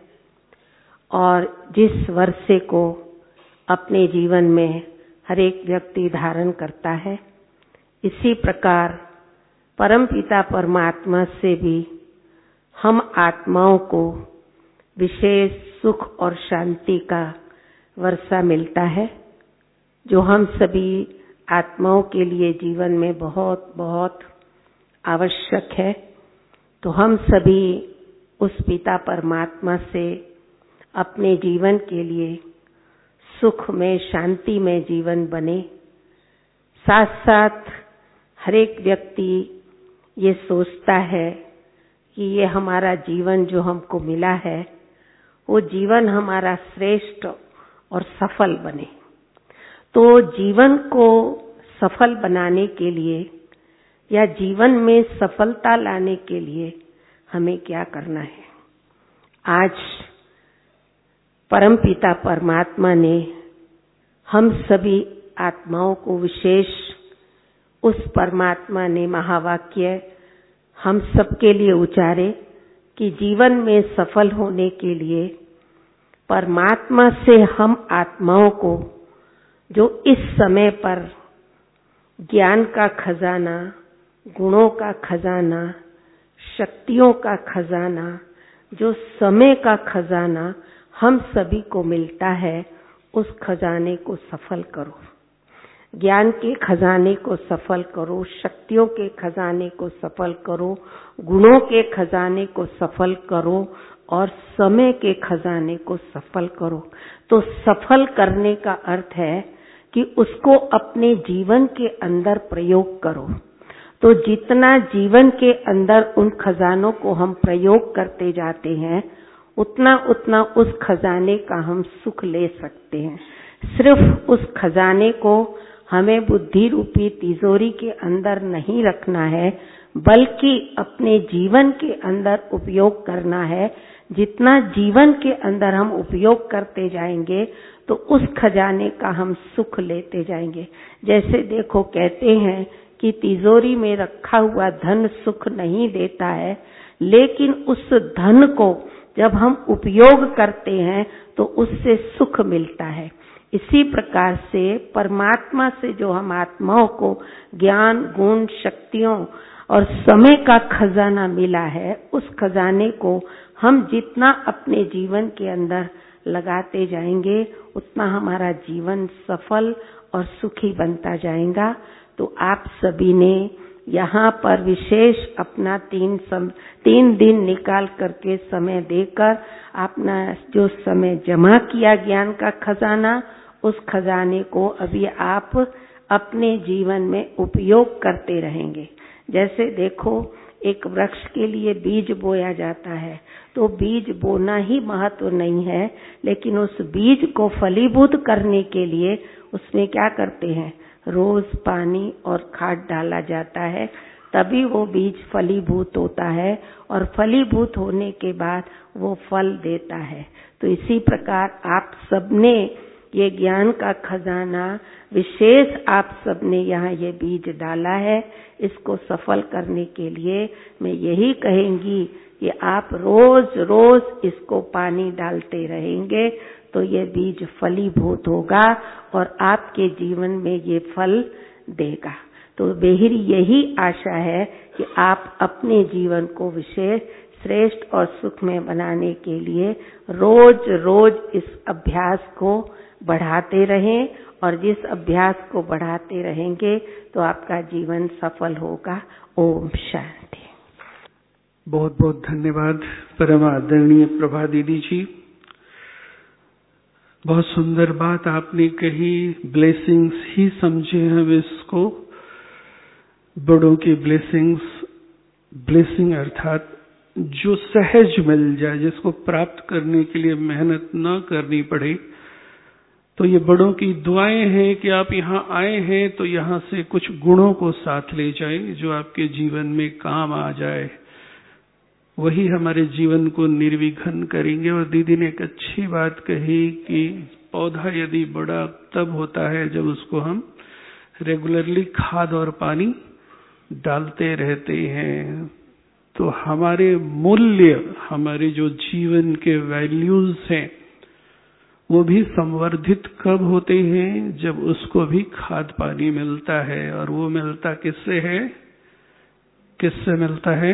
और जिस वर्षे को अपने जीवन में हर एक व्यक्ति धारण करता है, इसी प्रकार परमपिता परमात्मा से भी हम आत्माओं को विशेष सुख और शांति का वर्षा मिलता है, जो हम सभी आत्माओं के लिए जीवन में बहुत बहुत आवश्यक है। तो हम सभी उस पिता परमात्मा से अपने जीवन के लिए सुख में, शांति में जीवन बने। साथ साथ हर एक व्यक्ति ये सोचता है कि ये हमारा जीवन जो हमको मिला है, वो जीवन हमारा श्रेष्ठ और सफल बने। तो जीवन को सफल बनाने के लिए या जीवन में सफलता लाने के लिए हमें क्या करना है? आज परमपिता परमात्मा ने हम सभी आत्माओं को विशेष, उस परमात्मा ने महावाक्य हम सबके लिए उचारे कि जीवन में सफल होने के लिए परमात्मा से हम आत्माओं को जो इस समय पर ज्ञान का खजाना, गुणों का खजाना, शक्तियों का खजाना, जो समय का खजाना हम सभी को मिलता है, उस खजाने को सफल करो। ज्ञान के खजाने को सफल करो, शक्तियों के खजाने को सफल करो, गुणों के खजाने को सफल करो और समय के खजाने को सफल करो। तो सफल करने का अर्थ है कि उसको अपने जीवन के अंदर प्रयोग करो। तो जितना जीवन के अंदर उन खजानों को हम प्रयोग करते जाते हैं, उतना उतना उस खजाने का हम सुख ले सकते हैं। सिर्फ उस खजाने को हमें बुद्धि रूपी तिजोरी के अंदर नहीं रखना है, बल्कि अपने जीवन के अंदर उपयोग करना है। जितना जीवन के अंदर हम उपयोग करते जाएंगे, तो उस खजाने का हम सुख लेते जाएंगे। जैसे देखो, कहते हैं कि तिजोरी में रखा हुआ धन सुख नहीं देता है, लेकिन उस धन को जब हम उपयोग करते हैं तो उससे सुख मिलता है। इसी प्रकार से परमात्मा से जो हम आत्माओं को ज्ञान, गुण, शक्तियों और समय का खजाना मिला है, उस खजाने को हम जितना अपने जीवन के अंदर लगाते जाएंगे, उतना हमारा जीवन सफल और सुखी बनता जाएगा। तो आप सभी ने यहाँ पर विशेष अपना तीन सम, तीन दिन निकाल करके समय देकर अपना जो समय जमा किया ज्ञान का खजाना, उस खजाने को अभी आप अपने जीवन में उपयोग करते रहेंगे। जैसे देखो, एक वृक्ष के लिए बीज बोया जाता है, तो बीज बोना ही महत्व नहीं है, लेकिन उस बीज को फलीभूत करने के लिए उसमें क्या करते हैं? रोज पानी और खाद डाला जाता है, तभी वो बीज फलीभूत होता है और फलीभूत होने के बाद वो फल देता है। तो इसी प्रकार आप सबने ये ज्ञान का खजाना विशेष आप सबने यहाँ ये बीज डाला है। इसको सफल करने के लिए मैं यही कहेंगी कि आप रोज रोज इसको पानी डालते रहेंगे, तो ये बीज फलीभूत होगा और आपके जीवन में ये फल देगा। तो मेरी यही आशा है कि आप अपने जीवन को विशेष, श्रेष्ठ और सुखमय बनाने के लिए रोज रोज इस अभ्यास को बढ़ाते रहें, और जिस अभ्यास को बढ़ाते रहेंगे तो आपका जीवन सफल होगा। ओम शांति। बहुत बहुत धन्यवाद परम आदरणीय प्रभा दीदी जी। बहुत सुंदर बात आपने कही। ब्लेसिंग्स ही समझे हम इसको, बड़ों की ब्लेसिंग्स। ब्लेसिंग अर्थात जो सहज मिल जाए, जिसको प्राप्त करने के लिए मेहनत ना करनी पड़े। तो ये बड़ों की दुआएं हैं कि आप यहाँ आए हैं तो यहाँ से कुछ गुणों को साथ ले जाएं जो आपके जीवन में काम आ जाए, वही हमारे जीवन को निर्विघ्न करेंगे। और दीदी ने एक अच्छी बात कही कि पौधा यदि बड़ा तब होता है जब उसको हम रेगुलरली खाद और पानी डालते रहते हैं। तो हमारे मूल्य, हमारे जो जीवन के वैल्यूज हैं, वो भी संवर्धित कब होते हैं? जब उसको भी खाद पानी मिलता है। और वो मिलता किससे है? किससे मिलता है?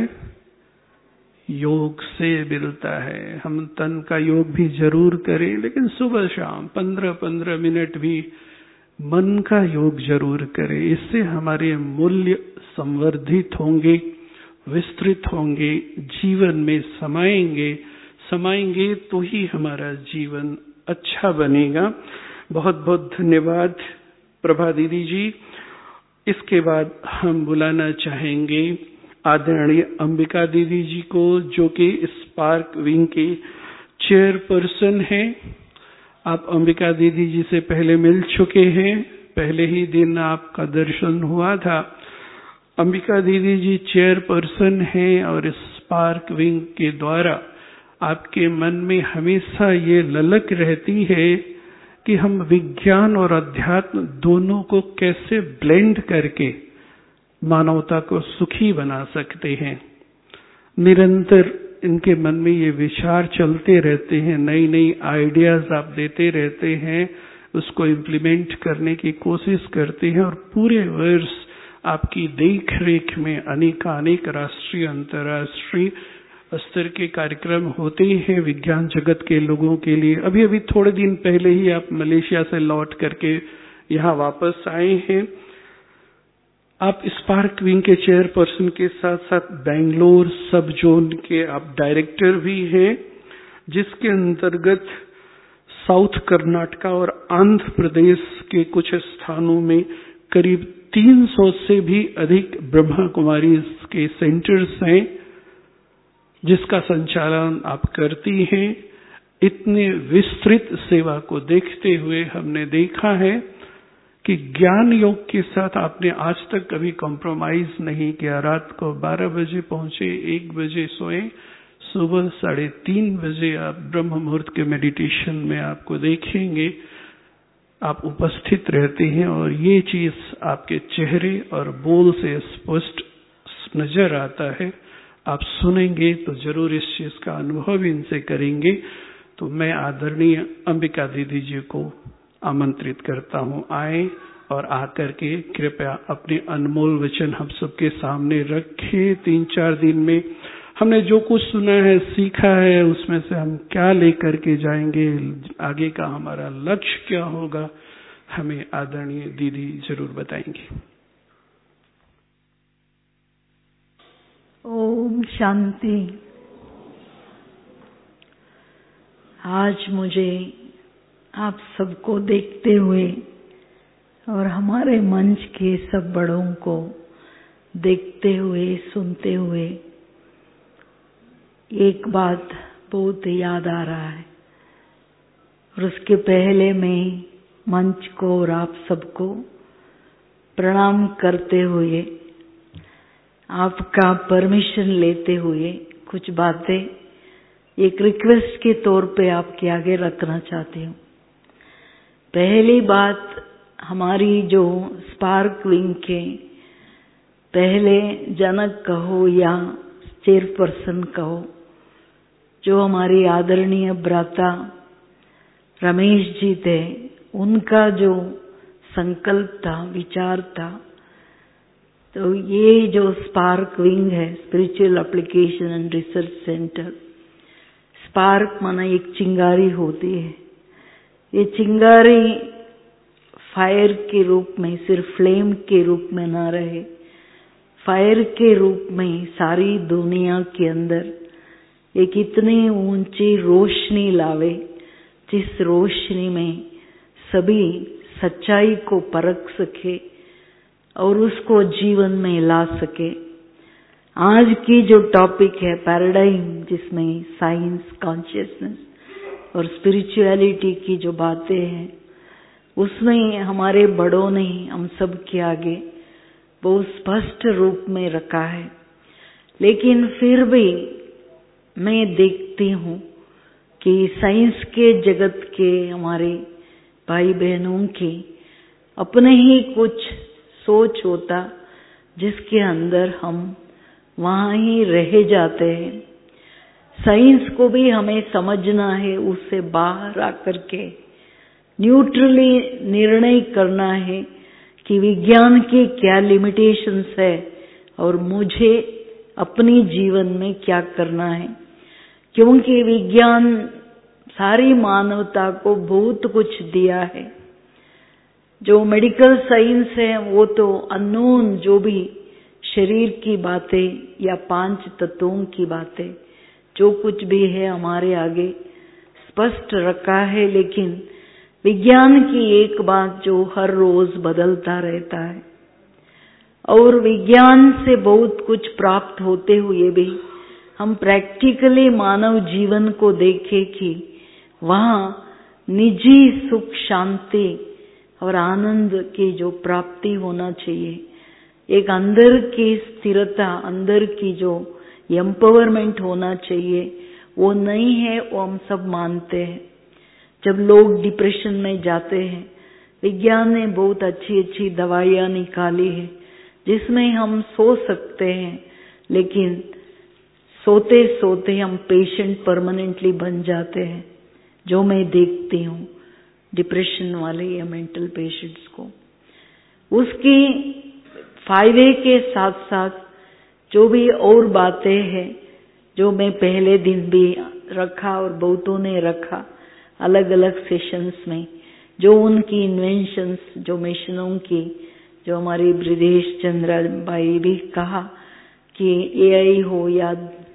योग से मिलता है। हम तन का योग भी जरूर करें, लेकिन सुबह शाम पंद्रह पंद्रह मिनट भी मन का योग जरूर करें। इससे हमारे मूल्य संवर्धित होंगे, विस्तृत होंगे, जीवन में समाएंगे। समाएंगे तो ही हमारा जीवन अच्छा बनेगा। बहुत बहुत धन्यवाद प्रभा दीदी जी। इसके बाद हम बुलाना चाहेंगे आदरणीय अंबिका दीदी जी को, जो कि स्पार्क विंग के चेयरपर्सन हैं। आप अंबिका दीदी जी से पहले मिल चुके हैं, पहले ही दिन आपका दर्शन हुआ था। अंबिका दीदी जी चेयरपर्सन हैं और स्पार्क विंग के द्वारा आपके मन में हमेशा ये ललक रहती है कि हम विज्ञान और अध्यात्म दोनों को कैसे ब्लेंड करके मानवता को सुखी बना सकते हैं। निरंतर इनके मन में ये विचार चलते रहते हैं, नई नई आइडियाज आप देते रहते हैं, उसको इम्प्लीमेंट करने की कोशिश करते हैं। और पूरे वर्ष आपकी देख रेख में अनेकानेक राष्ट्रीय अंतर्राष्ट्रीय स्तर के कार्यक्रम होते हैं विज्ञान जगत के लोगों के लिए। अभी अभी थोड़े दिन पहले ही आप मलेशिया से लौट करके यहाँ वापस आए हैं। आप स्पार्क विंग के चेयरपर्सन के साथ साथ बेंगलोर सब जोन के आप डायरेक्टर भी हैं, जिसके अंतर्गत साउथ कर्नाटका और आंध्र प्रदेश के कुछ स्थानों में करीब तीन सौ से भी अधिक ब्रह्मा कुमारी के सेंटर्स हैं, जिसका संचालन आप करती हैं। इतने विस्तृत सेवा को देखते हुए हमने देखा है कि ज्ञान योग के साथ आपने आज तक कभी कॉम्प्रोमाइज नहीं किया। रात को बारह बजे पहुंचे, एक बजे सोए, सुबह साढ़े तीन बजे आप ब्रह्म मुहूर्त के मेडिटेशन में आपको देखेंगे, आप उपस्थित रहते हैं। और ये चीज आपके चेहरे और बोल से स्पष्ट नजर आता है। आप सुनेंगे तो जरूर इस चीज का अनुभव इनसे करेंगे। तो मैं आदरणीय अंबिका दीदी जी को आमंत्रित करता हूं, आए और आकर के कृपया अपने अनमोल वचन हम सबके सामने रखें। तीन चार दिन में हमने जो कुछ सुना है, सीखा है, उसमें से हम क्या लेकर के जाएंगे, आगे का हमारा लक्ष्य क्या होगा, हमें आदरणीय दीदी जरूर बताएंगे। ओम शांति। आज मुझे आप सबको देखते हुए और हमारे मंच के सब बड़ों को देखते हुए, सुनते हुए एक बात बहुत याद आ रहा है। और उसके पहले मैं मंच को और आप सबको प्रणाम करते हुए, आपका परमिशन लेते हुए कुछ बातें एक रिक्वेस्ट के तौर पे आपके आगे रखना चाहती हूँ। पहली बात, हमारी जो स्पार्क विंग के पहले जनक कहो या चेयरपर्सन कहो, जो हमारी आदरणीय भ्राता रमेश जी थे, उनका जो संकल्प था, विचार था, तो ये जो स्पार्क विंग है, spiritual application and research centre, spark माना एक चिंगारी होती है। ये चिंगारी फायर के रूप में, सिर्फ फ्लेम के रूप में ना रहे, फायर के रूप में सारी दुनिया के अंदर एक इतनी ऊंची रोशनी लावे, जिस रोशनी में सभी सच्चाई को परख सके और उसको जीवन में ला सके। आज की जो टॉपिक है पैराडाइम, जिसमें साइंस, कॉन्शियसनेस और स्पिरिचुअलिटी की जो बातें हैं, उसमें हमारे बड़ों ने हम सब के आगे बहुत स्पष्ट रूप में रखा है। लेकिन फिर भी मैं देखती हूँ कि साइंस के जगत के हमारे भाई बहनों की अपने ही कुछ सोच होता जिसके अंदर हम वहां ही रह जाते हैं। साइंस को भी हमें समझना है, उससे बाहर आकर के न्यूट्रली निर्णय करना है कि विज्ञान की क्या लिमिटेशंस है और मुझे अपनी जीवन में क्या करना है। क्योंकि विज्ञान सारी मानवता को बहुत कुछ दिया है। जो मेडिकल साइंस है वो तो अननोन, जो भी शरीर की बातें या पांच तत्वों की बातें जो कुछ भी है हमारे आगे स्पष्ट रखा है, लेकिन विज्ञान की एक बात जो हर रोज बदलता रहता है और विज्ञान से बहुत कुछ प्राप्त होते हुए भी हम प्रैक्टिकली मानव जीवन को देखें कि वहाँ निजी सुख शांति और आनंद की जो प्राप्ति होना चाहिए, एक अंदर की स्थिरता, अंदर की जो एम्पावरमेंट होना चाहिए, वो नहीं है, वो हम सब मानते हैं। जब लोग डिप्रेशन में जाते हैं, विज्ञान ने बहुत अच्छी अच्छी दवाइयाँ निकाली है जिसमें हम सो सकते हैं, लेकिन सोते सोते हम पेशेंट परमानेंटली बन जाते हैं, जो मैं देखती हूँ डिप्रेशन वाले या मेंटल पेशेंट्स को। उसकी फायदे के साथ साथ जो भी और बातें हैं जो मैं पहले दिन भी रखा और बहुतों ने रखा अलग अलग सेशंस में, जो उनकी इन्वेंशंस, जो मिशनों की, जो हमारी ब्रिजेश चंद्रा भाई भी कहा कि एआई हो या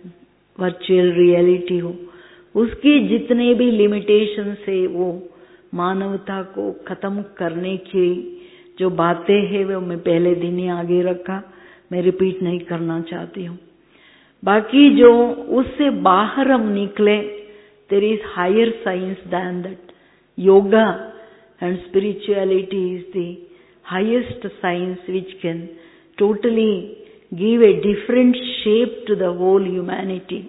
वर्चुअल रियलिटी हो, उसकी जितने भी लिमिटेशंस है वो मानवता को खत्म करने की जो बातें हैं वो मैं पहले दिन ही आगे रखा, मैं रिपीट नहीं करना चाहती हूँ। बाकी जो उससे बाहर हम निकले, there is higher science than that. Yoga and spirituality is the highest science which can totally give a different shape to the whole humanity.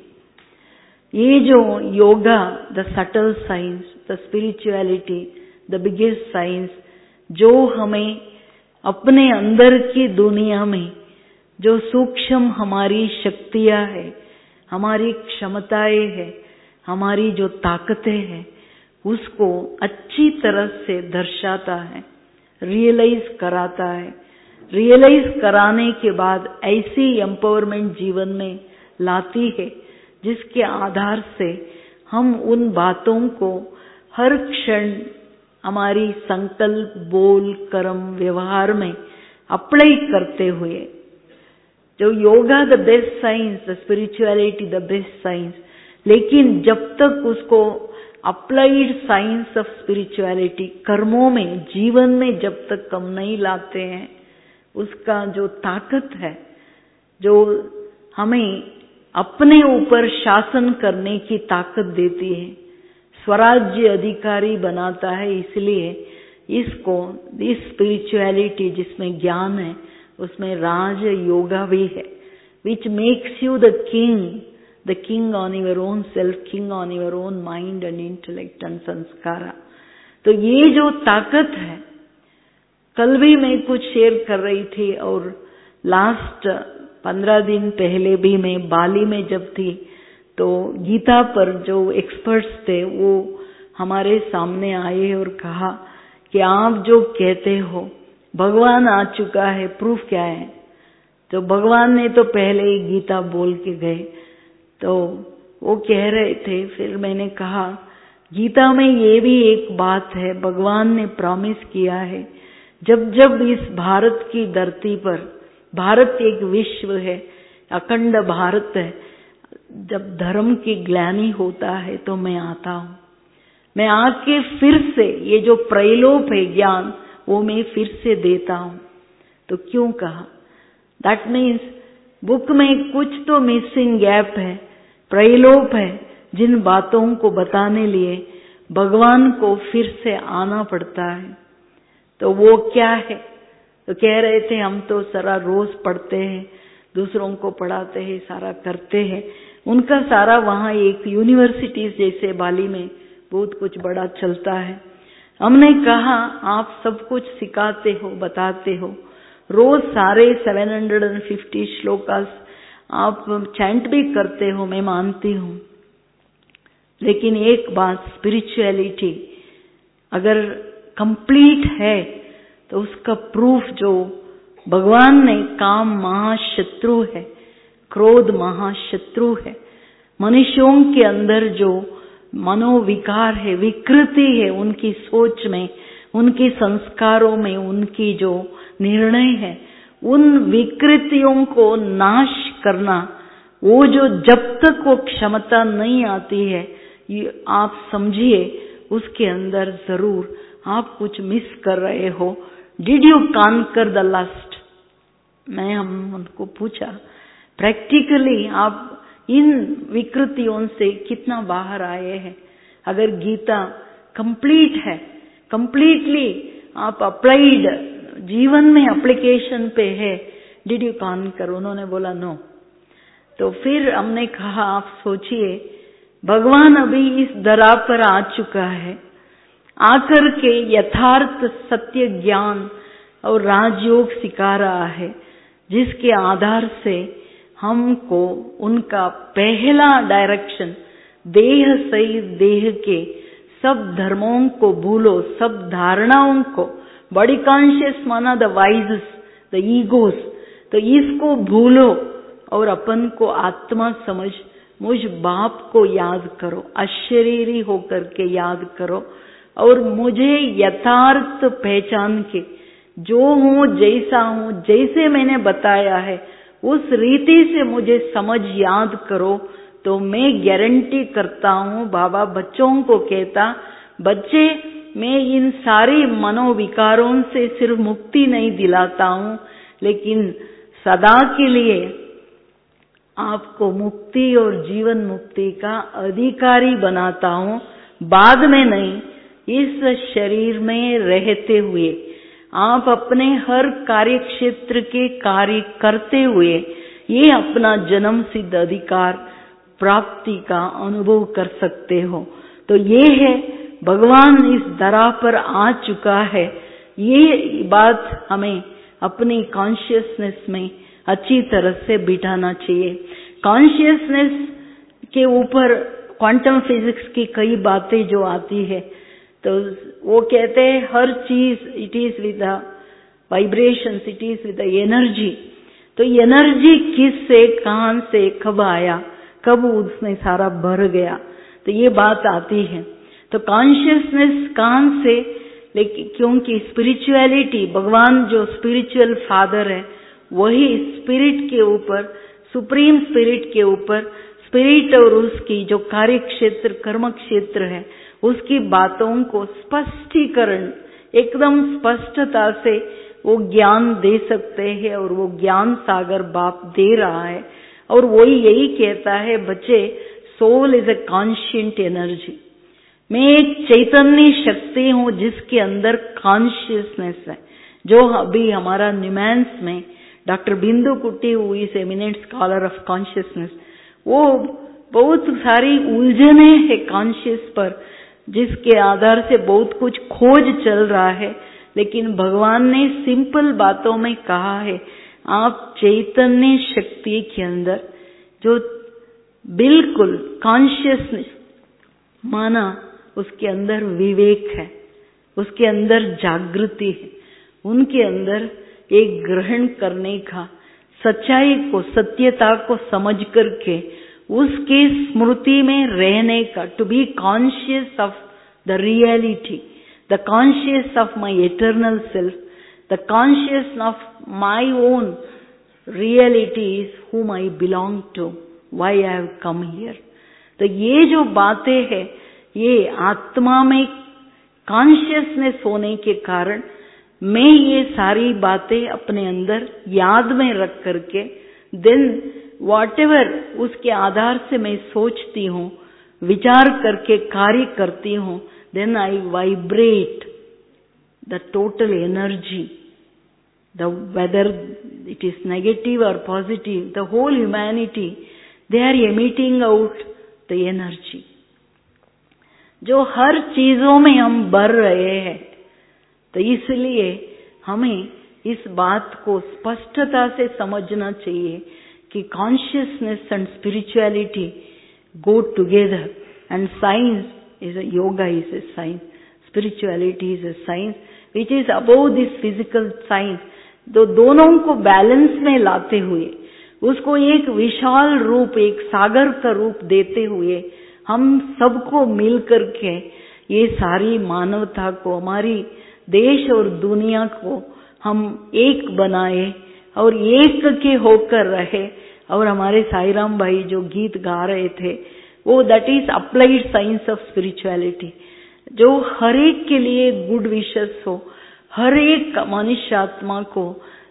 ये जो yoga, the subtle science, the spirituality, the biggest science, जो हमें अपने अंदर की दुनिया में जो सूक्ष्म हमारी शक्तियाँ है, हमारी क्षमताएं है, हमारी जो ताकतें हैं, उसको अच्छी तरह से दर्शाता है, रियलाइज कराता है। रियलाइज कराने के बाद ऐसी एम्पावरमेंट जीवन में लाती है जिसके आधार से हम उन बातों को हर क्षण हमारी संकल्प, बोल, कर्म, व्यवहार में अप्लाई करते हुए, जो yoga the best science, the spirituality the best science, लेकिन जब तक उसको अप्लाइड साइंस ऑफ स्पिरिचुअलिटी कर्मों में, जीवन में जब तक हम नहीं लाते हैं, उसका जो ताकत है, जो हमें अपने ऊपर शासन करने की ताकत देती है, स्वराज्य अधिकारी बनाता है। इसलिए इसको, इस स्पिरिचुअलिटी जिसमें ज्ञान है, उसमें राज योगा भी है, which makes you the king, the king on your own self, king on your own mind and intellect and संस्कारा। तो ये जो ताकत है, कल भी मैं कुछ शेयर कर रही थी और लास्ट पंद्रह दिन पहले भी मैं बाली में जब थी तो गीता पर जो एक्सपर्ट्स थे वो हमारे सामने आए और कहा कि आप जो कहते हो भगवान आ चुका है, प्रूफ क्या है? तो भगवान ने तो पहले ही गीता बोल के गए, तो वो कह रहे थे। फिर मैंने कहा गीता में ये भी एक बात है, भगवान ने प्रॉमिस किया है, जब जब इस भारत की धरती पर, भारत एक विश्व है, अखंड भारत है, जब धर्म की ग्लानि होता है तो मैं आता हूँ, मैं आके फिर से ये जो प्रलोभ है ज्ञान वो मैं फिर से देता हूँ। तो क्यों कहा? दैट मीन्स बुक में कुछ तो मिसिंग गैप है, प्रलोभ है, जिन बातों को बताने लिए भगवान को फिर से आना पड़ता है। तो वो क्या है? तो कह रहे थे हम तो सारा रोज पढ़ते हैं, दूसरों को पढ़ाते हैं, सारा करते हैं, उनका सारा वहाँ एक यूनिवर्सिटीज जैसे बाली में बहुत कुछ बड़ा चलता है। हमने कहा आप सब कुछ सिखाते हो, बताते हो, रोज सारे सात सौ पचास श्लोकास आप चैंट भी करते हो, मैं मानती हूँ, लेकिन एक बात, स्पिरिचुअलिटी अगर कंप्लीट है तो उसका प्रूफ जो भगवान ने, काम महाशत्रु है, क्रोध महाशत्रु है, मनुष्यों के अंदर जो मनोविकार है, विकृति है, उनकी सोच में, उनके संस्कारों में, उनकी जो निर्णय है, उन विकृतियों को नाश करना, वो जो जब तक वो क्षमता नहीं आती है, ये आप समझिए उसके अंदर जरूर आप कुछ मिस कर रहे हो। Did you conquer the lust? मैं हम उनको पूछा, प्रैक्टिकली आप इन विकृतियों से कितना बाहर आए हैं? अगर गीता कंप्लीट है, कंप्लीटली आप अप्लाइड जीवन में एप्लीकेशन पे है, डिड यू कॉन्कर? उन्होंने बोला नो। तो फिर हमने कहा आप सोचिए, भगवान अभी इस दरा पर आ चुका है, आकर के यथार्थ सत्य ज्ञान और राजयोग सिखा रहा है, जिसके आधार से हमको उनका पहला डायरेक्शन, देह सहित देह के सब धर्मों को भूलो, सब धारणाओं को, बॉडी कॉन्शियस माना द वाइजेस, द ईगोस, तो इसको भूलो और अपन को आत्मा समझ, मुझ बाप को याद करो, अशरीरी होकर के याद करो, और मुझे यथार्थ पहचान के जो हूँ, जैसा हूँ, जैसे मैंने बताया है, उस रीति से मुझे समझ याद करो, तो मैं गारंटी करता हूँ, बाबा बच्चों को कहता, बच्चे मैं इन सारी मनोविकारों से सिर्फ मुक्ति नहीं दिलाता हूँ, लेकिन सदा के लिए आपको मुक्ति और जीवन मुक्ति का अधिकारी बनाता हूँ, बाद में नहीं, इस शरीर में रहते हुए आप अपने हर कार्य क्षेत्र के कार्य करते हुए ये अपना जन्म सिद्ध अधिकार प्राप्ति का अनुभव कर सकते हो। तो ये है, भगवान इस धरा पर आ चुका है, ये बात हमें अपनी कॉन्शियसनेस में अच्छी तरह से बिठाना चाहिए। कॉन्शियसनेस के ऊपर क्वांटम फिजिक्स की कई बातें जो आती है, तो वो कहते हैं हर चीज it is with vibrations, it is with energy. तो एनर्जी किस से, कहां से, कब आया, कब उसमें सारा भर गया, तो ये बात आती है। तो कॉन्शियसनेस कहां से, लेकिन क्योंकि स्पिरिचुअलिटी, भगवान जो स्पिरिचुअल फादर है, वही स्पिरिट के ऊपर, सुप्रीम स्पिरिट के ऊपर, स्पिरिट और उसकी जो कार्य क्षेत्र, कर्म क्षेत्र है, उसकी बातों को स्पष्टीकरण, एकदम स्पष्टता से वो ज्ञान दे सकते हैं, और वो ज्ञान सागर बाप दे रहा है। और वही यही कहता है, बच्चे, soul is a conscient energy. मैं एक चैतन्य शक्ति हूँ जिसके अंदर कॉन्शियसनेस है, जो अभी हमारा न्यूमैंस में doctor Bindu Kutty who is eminent scholar of consciousness, वो बहुत सारी उलझने है कॉन्शियस पर, जिसके आधार से बहुत कुछ खोज चल रहा है, लेकिन भगवान ने सिंपल बातों में कहा है, आप चैतन्य शक्ति के अंदर जो बिल्कुल कॉन्शियसनेस माना, उसके अंदर विवेक है, उसके अंदर जागृति है, उनके अंदर एक ग्रहण करने का, सच्चाई को, सत्यता को समझ करके उसके स्मृति में रहने का, to be conscious of the reality, the conscious of my eternal self, the conscious of my own reality is whom I belong to, why I have come here। तो ये जो बातें हैं, ये आत्मा में कॉन्शियसनेस होने के कारण मैं ये सारी बातें अपने अंदर याद में रख करके, देन व्हाटएवर उसके आधार से मैं सोचती हूँ, विचार करके कार्य करती हूँ, then I vibrate the total energy, the whether it is negative और positive, the whole humanity, they are emitting out the energy। जो हर चीजों में हम भर रहे हैं। तो इसलिए हमें इस बात को स्पष्टता से समझना चाहिए कि consciousness and spirituality go together, and science is a yoga is a science, spirituality is a science which is above this physical science. तो दोनों को बैलेंस में लाते हुए, उसको एक विशाल रूप, एक सागर का रूप देते हुए, हम सबको मिल करके ये सारी मानवता को, हमारी देश और दुनिया को हम एक बनाए और एक के होकर रहे। और हमारे साईं राम भाई जो गीत गा रहे थे वो that is applied science of spirituality, जो हर एक के लिए गुड विशेस हो, हर एक मनुष्य आत्मा को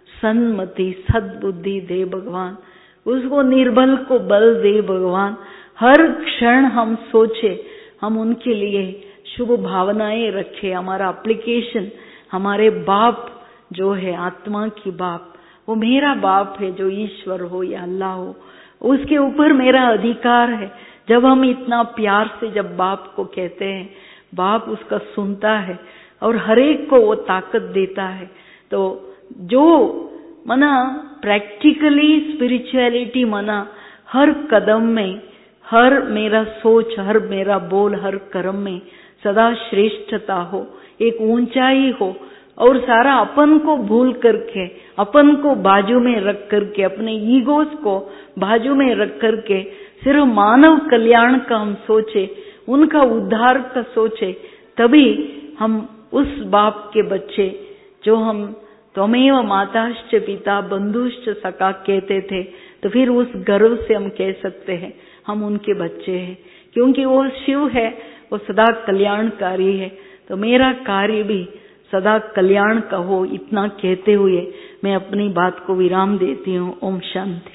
सन्मति सद्बुद्धि दे भगवान, उसको निर्बल को बल दे भगवान। हर क्षण हम सोचे, हम उनके लिए शुभ भावनाएं रखें। हमारा एप्लीकेशन हमारे बाप जो है, आत्मा की बाप, वो मेरा बाप है, जो ईश्वर हो या अल्लाह हो, उसके ऊपर मेरा अधिकार है। जब हम इतना प्यार से जब बाप को कहते हैं, बाप उसका सुनता है और हर एक को वो ताकत देता है। तो जो मना प्रैक्टिकली स्पिरिचुअलिटी मना हर कदम में, हर मेरा सोच, हर मेरा बोल, हर कर्म में सदा श्रेष्ठता हो, एक ऊंचाई हो, और सारा अपन को भूल करके, अपन को बाजू में रख करके, अपने ईगोस को बाजू में रख करके सिर्फ मानव कल्याण का हम सोचे, उनका उद्धार का सोचे, तभी हम उस बाप के बच्चे जो हम त्वमेव माताश्च पिता बंधुश्च सखा कहते थे, तो फिर उस गर्व से हम कह सकते हैं हम उनके बच्चे हैं, क्योंकि वो शिव है, वो सदा कल्याणकारी है। तो मेरा कार्य भी सदा कल्याण का हो, इतना कहते हुए मैं अपनी बात को विराम देती हूँ। ओम शांति।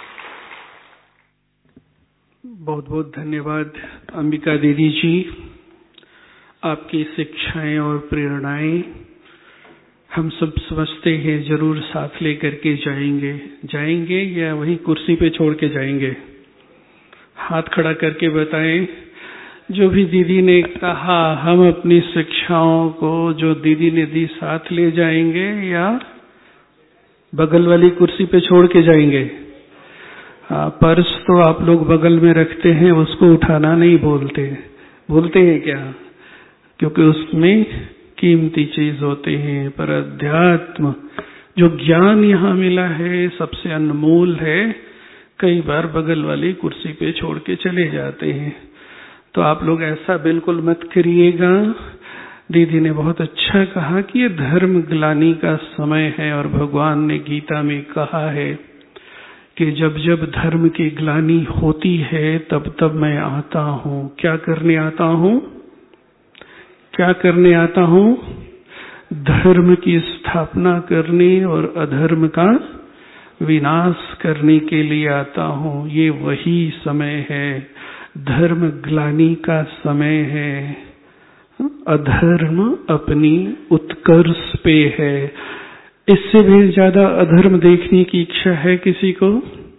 बहुत बहुत धन्यवाद अंबिका दीदी जी, आपकी शिक्षाएं और प्रेरणाएं हम सब समझते हैं, जरूर साथ लेकर के जाएंगे जाएंगे या वहीं कुर्सी पे छोड़ के जाएंगे? हाथ खड़ा करके बताएं। जो भी दीदी ने कहा, हम अपनी शिक्षाओं को जो दीदी ने दी साथ ले जाएंगे या बगल वाली कुर्सी पे छोड़ के जाएंगे? हाँ, पर्स तो आप लोग बगल में रखते हैं, उसको उठाना नहीं बोलते, बोलते हैं क्या? क्योंकि उसमें कीमती चीज होते हैं। पर अध्यात्म जो ज्ञान यहाँ मिला है सबसे अनमोल है, कई बार बगल वाली कुर्सी पे छोड़ के चले जाते हैं। तो आप लोग ऐसा बिल्कुल मत करिएगा। दीदी ने बहुत अच्छा कहा कि ये धर्म ग्लानि का समय है, और भगवान ने गीता में कहा है कि जब जब धर्म की ग्लानि होती है तब तब मैं आता हूँ। क्या करने आता हूँ? क्या करने आता हूँ? धर्म की स्थापना करने और अधर्म का विनाश करने के लिए आता हूँ। ये वही समय है, धर्म ग्लानि का समय है। अधर्म अपनी उत्कर्ष पे है। इससे भी ज्यादा अधर्म देखने की इच्छा है किसी को?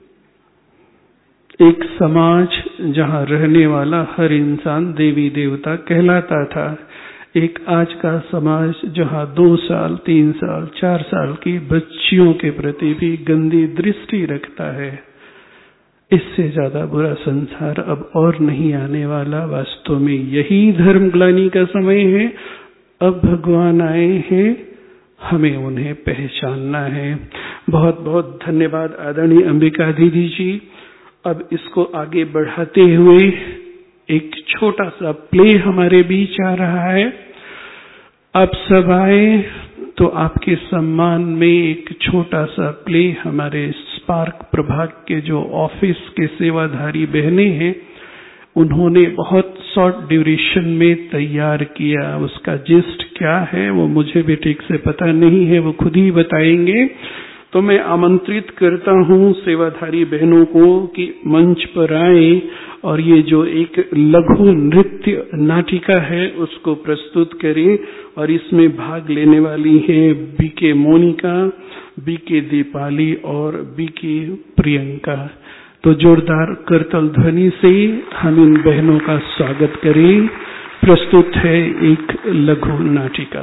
एक समाज जहाँ रहने वाला हर इंसान देवी देवता कहलाता था, एक आज का समाज जहाँ दो साल तीन साल चार साल की बच्चियों के प्रति भी गंदी दृष्टि रखता है। इससे ज्यादा बुरा संसार अब और नहीं आने वाला। वास्तव में यही धर्म ग्लानि का समय है। अब भगवान आए हैं, हमें उन्हें पहचानना है। बहुत बहुत धन्यवाद आदरणीय अंबिका दीदी जी। अब इसको आगे बढ़ाते हुए एक छोटा सा प्ले हमारे बीच आ रहा है। आप सब आए तो आपके सम्मान में एक छोटा सा प्ले हमारे स्पार्क प्रभाग के जो ऑफिस के सेवाधारी बहनें हैं, उन्होंने बहुत शॉर्ट ड्यूरेशन में तैयार किया। उसका जिस्ट क्या है वो मुझे भी ठीक से पता नहीं है, वो खुद ही बताएंगे। तो मैं आमंत्रित करता हूँ सेवाधारी बहनों को कि मंच पर आए और ये जो एक लघु नृत्य नाटिका है उसको प्रस्तुत करें। और इसमें भाग लेने वाली हैं बीके मोनिका, बीके दीपाली और बीके प्रियंका। तो जोरदार करतल ध्वनि से हम इन बहनों का स्वागत करें। प्रस्तुत है एक लघु नाटिका।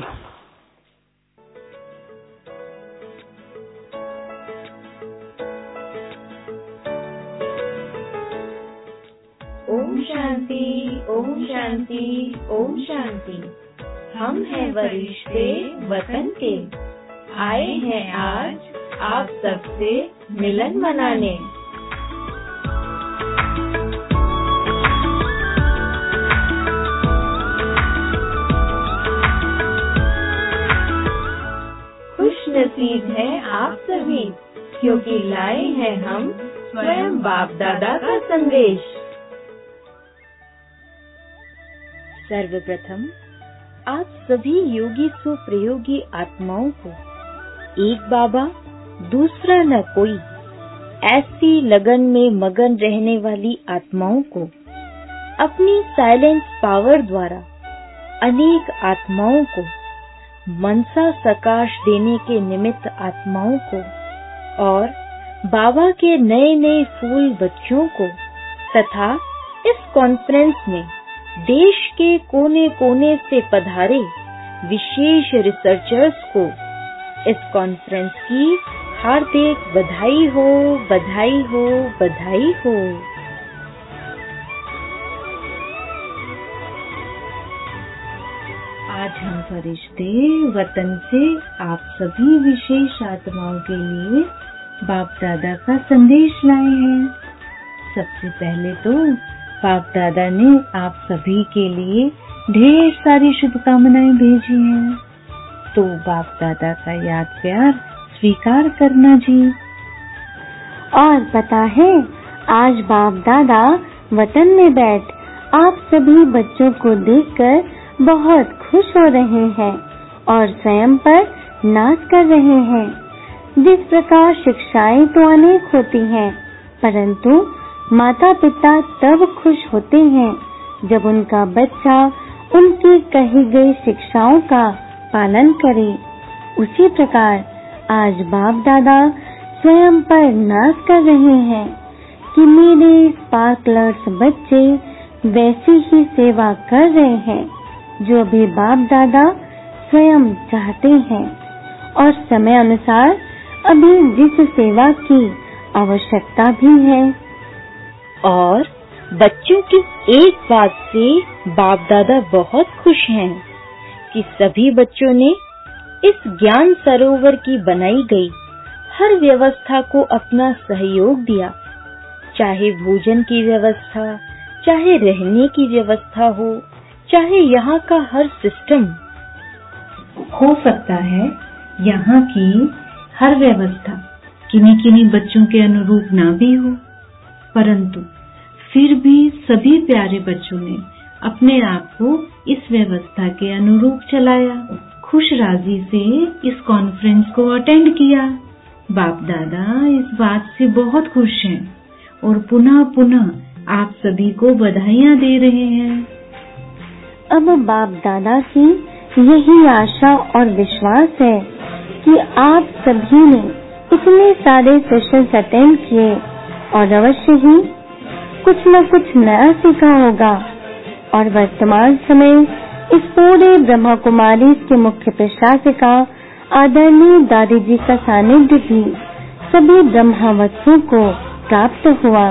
ओम शांति, ओम शांति, ओम शांति। हम हैं वरिष्ठे वतन के, आए हैं आज आप सबसे मिलन मनाने। खुश नसीब हैं आप सभी, क्योंकि लाए हैं हम स्वयं बाप दादा का संदेश। सर्वप्रथम आप सभी योगी सुप्रयोगी आत्माओं को एक बाबा दूसरा न कोई ऐसी लगन में मगन रहने वाली आत्माओं को अपनी साइलेंस पावर द्वारा अनेक आत्माओं को मनसा सकाश देने के निमित्त आत्माओं को और बाबा के नए नए फूल बच्चों को तथा इस कॉन्फ्रेंस में देश के कोने कोने से पधारे विशेष रिसर्चर्स को इस कॉन्फ्रेंस की हार्दिक बधाई हो, बधाई हो, बधाई हो। आज हम फरिश्ते वतन से आप सभी विशेष आत्माओं के लिए बाप दादा का संदेश लाए हैं। सबसे पहले तो बाप दादा ने आप सभी के लिए ढेर सारी शुभकामनाएं भेजी हैं, तो बाप दादा का याद प्यार स्वीकार करना जी। और पता है, आज बाप दादा वतन में बैठ आप सभी बच्चों को देखकर बहुत खुश हो रहे हैं और स्वयं पर नाच कर रहे हैं। जिस प्रकार शिक्षाएं तो अनेक होती हैं, परंतु माता पिता तब खुश होते हैं जब उनका बच्चा उनकी कही गई शिक्षाओं का पालन करे। उसी प्रकार आज बाप दादा स्वयं पर नाच कर रहे हैं कि मेरे स्पार्कलर्स बच्चे वैसी ही सेवा कर रहे हैं जो अभी बाप दादा स्वयं चाहते हैं और समय अनुसार अभी जिस सेवा की आवश्यकता भी है। और बच्चों की एक बात से बाप दादा बहुत खुश हैं कि सभी बच्चों ने इस ज्ञान सरोवर की बनाई गई हर व्यवस्था को अपना सहयोग दिया, चाहे भोजन की व्यवस्था, चाहे रहने की व्यवस्था हो, चाहे यहाँ का हर सिस्टम। हो सकता है यहाँ की हर व्यवस्था किन्हीं किन्हीं बच्चों के अनुरूप ना भी हो, परंतु फिर भी सभी प्यारे बच्चों ने अपने आप को इस व्यवस्था के अनुरूप चलाया, खुश राजी से इस कॉन्फ्रेंस को अटेंड किया। बाप दादा इस बात से बहुत खुश हैं और पुनः पुनः आप सभी को बधाइयाँ दे रहे हैं। अब बाप दादा की यही आशा और विश्वास है कि आप सभी ने इतने सारे सेशंस अटेंड किए और अवश्य ही कुछ न कुछ नया सीखा होगा। और वर्तमान समय इस पूरे ब्रह्मा कुमारी के मुख्य प्रशासिका आदरणीय दादी जी का सानिध्य भी सभी ब्रह्मावत्सों को प्राप्त हुआ।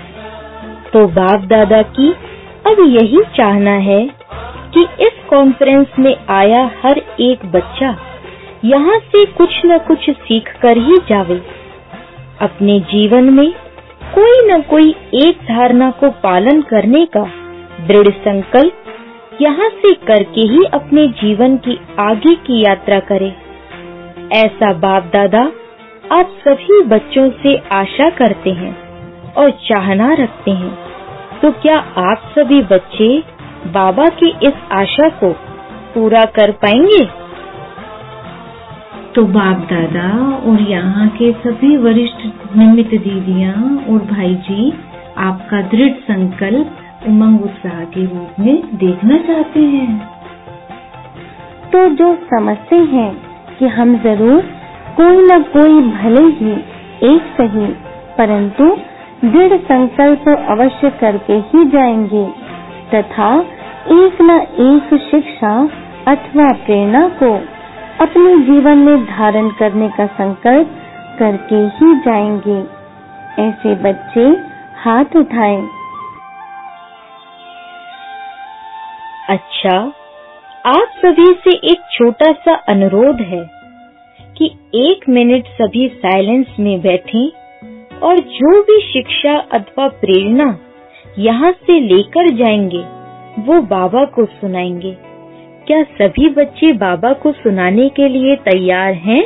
तो बाप दादा की अब यही चाहना है कि इस कॉन्फ्रेंस में आया हर एक बच्चा यहाँ से कुछ न कुछ सीख कर ही जावे। अपने जीवन में कोई न कोई एक धारणा को पालन करने का दृढ़ संकल्प यहाँ से करके ही अपने जीवन की आगे की यात्रा करे। ऐसा बाप दादा आप सभी बच्चों से आशा करते हैं और चाहना रखते हैं। तो क्या आप सभी बच्चे बाबा की इस आशा को पूरा कर पाएंगे? तो बाप दादा और यहाँ के सभी वरिष्ठ निमित्त दीदियाँ और भाई जी आपका दृढ़ संकल्प उमंग उत्साह के रूप में देखना चाहते हैं। तो जो समझते हैं कि हम जरूर कोई न कोई भले ही एक सही परंतु दृढ़ संकल्प अवश्य करके ही जाएंगे तथा एक न एक शिक्षा अथवा प्रेरणा को अपने जीवन में धारण करने का संकल्प करके ही जाएंगे। ऐसे बच्चे हाथ उठाएं। अच्छा, आप सभी से एक छोटा सा अनुरोध है कि एक मिनट सभी साइलेंस में बैठें और जो भी शिक्षा अथवा प्रेरणा यहाँ से लेकर जाएंगे वो बाबा को सुनाएंगे। क्या सभी बच्चे बाबा को सुनाने के लिए तैयार हैं?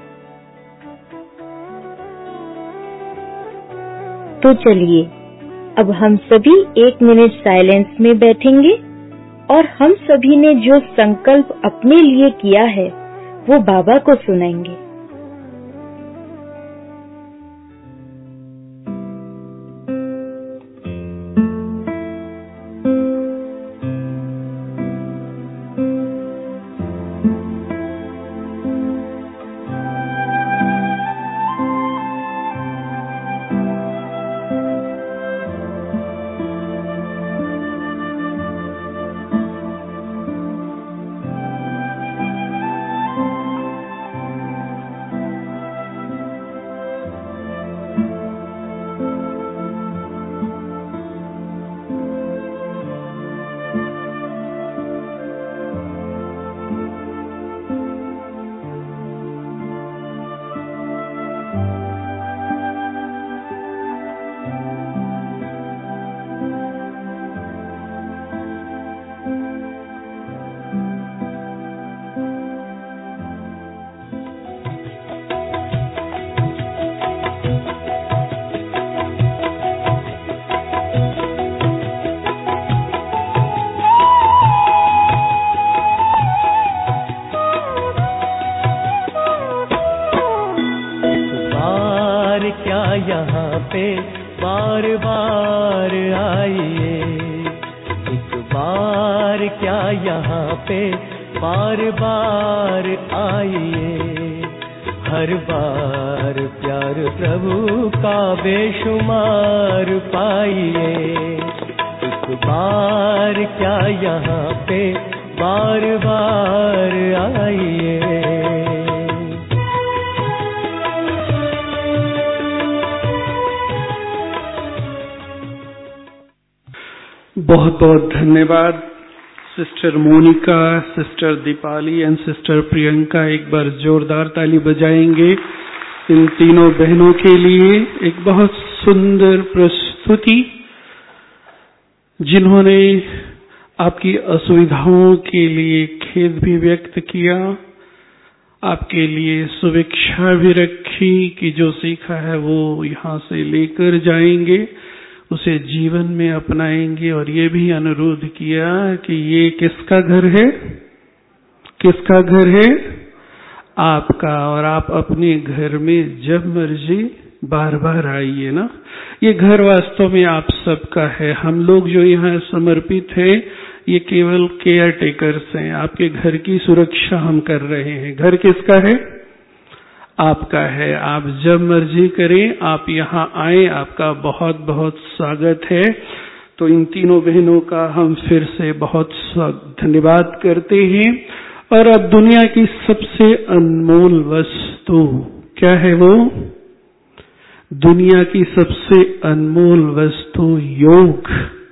तो चलिए अब हम सभी एक मिनट साइलेंस में बैठेंगे और हम सभी ने जो संकल्प अपने लिए किया है वो बाबा को सुनाएंगे। यहाँ पे बार बार आइए, एक बार क्या यहाँ पे बार बार आइए। हर बार प्यार प्रभु का बेशुमार पाइए। एक बार क्या यहाँ पे बार बार आइए। बहुत बहुत धन्यवाद sister Monika, sister Deepali and sister Priyanka. एक बार जोरदार ताली बजाएंगे इन तीनों बहनों के लिए। एक बहुत सुंदर प्रस्तुति जिन्होंने आपकी असुविधाओं के लिए खेद भी व्यक्त किया, आपके लिए शुभेच्छा भी रखी कि जो सीखा है वो यहाँ से लेकर जाएंगे, उसे जीवन में अपनाएंगे। और ये भी अनुरोध किया कि ये किसका घर है, किसका घर है? आपका। और आप अपने घर में जब मर्जी बार बार आइए ना। ये घर वास्तव में आप सबका है। हम लोग जो यहाँ समर्पित हैं ये केवल केयर टेकर्स हैं। आपके घर की सुरक्षा हम कर रहे हैं। घर किसका है? आपका है। आप जब मर्जी करें आप यहाँ आए, आपका बहुत बहुत स्वागत है। तो इन तीनों बहनों का हम फिर से बहुत धन्यवाद करते हैं। और अब दुनिया की सबसे अनमोल वस्तु क्या है? वो दुनिया की सबसे अनमोल वस्तु योग,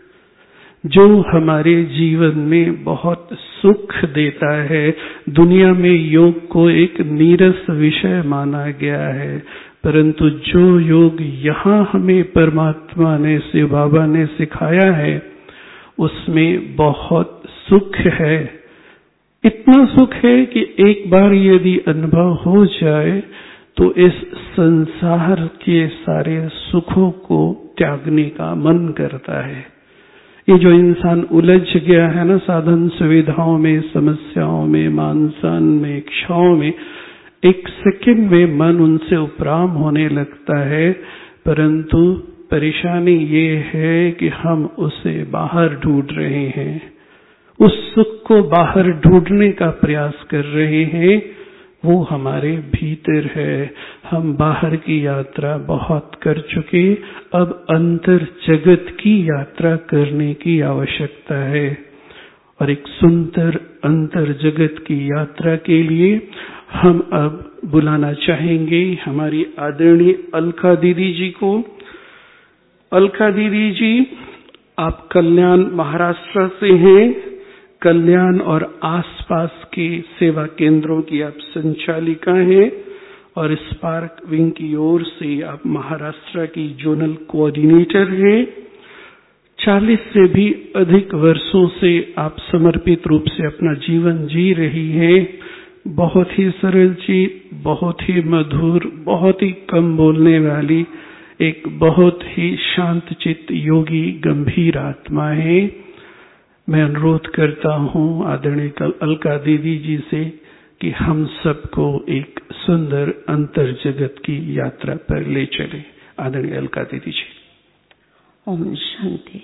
जो हमारे जीवन में बहुत सुख देता है। दुनिया में योग को एक नीरस विषय माना गया है, परंतु जो योग यहाँ हमें परमात्मा ने, शिव बाबा ने सिखाया है, उसमें बहुत सुख है। इतना सुख है कि एक बार यदि अनुभव हो जाए तो इस संसार के सारे सुखों को त्यागने का मन करता है। ये जो इंसान उलझ गया है ना साधन सुविधाओं में, समस्याओं में, मानसान में, इच्छाओं में, एक सेकंड में मन उनसे उपराम होने लगता है। परंतु परेशानी ये है कि हम उसे बाहर ढूंढ रहे हैं, उस सुख को बाहर ढूंढने का प्रयास कर रहे हैं। वो हमारे भीतर है। हम बाहर की यात्रा बहुत कर चुके, अब अंतर जगत की यात्रा करने की आवश्यकता है। और एक सुंदर अंतर जगत की यात्रा के लिए हम अब बुलाना चाहेंगे हमारी आदरणीय अलका दीदी जी को। अलका दीदी जी, आप कल्याण महाराष्ट्र से हैं। कल्याण और आसपास के सेवा केंद्रों की आप संचालिका हैं और स्पार्क विंग की ओर से आप महाराष्ट्र की जोनल कोऑर्डिनेटर हैं। चालीस से भी अधिक वर्षों से आप समर्पित रूप से अपना जीवन जी रही हैं। बहुत ही सरल चित, बहुत ही मधुर, बहुत ही कम बोलने वाली, एक बहुत ही शांत चित्त योगी गंभीर आत्मा है। मैं अनुरोध करता हूं आदरणीय अलका दीदी जी से कि हम सबको एक सुंदर अंतर जगत की यात्रा पर ले चले। आदरणीय अलका दीदी जी। ओम शांति।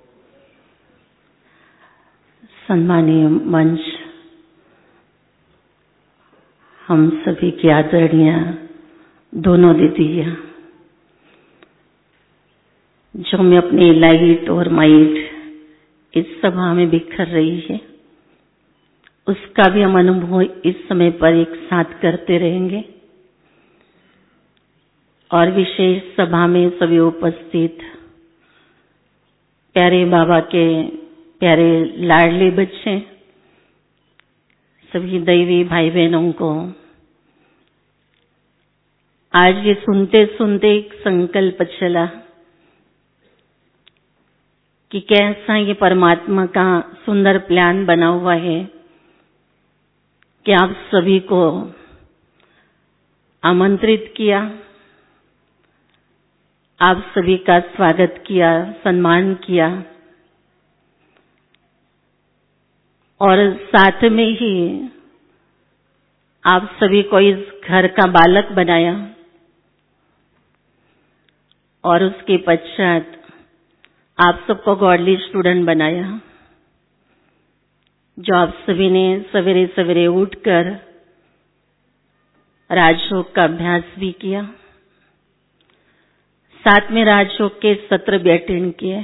सम्मानीय मंच, हम सभी की आदरणीय दोनों दीदियां जो मैं अपनी लाइट और माइट इस सभा में बिखर रही है, उसका भी हम अनुभव इस समय पर एक साथ करते रहेंगे। और विशेष सभा में सभी उपस्थित प्यारे बाबा के प्यारे लाडले बच्चे, सभी दैवी भाई बहनों को आज ये सुनते सुनते एक संकल्प चला कि कैसा ये परमात्मा का सुंदर प्लान बना हुआ है कि आप सभी को आमंत्रित किया, आप सभी का स्वागत किया, सम्मान किया और साथ में ही आप सभी को इस घर का बालक बनाया और उसके पश्चात आप सबको गॉडली स्टूडेंट बनाया, जो आप सभी ने सवेरे सवेरे उठकर राजयोग का अभ्यास भी किया, साथ में राजयोग के सत्र भी अटेंड किए।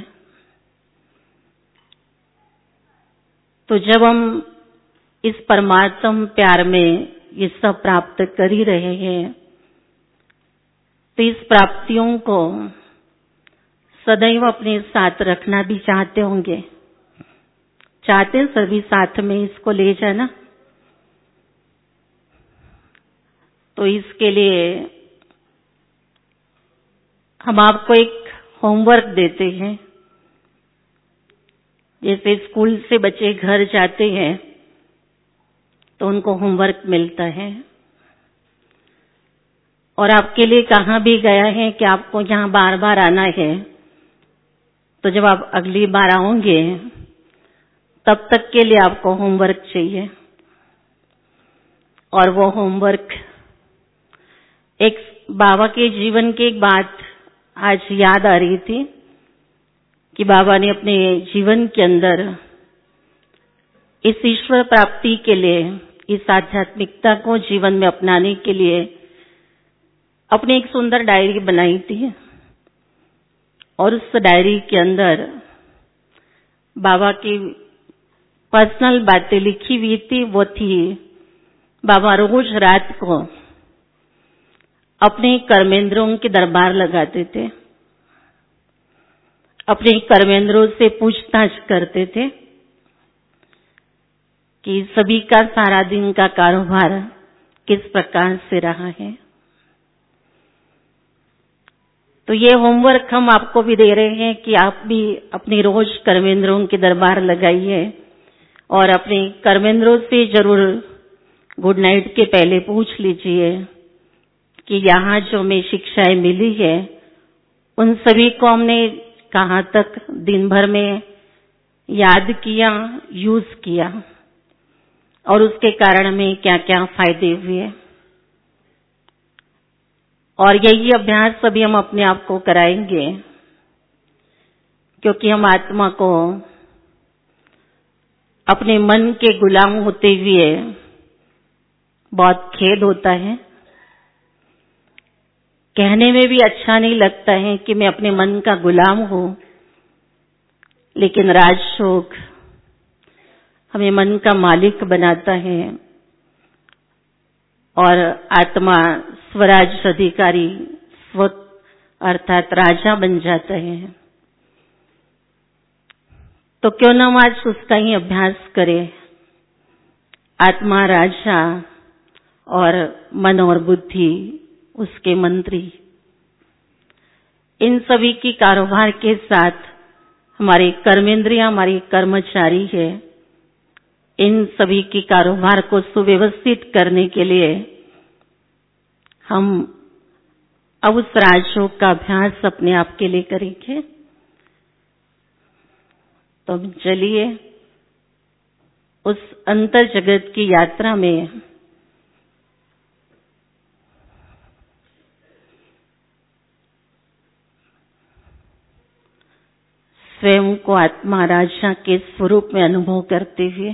तो जब हम इस परमात्म प्यार में ये सब प्राप्त कर ही रहे हैं, तो इस प्राप्तियों को सदैव अपने साथ रखना भी चाहते होंगे, चाहते हैं सभी साथ में इसको ले जाना। तो इसके लिए हम आपको एक होमवर्क देते हैं। जैसे स्कूल से बच्चे घर जाते हैं तो उनको होमवर्क मिलता है, और आपके लिए कहा भी गया है कि आपको यहाँ बार बार आना है। तो जब आप अगली बार आओगे तब तक के लिए आपको होमवर्क चाहिए, और वो होमवर्क एक बाबा के जीवन की एक बात आज याद आ रही थी कि बाबा ने अपने जीवन के अंदर इस ईश्वर प्राप्ति के लिए, इस आध्यात्मिकता को जीवन में अपनाने के लिए अपनी एक सुंदर डायरी बनाई थी, और उस डायरी के अंदर बाबा की पर्सनल बातें लिखी हुई थी। वो थी, बाबा रोज रात को अपने कर्मेंद्रों के दरबार लगाते थे, अपने कर्मेंद्रों से पूछताछ करते थे कि सभी का सारा दिन का कारोबार किस प्रकार से रहा है। तो ये होमवर्क हम आपको भी दे रहे हैं कि आप भी अपनी रोज कर्मेंद्रों के दरबार लगाइए, और अपने कर्मेंद्रों से जरूर गुड नाइट के पहले पूछ लीजिए कि यहाँ जो हमें शिक्षाएं मिली है उन सभी को हमने कहाँ तक दिन भर में याद किया, यूज किया, और उसके कारण हमें क्या क्या फायदे हुए। और यही अभ्यास सभी हम अपने आप को कराएंगे, क्योंकि हम आत्मा को अपने मन के गुलाम होते हुए बहुत खेद होता है, कहने में भी अच्छा नहीं लगता है कि मैं अपने मन का गुलाम हूं, लेकिन राजयोग हमें मन का मालिक बनाता है और आत्मा स्वराज अधिकारी स्व अर्थात राजा बन जाता है। तो क्यों न हम आज उसका ही अभ्यास करें। आत्मा राजा और मन और बुद्धि उसके मंत्री। इन सभी की कारोबार के साथ हमारे कर्मेंद्रियां हमारी कर्मचारी है। इन सभी की कारोबार को सुव्यवस्थित करने के लिए हम अब उस राजयोग का अभ्यास अपने आप के लिए करेंगे। तो चलिए उस अंतर जगत की यात्रा में स्वयं को आत्मा राजा के स्वरूप में अनुभव करते हुए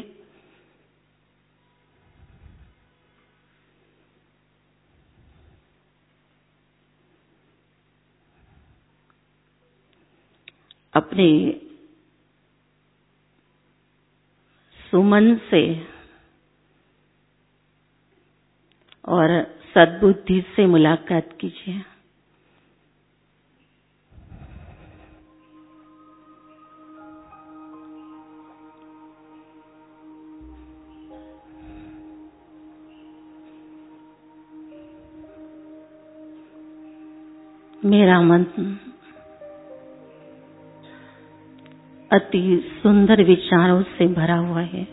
अपने सुमन से और सद्बुद्धि से मुलाकात कीजिए। मेरा मन अति सुंदर विचारों से भरा हुआ है।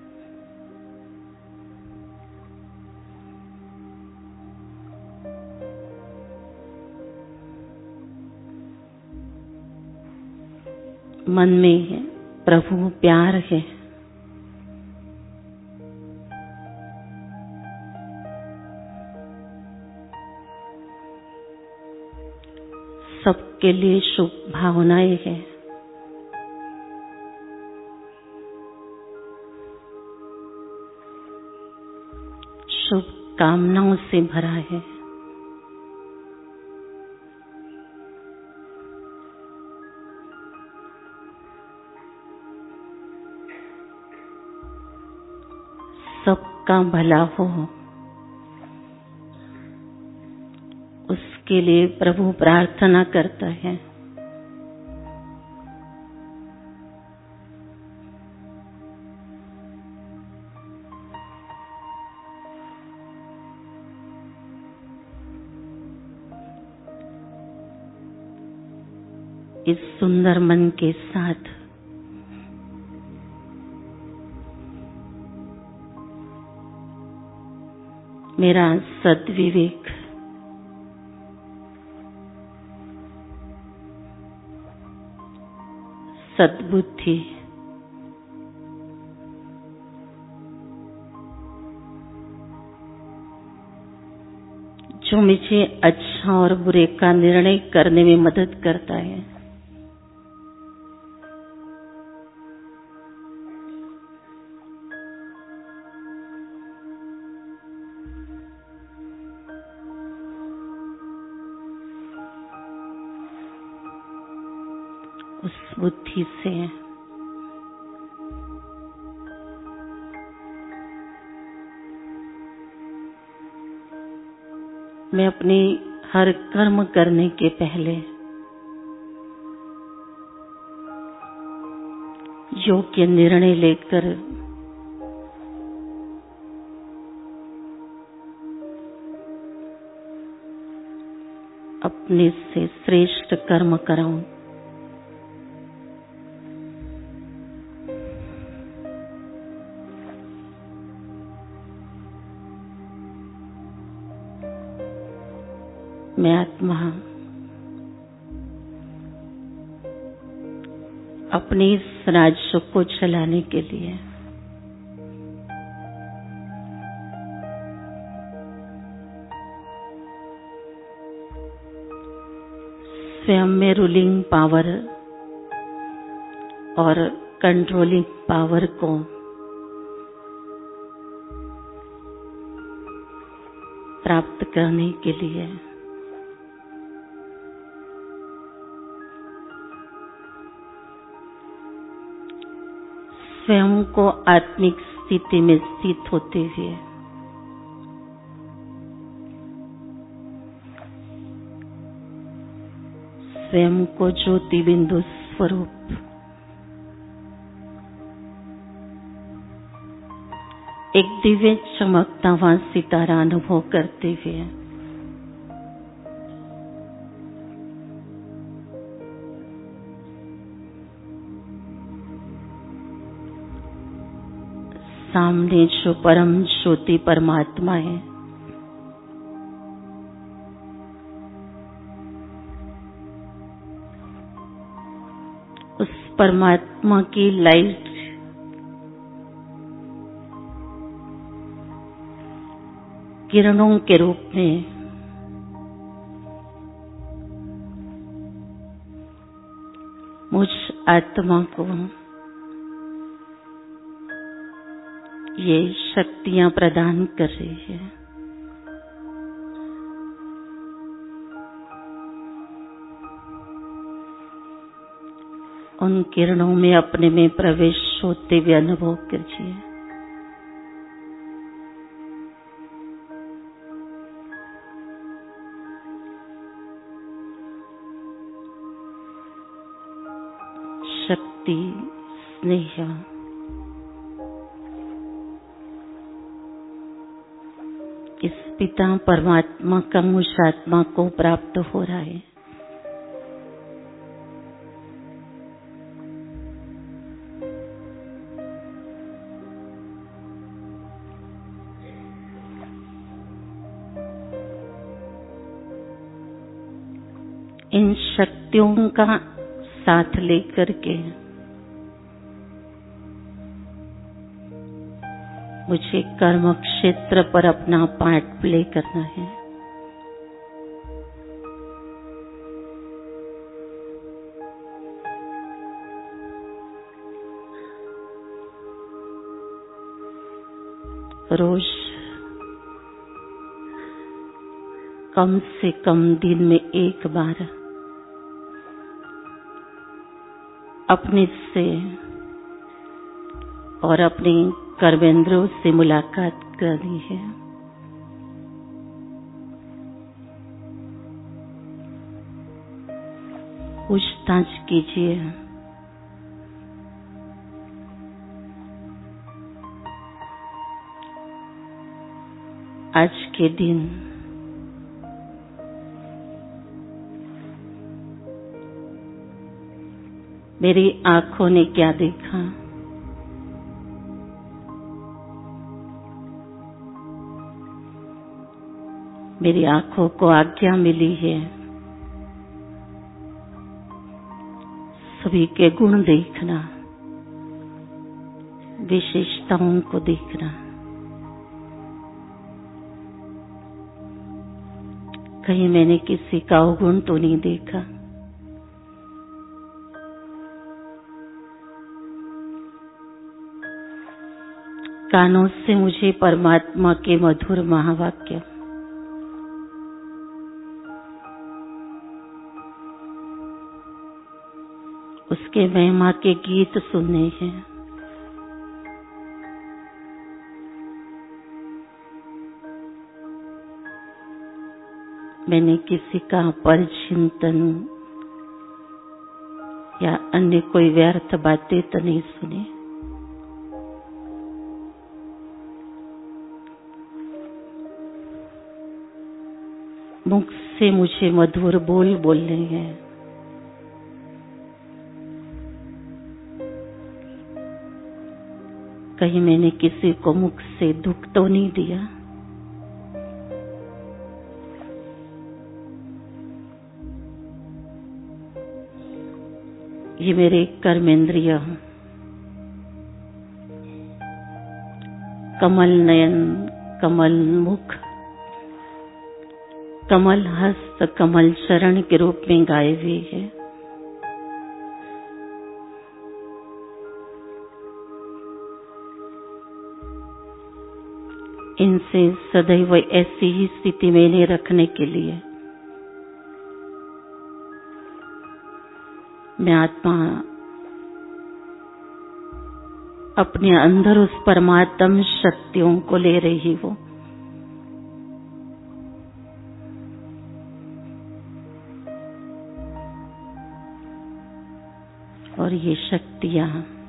मन में प्रभु प्यार है। सबके लिए शुभ भावनाएं हैं। शुभ कामनाओं से भरा है। सबका भला हो, उसके लिए प्रभु प्रार्थना करता है। इस सुंदर मन के साथ मेरा सद्विवेक सद्बुद्धि जो मुझे अच्छा और बुरे का निर्णय करने में मदद करता है, उस बुद्धि से मैं अपने हर कर्म करने के पहले योग्य निर्णय लेकर अपने से श्रेष्ठ कर्म कराऊं। मैं आत्मा अपने इस राज्य को चलाने के लिए स्वयं में रूलिंग पावर और कंट्रोलिंग पावर को प्राप्त करने के लिए स्वयं को आत्मिक स्थिति में स्थित होते हुए स्वयं को ज्योति बिंदु स्वरूप एक दिव्य चमकता हुआ सितारा अनुभव करते हुए सामने जो परम ज्योति परमात्मा है, उस परमात्मा की लाइट किरणों के रूप में मुझ आत्मा को ये शक्तियां प्रदान कर रही है। उन किरणों में अपने में प्रवेश होते हुए अनुभव कीजिए। शक्ति, स्नेह, इस पिता परमात्मा का मुझ आत्मा को प्राप्त हो रहा है। इन शक्तियों का साथ लेकर के मुझे कर्म क्षेत्र पर अपना पार्ट प्ले करना है। रोज कम से कम दिन में एक बार अपने से और अपने कर्मेंद्रों से मुलाकात करनी है। पूछताछ कीजिए, आज के दिन मेरी आंखों ने क्या देखा, मेरी आंखों को आज्ञा मिली है सभी के गुण देखना, विशेषताओं को देखना। कहीं मैंने किसी का अवगुण तो नहीं देखा। कानों से मुझे परमात्मा के मधुर महावाक्य उसके महिमा के गीत सुनने हैं। मैंने किसी का परचिंतन या अन्य कोई व्यर्थ बातें तो नहीं सुनी। मुख से मुझे मधुर बोल बोलने हैं। कहीं मैंने किसी को मुख से दुख तो नहीं दिया। ये मेरे कर्मेंद्रिय कमल नयन, कमल मुख, कमल हस्त, कमल चरण के रूप में गाए हुए है। इनसे सदैव ऐसी ही स्थिति में इन्हें रखने के लिए मैं आत्मा अपने अंदर उस परमात्म शक्तियों को ले रही हो। और ये शक्तियां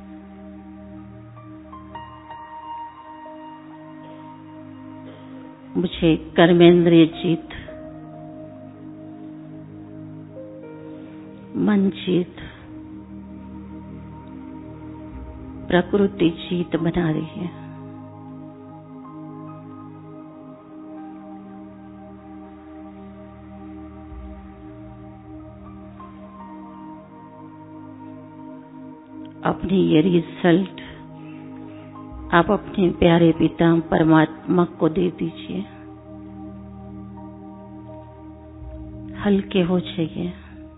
मुझे कर्मेंद्रिय जीत, मन जीत, प्रकृति जीत बना रही है। अपनी ये रिजल्ट आप अपने प्यारे पिता परमात्मा को दे दीजिए। हल्के हो जाइए।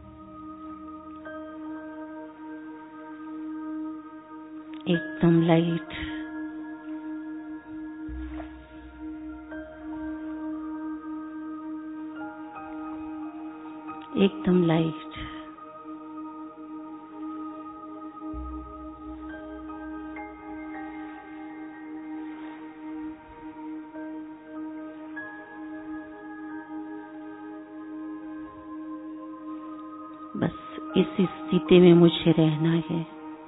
एकदम लाइट, एकदम लाइट। बस इस स्थिति में मुझे रहना है।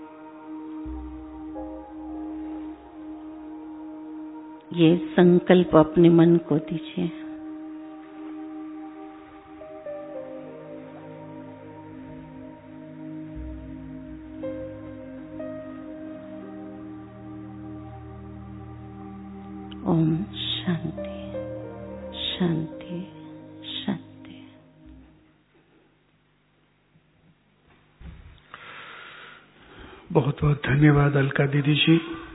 ये संकल्प अपने मन को दीजिए। ओम शांति शांति शांति। बहुत बहुत धन्यवाद अलका दीदी जी।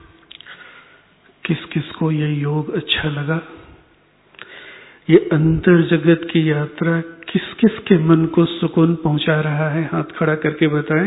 किस किस को ये योग अच्छा लगा? ये अंतर जगत की यात्रा किस किस के मन को सुकून पहुंचा रहा है? हाथ खड़ा करके बताएं।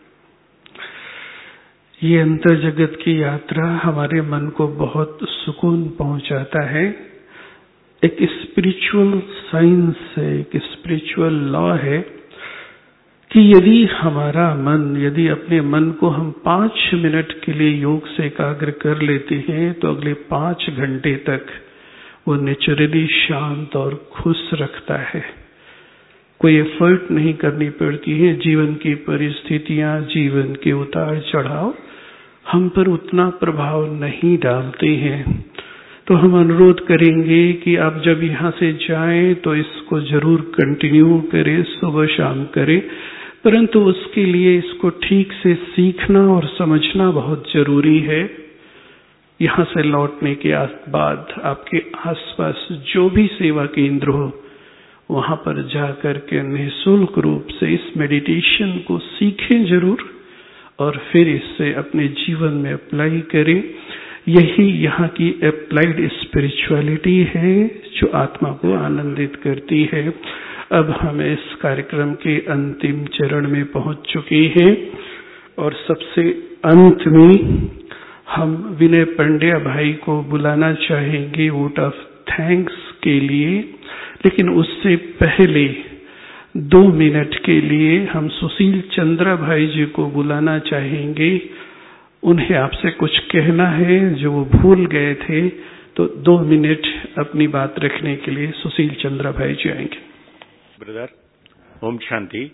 ये अंतर जगत की यात्रा हमारे मन को बहुत सुकून पहुंचाता है। एक स्पिरिचुअल साइंस है, एक स्पिरिचुअल लॉ है कि यदि हमारा मन, यदि अपने मन को हम पांच मिनट के लिए योग से एकाग्र कर लेते हैं तो अगले पांच घंटे तक वो नेचुरली शांत और खुश रखता है। कोई एफर्ट नहीं करनी पड़ती है। जीवन की परिस्थितियां, जीवन के उतार चढ़ाव हम पर उतना प्रभाव नहीं डालते हैं। तो हम अनुरोध करेंगे कि आप जब यहाँ से जाएं तो इसको जरूर कंटिन्यू करें, सुबह शाम करें, परंतु उसके लिए इसको ठीक से सीखना और समझना बहुत जरूरी है। यहाँ से लौटने के बाद आपके आसपास जो भी सेवा केंद्र हो वहां पर जाकर के निःशुल्क रूप से इस मेडिटेशन को सीखें जरूर और फिर इससे अपने जीवन में अप्लाई करें। यही यहाँ की अप्लाइड स्पिरिचुअलिटी है जो आत्मा को आनंदित करती है। अब हम इस कार्यक्रम के अंतिम चरण में पहुंच चुके हैं और सबसे अंत में हम विनय पंड्या भाई को बुलाना चाहेंगे वोट ऑफ थैंक्स के लिए। लेकिन उससे पहले दो मिनट के लिए हम सुशील चंद्रा भाई जी को बुलाना चाहेंगे। उन्हें आपसे कुछ कहना है जो वो भूल गए थे, तो दो मिनट अपनी बात रखने के लिए सुशील चंद्रा भाई जी आएंगे। ब्रदर, ओम शांति।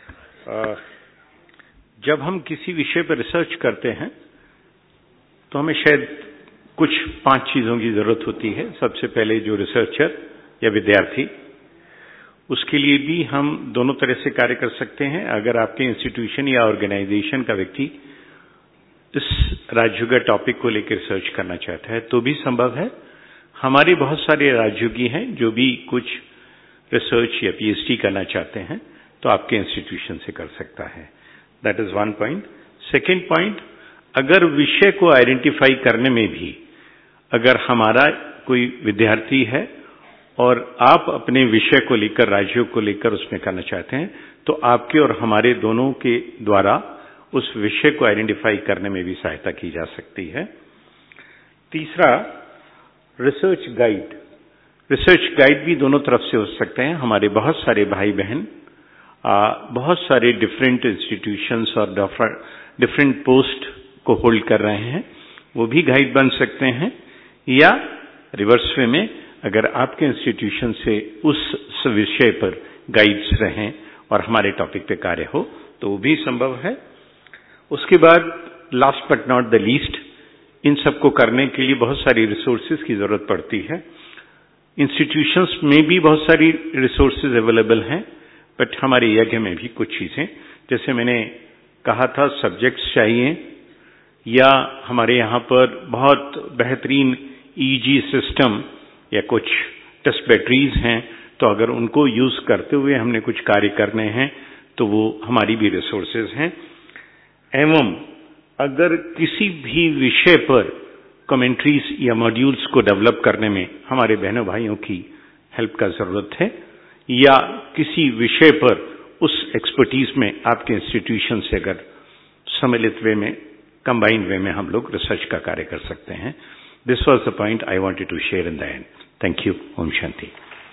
जब हम किसी विषय पर रिसर्च करते हैं तो हमें शायद कुछ पांच चीजों की जरूरत होती है। सबसे पहले जो रिसर्चर या विद्यार्थी, उसके लिए भी हम दोनों तरह से कार्य कर सकते हैं। अगर आपके इंस्टीट्यूशन या ऑर्गेनाइजेशन का व्यक्ति इस राजयोगा टॉपिक को लेकर रिसर्च करना चाहता है तो भी संभव है। हमारे बहुत सारे राजयोगी हैं जो भी कुछ रिसर्च या पीएचडी करना चाहते हैं तो आपके इंस्टीट्यूशन से कर सकता है। That is one point. Second point, अगर विषय को आइडेंटिफाई करने में भी अगर हमारा कोई विद्यार्थी है और आप अपने विषय को लेकर, राज्यों को लेकर उसमें करना चाहते हैं तो आपके और हमारे दोनों के द्वारा उस विषय को आइडेंटिफाई करने में भी सहायता की जा सकती है। तीसरा, रिसर्च गाइड। रिसर्च गाइड भी दोनों तरफ से हो सकते हैं। हमारे बहुत सारे भाई बहन बहुत सारे डिफरेंट इंस्टीट्यूशंस और डिफरेंट पोस्ट को होल्ड कर रहे हैं वो भी गाइड बन सकते हैं, या रिवर्स वे में अगर आपके इंस्टीट्यूशन से उस विषय पर गाइड्स रहें और हमारे टॉपिक पे कार्य हो तो वो भी संभव है। उसके बाद last but not the least, इन सबको करने के लिए बहुत सारी रिसोर्सेज की जरूरत पड़ती है। इंस्टीट्यूशंस में भी बहुत सारी रिसोर्सेज अवेलेबल हैं, बट हमारे यज्ञ में भी कुछ चीजें, जैसे मैंने कहा था, सब्जेक्ट्स चाहिए, या हमारे यहाँ पर बहुत बेहतरीन ईजी सिस्टम या कुछ टेस्ट बैटरीज हैं, तो अगर उनको यूज करते हुए हमने कुछ कार्य करने हैं तो वो हमारी भी रिसोर्सेज हैं। एवं अगर किसी भी विषय पर कमेंट्रीज या मॉड्यूल्स को डेवलप करने में हमारे बहनों भाइयों की हेल्प का जरूरत है, या किसी विषय पर उस एक्सपर्टीज में आपके इंस्टीट्यूशन से अगर सम्मिलित वे में, कंबाइंड वे में हम लोग रिसर्च का कार्य कर सकते हैं। This was the point I wanted to share in the end. Thank you. ओम शांति।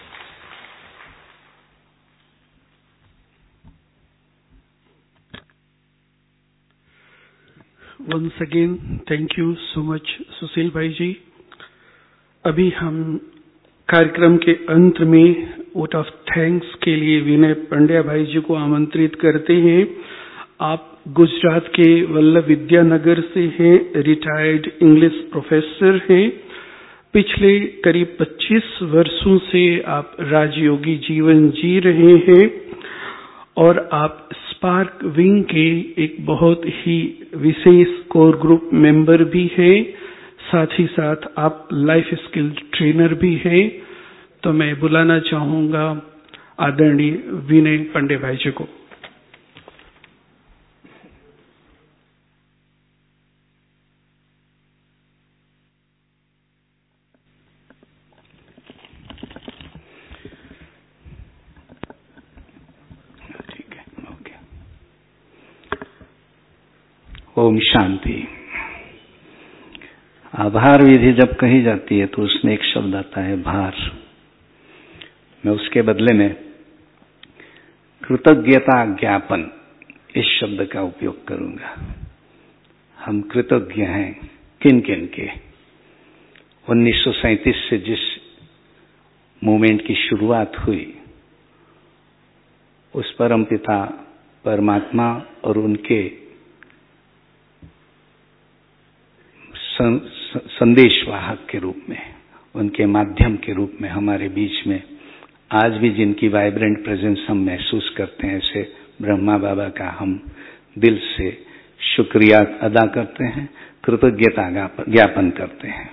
Once again, thank you so much, Sushil भाई जी। अभी हम कार्यक्रम के अंत में वोट ऑफ थैंक्स के लिए विनय पंड्या भाई जी को आमंत्रित करते हैं। आप गुजरात के वल्लभ विद्यानगर से हैं, रिटायर्ड इंग्लिश प्रोफेसर हैं। पिछले करीब पच्चीस वर्षों से आप राजयोगी जीवन जी रहे हैं और आप स्पार्क विंग के एक बहुत ही विशेष कोर ग्रुप मेंबर भी हैं, साथ ही साथ आप लाइफ स्किल ट्रेनर भी हैं। तो मैं बुलाना चाहूंगा आदरणीय विनय पंडे भाई जी को। ओम शांति। आभार विधि जब कही जाती है तो उसमें एक शब्द आता है भार। मैं उसके बदले में कृतज्ञता ज्ञापन इस शब्द का उपयोग करूंगा। हम कृतज्ञ हैं किन किन के। उन्नीस सौ सैंतीस से जिस मूवमेंट की शुरुआत हुई उस परमपिता परमात्मा और उनके संदेशवाहक के रूप में, उनके माध्यम के रूप में हमारे बीच में आज भी जिनकी वाइब्रेंट प्रेजेंस हम महसूस करते हैं, ऐसे ब्रह्मा बाबा का हम दिल से शुक्रिया अदा करते हैं, कृतज्ञता ज्ञापन करते हैं।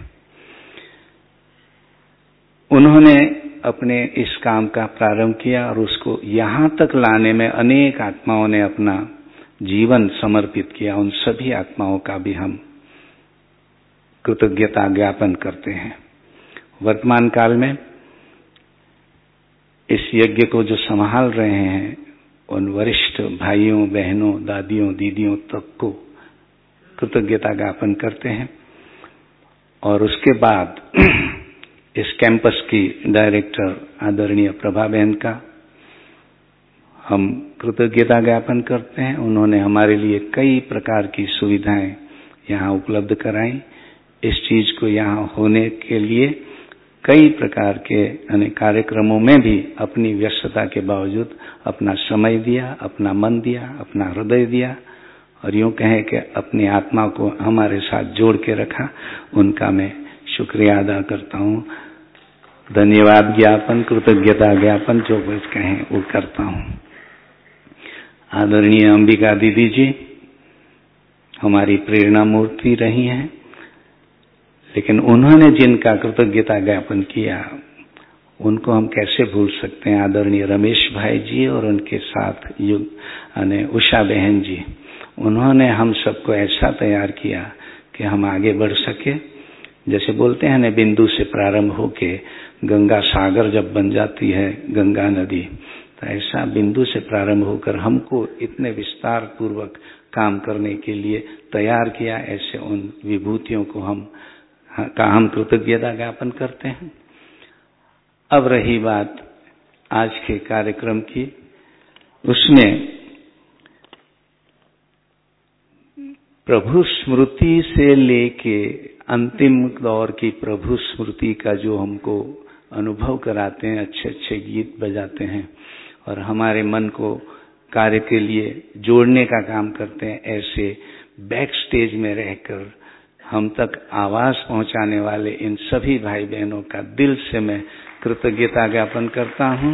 उन्होंने अपने इस काम का प्रारंभ किया और उसको यहाँ तक लाने में अनेक आत्माओं ने अपना जीवन समर्पित किया। उन सभी आत्माओं का भी हम कृतज्ञता ज्ञापन करते हैं। वर्तमान काल में इस यज्ञ को जो संभाल रहे हैं उन वरिष्ठ भाइयों, बहनों, दादियों, दीदियों तक को कृतज्ञता ज्ञापन करते हैं। और उसके बाद इस कैंपस की डायरेक्टर आदरणीय प्रभा बहन का हम कृतज्ञता ज्ञापन करते हैं। उन्होंने हमारे लिए कई प्रकार की सुविधाएं यहाँ उपलब्ध कराई। इस चीज को यहाँ होने के लिए कई प्रकार के अनेक कार्यक्रमों में भी अपनी व्यस्तता के बावजूद अपना समय दिया, अपना मन दिया, अपना हृदय दिया और यूं कहें कि अपनी आत्मा को हमारे साथ जोड़ के रखा। उनका मैं शुक्रिया अदा करता हूँ। धन्यवाद ज्ञापन, कृतज्ञता ज्ञापन जो कुछ कहें वो करता हूँ। आदरणीय अंबिका दीदी जी हमारी प्रेरणा मूर्ति रही हैं, लेकिन उन्होंने जिनका कृतज्ञता ज्ञापन किया उनको हम कैसे भूल सकते हैं। आदरणीय रमेश भाई जी और उनके साथ युग यानी उषा बहन जी, उन्होंने हम सबको ऐसा तैयार किया कि हम आगे बढ़ सके। जैसे बोलते हैं ना, बिंदु से प्रारंभ होके गंगा सागर जब बन जाती है, गंगा नदी, तो ऐसा बिंदु से प्रारंभ होकर हमको इतने विस्तार पूर्वक काम करने के लिए तैयार किया। ऐसे उन विभूतियों को हम का हम कृतज्ञता ज्ञापन करते हैं। अब रही बात आज के कार्यक्रम की, उसमें प्रभु स्मृति से लेके अंतिम दौर की प्रभु स्मृति का जो हमको अनुभव कराते हैं, अच्छे अच्छे गीत बजाते हैं और हमारे मन को कार्य के लिए जोड़ने का काम करते हैं, ऐसे बैक स्टेज में रहकर हम तक आवाज पहुंचाने वाले इन सभी भाई बहनों का दिल से मैं कृतज्ञता ज्ञापन करता हूं।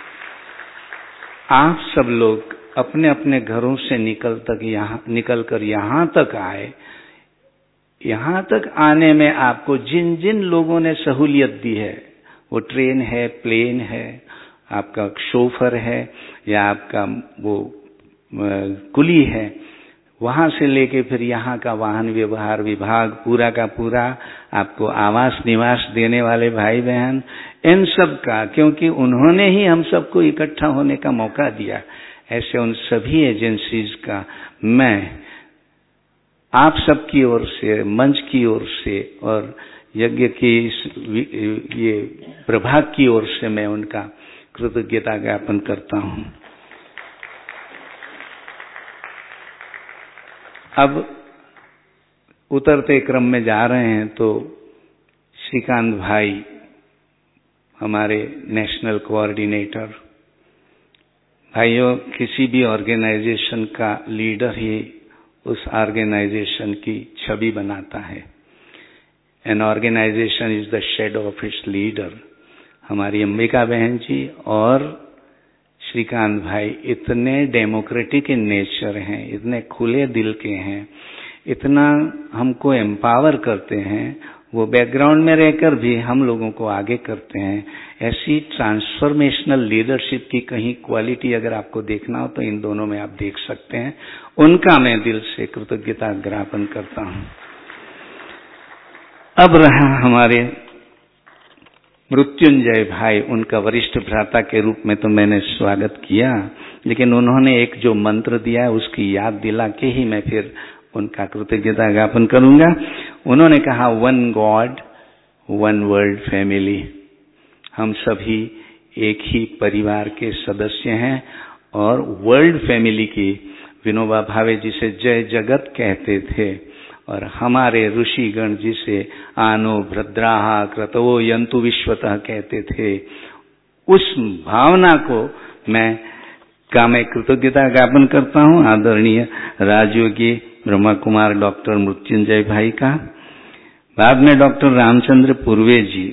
आप सब लोग अपने अपने घरों से निकल तक यहाँ निकल कर यहाँ तक आए। यहाँ तक आने में आपको जिन जिन लोगों ने सहूलियत दी है, वो ट्रेन है, प्लेन है, आपका शोफर है या आपका वो कुली है, वहां से लेके फिर यहाँ का वाहन व्यवहार विभाग पूरा का पूरा, आपको आवास निवास देने वाले भाई बहन, इन सब का, क्योंकि उन्होंने ही हम सबको इकट्ठा होने का मौका दिया, ऐसे उन सभी एजेंसीज का मैं आप सबकी ओर से, मंच की ओर से और यज्ञ की ये प्रभाग की ओर से मैं उनका कृतज्ञता ज्ञापन करता हूं। अब उतरते क्रम में जा रहे हैं तो श्रीकांत भाई हमारे नेशनल कोऑर्डिनेटर, भाइयों किसी भी ऑर्गेनाइजेशन का लीडर ही उस ऑर्गेनाइजेशन की छवि बनाता है। An organisation is the shadow of its leader. हमारी अंबिका बहन जी और श्रीकांत भाई इतने डेमोक्रेटिक इन नेचर हैं, इतने खुले दिल के हैं, इतना हमको एम्पावर करते हैं, वो बैकग्राउंड में रहकर भी हम लोगों को आगे करते हैं। ऐसी ट्रांसफॉर्मेशनल लीडरशिप की कहीं क्वालिटी अगर आपको देखना हो तो इन दोनों में आप देख सकते हैं। उनका मैं दिल से कृतज्ञता ज्ञापन करता हूं। अब रहा हमारे मृत्युंजय भाई, उनका वरिष्ठ भ्राता के रूप में तो मैंने स्वागत किया, लेकिन उन्होंने एक जो मंत्र दिया है उसकी याद दिला के ही मैं फिर उनका कृतज्ञता ज्ञापन करूंगा। उन्होंने कहा one God one world family. हम सभी एक ही परिवार के सदस्य हैं और वर्ल्ड फैमिली की विनोबा भावे जिसे जय जगत कहते थे और हमारे ऋषिगण जिसे आनो भद्राहा क्रतवो यंतु विश्वतः कहते थे, उस भावना को मैं का मैं कृतज्ञता ज्ञापन करता हूं आदरणीय राजयोगी ब्रह्मा कुमार डॉक्टर मृत्युंजय भाई का। बाद में डॉक्टर रामचंद्र पूर्वे जी,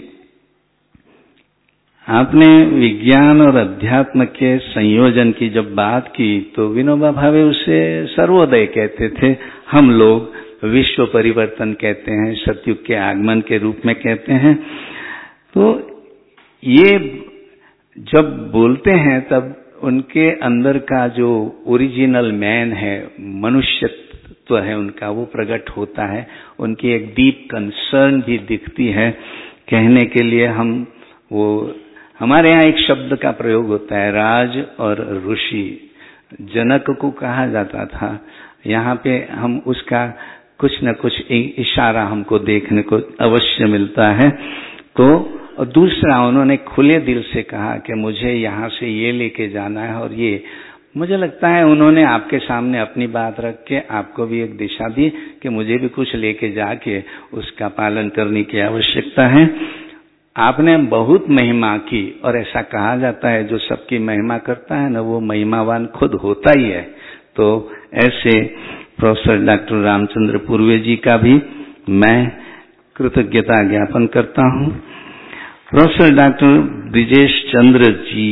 आपने विज्ञान और अध्यात्म के संयोजन की जब बात की तो विनोबा भावे उसे सर्वोदय कहते थे, हम लोग विश्व परिवर्तन कहते हैं, सतयुग के आगमन के रूप में कहते हैं। तो ये जब बोलते हैं तब उनके अंदर का जो ओरिजिनल मैन है, मनुष्यत्व है उनका, वो प्रकट होता है। उनकी एक डीप कंसर्न भी दिखती है। कहने के लिए हम वो हमारे यहाँ एक शब्द का प्रयोग होता है, राज और ऋषि। जनक को कहा जाता था, यहाँ पे हम उसका कुछ न कुछ इशारा हमको देखने को अवश्य मिलता है। तो और दूसरा, उन्होंने खुले दिल से कहा कि मुझे यहाँ से ये लेके जाना है, और ये मुझे लगता है उन्होंने आपके सामने अपनी बात रख के आपको भी एक दिशा दी कि मुझे भी कुछ लेके जाके उसका पालन करने की आवश्यकता है। आपने बहुत महिमा की और ऐसा कहा जाता है जो सबकी महिमा करता है ना, वो महिमावान खुद होता ही है। तो ऐसे प्रोफेसर डॉक्टर रामचंद्र पूर्वे जी का भी मैं कृतज्ञता ज्ञापन करता हूं। प्रोफेसर डॉक्टर ब्रिजेश चंद्र जी,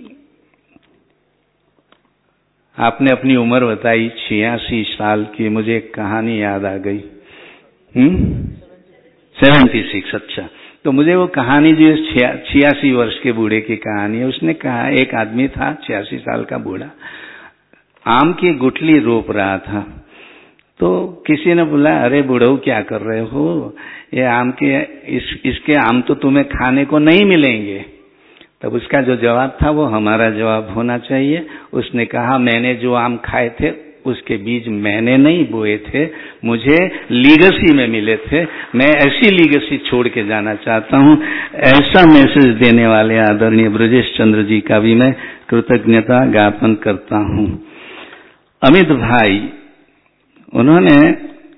आपने अपनी उम्र बताई छियासी साल की, मुझे एक कहानी याद आ गई। हम्म सेवेंटी सिक्स अच्छा। तो मुझे वो कहानी जो छियासी वर्ष के बूढ़े की कहानी है, उसने कहा एक आदमी था छियासी साल का बूढ़ा, आम की गुठली रोप रहा था। तो किसी ने बोला, अरे बूढ़ऊ क्या कर रहे हो, ये आम के इस, इसके आम तो तुम्हें खाने को नहीं मिलेंगे। तब उसका जो जवाब था वो हमारा जवाब होना चाहिए। उसने कहा, मैंने जो आम खाए थे उसके बीज मैंने नहीं बोए थे, मुझे लीगेसी में मिले थे। मैं ऐसी लीगेसी छोड़ के जाना चाहता हूं। ऐसा मैसेज देने वाले आदरणीय ब्रजेश चंद्र जी का भी मैं कृतज्ञता ज्ञापन करता हूं। अमित भाई, उन्होंने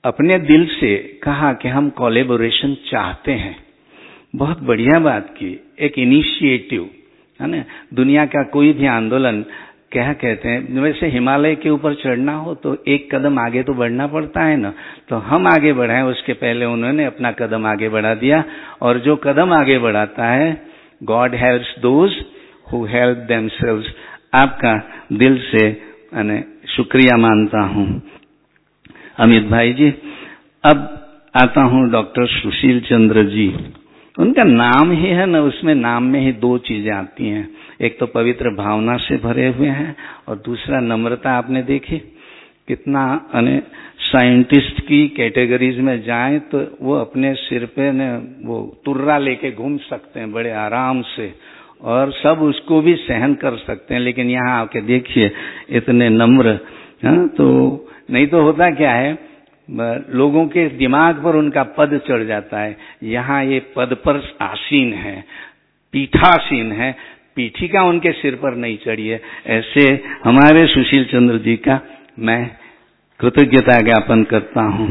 अपने दिल से कहा कि हम कोलैबोरेशन चाहते हैं। बहुत बढ़िया बात की, एक इनिशिएटिव है ना। दुनिया का कोई भी आंदोलन क्या कहते हैं, वैसे हिमालय के ऊपर चढ़ना हो तो एक कदम आगे तो बढ़ना पड़ता है ना, तो हम आगे बढ़ाएं उसके पहले उन्होंने अपना कदम आगे बढ़ा दिया। और जो कदम आगे बढ़ाता है, God helps those who help themselves. आपका दिल से मैंने शुक्रिया मानता हूं अमित भाई जी। अब आता हूं डॉक्टर सुशील चंद्र जी। उनका नाम ही है ना, उसमें नाम में ही दो चीजें आती हैं, एक तो पवित्र भावना से भरे हुए हैं और दूसरा नम्रता। आपने देखी कितना, अने साइंटिस्ट की कैटेगरीज में जाएं तो वो अपने सिर पे ने वो तुर्रा लेके घूम सकते हैं बड़े आराम से और सब उसको भी सहन कर सकते हैं, लेकिन यहाँ आके देखिए इतने नम्र। हाँ, तो नहीं तो होता क्या है, लोगों के दिमाग पर उनका पद चढ़ जाता है, यहाँ ये पद पर आसीन है, पीठासीन है, पीठिका उनके सिर पर नहीं चढ़ी है। ऐसे हमारे सुशील चंद्र जी का मैं कृतज्ञता ज्ञापन करता हूँ।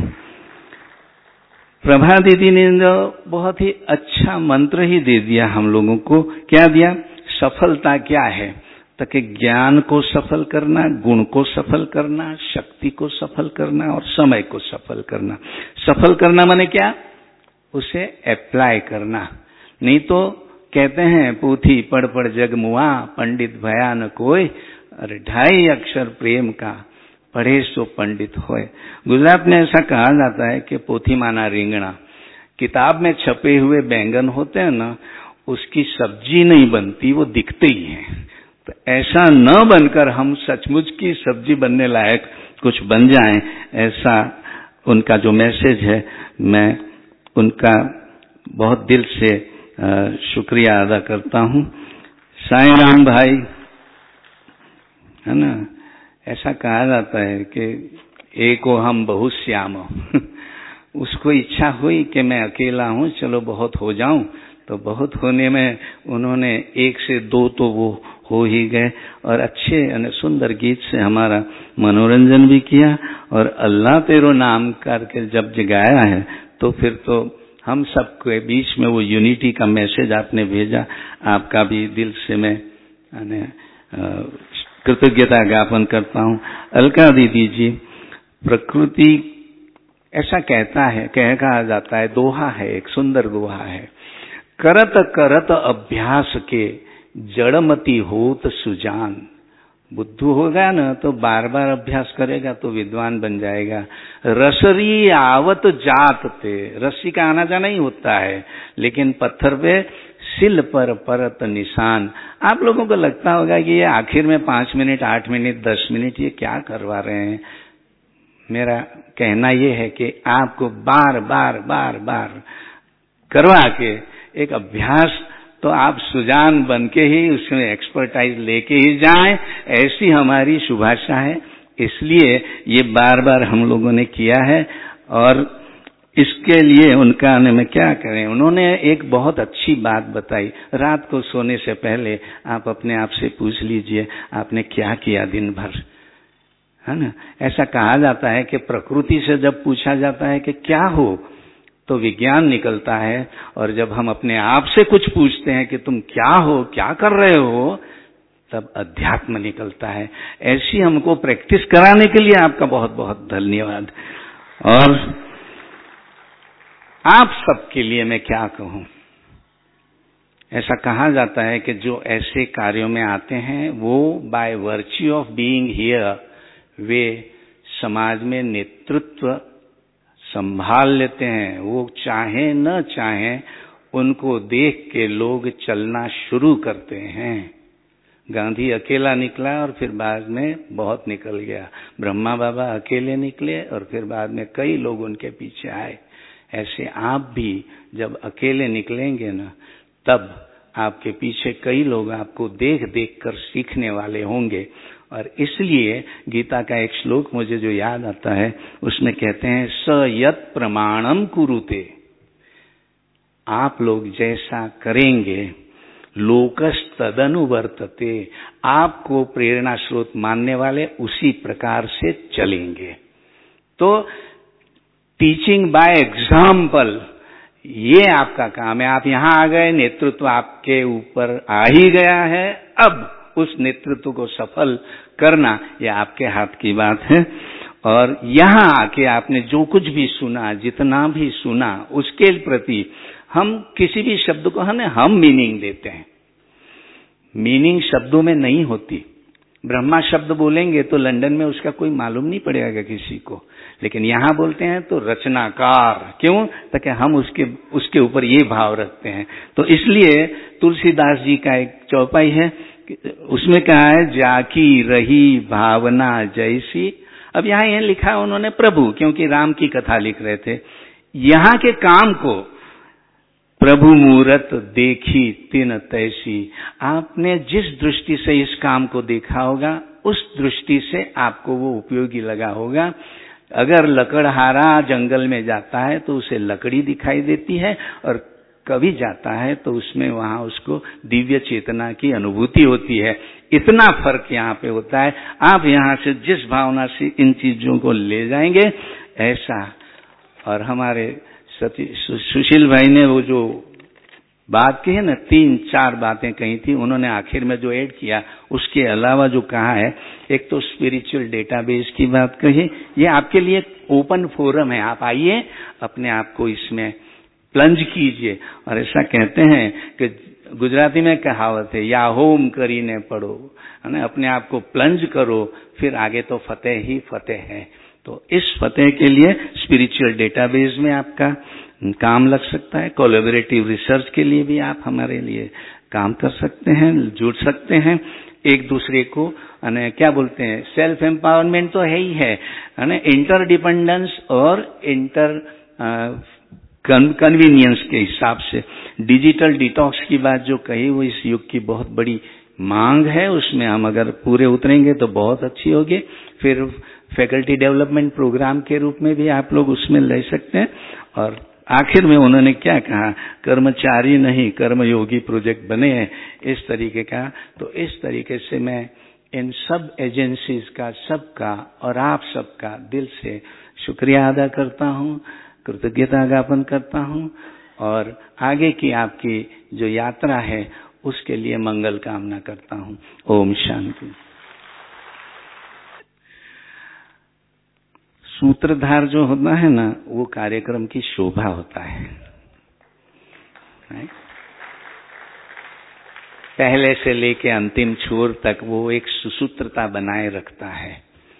प्रभा दीदी ने जो बहुत ही अच्छा मंत्र ही दे दिया हम लोगों को। क्या दिया? सफलता क्या है? ताकि ज्ञान को सफल करना, गुण को सफल करना, शक्ति को सफल करना और समय को सफल करना। सफल करना माने क्या? उसे अप्लाई करना। नहीं तो कहते हैं पोथी पढ़ पढ़ जग मुआ, पंडित भया न कोई, अरे ढाई अक्षर प्रेम का पढ़े सो पंडित होए। गुजरात में ऐसा कहा जाता है कि पोथी माना रिंगणा। किताब में छपे हुए बैंगन होते हैं ना, उसकी सब्जी नहीं बनती, वो दिखते ही हैं। तो ऐसा न बनकर हम सचमुच की सब्जी बनने लायक कुछ बन जाएं, ऐसा उनका जो मैसेज है, मैं उनका बहुत दिल से शुक्रिया अदा करता हूँ। साईं राम भाई है ना, ऐसा कहा जाता है कि एको हम बहुत श्याम। उसको इच्छा हुई कि मैं अकेला हूँ, चलो बहुत हो जाऊं, तो बहुत होने में उन्होंने एक से दो तो वो हो ही गए और अच्छे यानी सुंदर गीत से हमारा मनोरंजन भी किया। और अल्लाह तेरो नाम करके जब जगाया है तो फिर तो हम सबके बीच में वो यूनिटी का मैसेज आपने भेजा, आपका भी दिल से मैं यानी कृतज्ञता ज्ञापन करता हूँ। अलका दीदी जी, प्रकृति ऐसा कहता है, कह कहा जाता है, दोहा है, एक सुंदर दोहा है, करत करत अभ्यास के जड़मती होत सुजान। बुद्धू होगा ना तो बार बार अभ्यास करेगा तो विद्वान बन जाएगा। रसरी आवत जात ते, रस्सी का आना जाना ही होता है, लेकिन पत्थर पे सिल पर परत निशान। आप लोगों को लगता होगा कि ये आखिर में पांच मिनट आठ मिनट दस मिनट ये क्या करवा रहे हैं। मेरा कहना ये है कि आपको बार बार बार बार करवा के एक अभ्यास, तो आप सुजान बन के ही उसमें एक्सपर्टाइज लेके ही जाएं, ऐसी हमारी शुभाशा है। इसलिए ये बार बार हम लोगों ने किया है और इसके लिए उनका मैं क्या करें, उन्होंने एक बहुत अच्छी बात बताई। रात को सोने से पहले आप अपने आप से पूछ लीजिए आपने क्या किया दिन भर, है ना। ऐसा कहा जाता है कि प्रकृति से जब पूछा जाता है कि क्या हो तो विज्ञान निकलता है, और जब हम अपने आप से कुछ पूछते हैं कि तुम क्या हो, क्या कर रहे हो, तब अध्यात्म निकलता है। ऐसी हमको प्रैक्टिस कराने के लिए आपका बहुत बहुत धन्यवाद। और आप सबके लिए मैं क्या कहूं, ऐसा कहा जाता है कि जो ऐसे कार्यों में आते हैं वो by virtue of being here वे समाज में नेतृत्व संभाल लेते हैं। वो चाहे न चाहे उनको देख के लोग चलना शुरू करते हैं। गांधी अकेला निकला और फिर बाद में बहुत निकल गया। ब्रह्मा बाबा अकेले निकले और फिर बाद में कई लोग उनके पीछे आए। ऐसे आप भी जब अकेले निकलेंगे ना, तब आपके पीछे कई लोग आपको देख देख कर सीखने वाले होंगे। और इसलिए गीता का एक श्लोक मुझे जो याद आता है, उसमें कहते हैं स यत् प्रमाणम कुरुते, आप लोग जैसा करेंगे लोकस तदनुवर्तते, आपको प्रेरणा स्रोत मानने वाले उसी प्रकार से चलेंगे। तो टीचिंग बाय एग्जाम्पल, ये आपका काम है। आप यहाँ आ गए, नेतृत्व आपके ऊपर आ ही गया है, अब उस नेतृत्व को सफल करना ये आपके हाथ की बात है। और यहाँ आके आपने जो कुछ भी सुना, जितना भी सुना, उसके प्रति हम किसी भी शब्द को हमें हम मीनिंग देते हैं। मीनिंग शब्दों में नहीं होती। ब्रह्मा शब्द बोलेंगे तो लंदन में उसका कोई मालूम नहीं पड़ेगा किसी को, लेकिन यहाँ बोलते हैं तो रचनाकार, क्यों? ताकि हम उसके उसके ऊपर ये भाव रखते हैं। तो इसलिए तुलसीदास जी का एक चौपाई है, उसमें कहा है जाकी रही भावना जैसी। अब यहाँ यह लिखा है उन्होंने प्रभु, क्योंकि राम की कथा लिख रहे थे। यहाँ के काम को प्रभु मूरत देखी तिन तैसी, आपने जिस दृष्टि से इस काम को देखा होगा उस दृष्टि से आपको वो उपयोगी लगा होगा। अगर लकड़हारा जंगल में जाता है तो उसे लकड़ी दिखाई देती है, और कभी जाता है तो उसमें वहां उसको दिव्य चेतना की अनुभूति होती है। इतना फर्क यहाँ पे होता है। आप यहाँ से जिस भावना से इन चीजों को ले जाएंगे ऐसा। और हमारे सती सुशील भाई ने वो जो बात की है ना, तीन चार बातें कही थी, उन्होंने आखिर में जो ऐड किया उसके अलावा जो कहा है, एक तो स्पिरिचुअल डेटाबेस की बात कही। ये आपके लिए ओपन फोरम है, आप आइए, अपने आप को इसमें प्लंज कीजिए। और ऐसा कहते हैं कि गुजराती में कहावत है, या होम करीने पढ़ो, है ना, अपने आप को प्लंज करो, फिर आगे तो फतेह ही फतेह है। तो इस फतेह के लिए स्पिरिचुअल डेटाबेस में आपका काम लग सकता है। कोलैबोरेटिव रिसर्च के लिए भी आप हमारे लिए काम कर सकते हैं, जुड़ सकते हैं। एक दूसरे को अने क्या बोलते हैं, सेल्फ एम्पावरमेंट तो है ही है, है इंटरडिपेंडेंस और इंटर कन्वीनियंस के हिसाब से। डिजिटल डिटॉक्स की बात जो कही वो इस युग की बहुत बड़ी मांग है, उसमें हम अगर पूरे उतरेंगे तो बहुत अच्छी होगी। फिर फैकल्टी डेवलपमेंट प्रोग्राम के रूप में भी आप लोग उसमें ले सकते हैं। और आखिर में उन्होंने क्या कहा, कर्मचारी नहीं कर्मयोगी प्रोजेक्ट बने हैं, इस तरीके का। तो इस तरीके से मैं इन सब एजेंसीज का, सबका और आप सबका दिल से शुक्रिया अदा करता हूँ, कृतज्ञता ज्ञापन करता हूँ। और आगे की आपकी जो यात्रा है उसके लिए मंगल कामना करता हूँ। ओम शांति। सूत्रधार जो होता है ना, वो कार्यक्रम की शोभा होता है। पहले से लेके अंतिम छोर तक वो एक सुसूत्रता बनाए रखता है।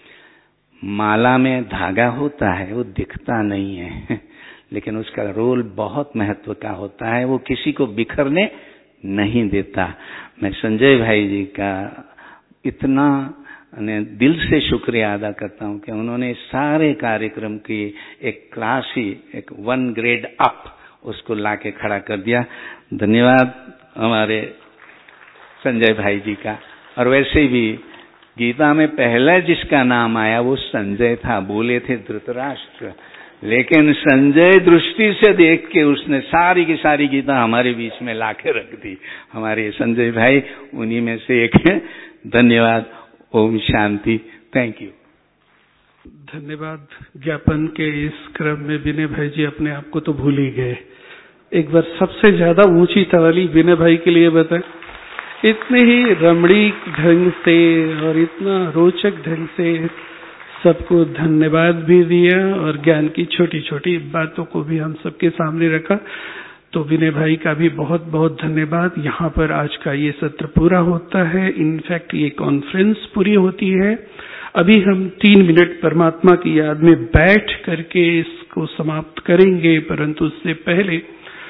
माला में धागा होता है, वो दिखता नहीं है, लेकिन उसका रोल बहुत महत्व का होता है, वो किसी को बिखरने नहीं देता। मैं संजय भाई जी का इतना दिल से शुक्रिया अदा करता हूं कि उन्होंने सारे कार्यक्रम की एक क्लास ही, एक वन ग्रेड अप उसको लाके खड़ा कर दिया। धन्यवाद हमारे संजय भाई जी का। और वैसे भी गीता में पहले जिसका नाम आया वो संजय था, बोले थे धृतराष्ट्र, लेकिन संजय दृष्टि से देख के उसने सारी की सारी गीता हमारे बीच में लाके रख दी। हमारे संजय भाई उन्हीं में से एक है। धन्यवाद। ओम शांति। Thank you. धन्यवाद ज्ञापन के इस क्रम में विनय भाई जी अपने आप को तो भूल ही गए। एक बार सबसे ज्यादा ऊंची ताली विनय भाई के लिए बताएं। इतने ही रमणीक ढंग से और इतना रोचक ढंग से सबको धन्यवाद भी दिया और ज्ञान की छोटी छोटी बातों को भी हम सबके सामने रखा। तो विनय भाई का भी बहुत बहुत धन्यवाद। यहाँ पर आज का ये सत्र पूरा होता है, इनफैक्ट ये कॉन्फ्रेंस पूरी होती है। अभी हम तीन मिनट परमात्मा की याद में बैठ करके इसको समाप्त करेंगे, परंतु उससे पहले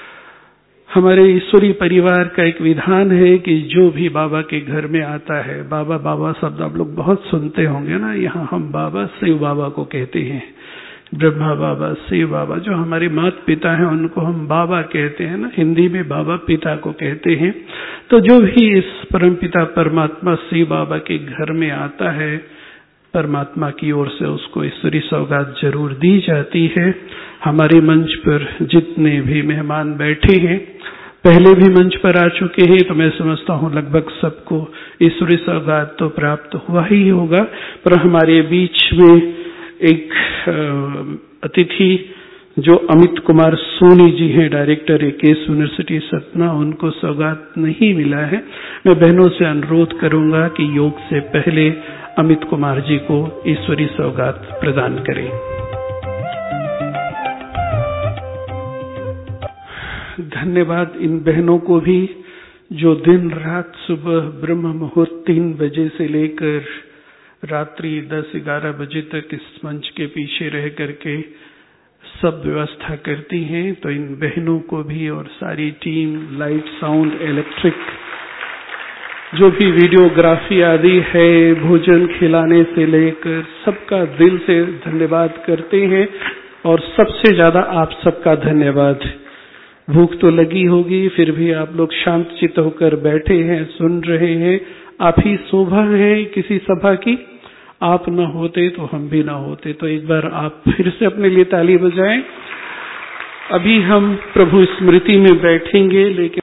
हमारे ईश्वरी परिवार का एक विधान है कि जो भी बाबा के घर में आता है, बाबा बाबा शब्द आप लोग बहुत सुनते होंगे ना, यहाँ हम बाबा शिव बाबा को कहते हैं, ब्रह्मा बाबा, शिव बाबा, जो हमारे माता पिता हैं उनको हम बाबा कहते हैं ना, हिंदी में बाबा पिता को कहते हैं। तो जो भी इस परमपिता परमात्मा शिव बाबा के घर में आता है, परमात्मा की ओर से उसको ईश्वरी सौगात जरूर दी जाती है। हमारे मंच पर जितने भी मेहमान बैठे हैं, पहले भी मंच पर आ चुके हैं, तो मैं समझता हूँ लगभग सबको ईश्वरी सौगात तो प्राप्त हुआ ही होगा। पर हमारे बीच में एक अतिथि जो अमित कुमार सोनी जी हैं, डायरेक्टर एकेएस यूनिवर्सिटी सतना, उनको सौगात नहीं मिला है। मैं बहनों से अनुरोध करूंगा कि योग से पहले अमित कुमार जी को ईश्वरी सौगात प्रदान करें। धन्यवाद इन बहनों को भी जो दिन रात सुबह ब्रह्म मुहूर्त तीन बजे से लेकर रात्रि दस ग्यारह बजे तक इस मंच के पीछे रह करके सब व्यवस्था करती हैं। तो इन बहनों को भी और सारी टीम, लाइट, साउंड, इलेक्ट्रिक, जो भी वीडियोग्राफी आदि है, भोजन खिलाने से लेकर सबका दिल से धन्यवाद करते हैं। और सबसे ज्यादा आप सबका धन्यवाद। भूख तो लगी होगी, फिर भी आप लोग शांत चित्त होकर बैठे हैं, सुन रहे हैं। आप ही शोभा है किसी सभा की, आप न होते तो हम भी ना होते। तो एक बार आप फिर से अपने लिए ताली बजाएं। अभी हम प्रभु स्मृति में बैठेंगे, लेकिन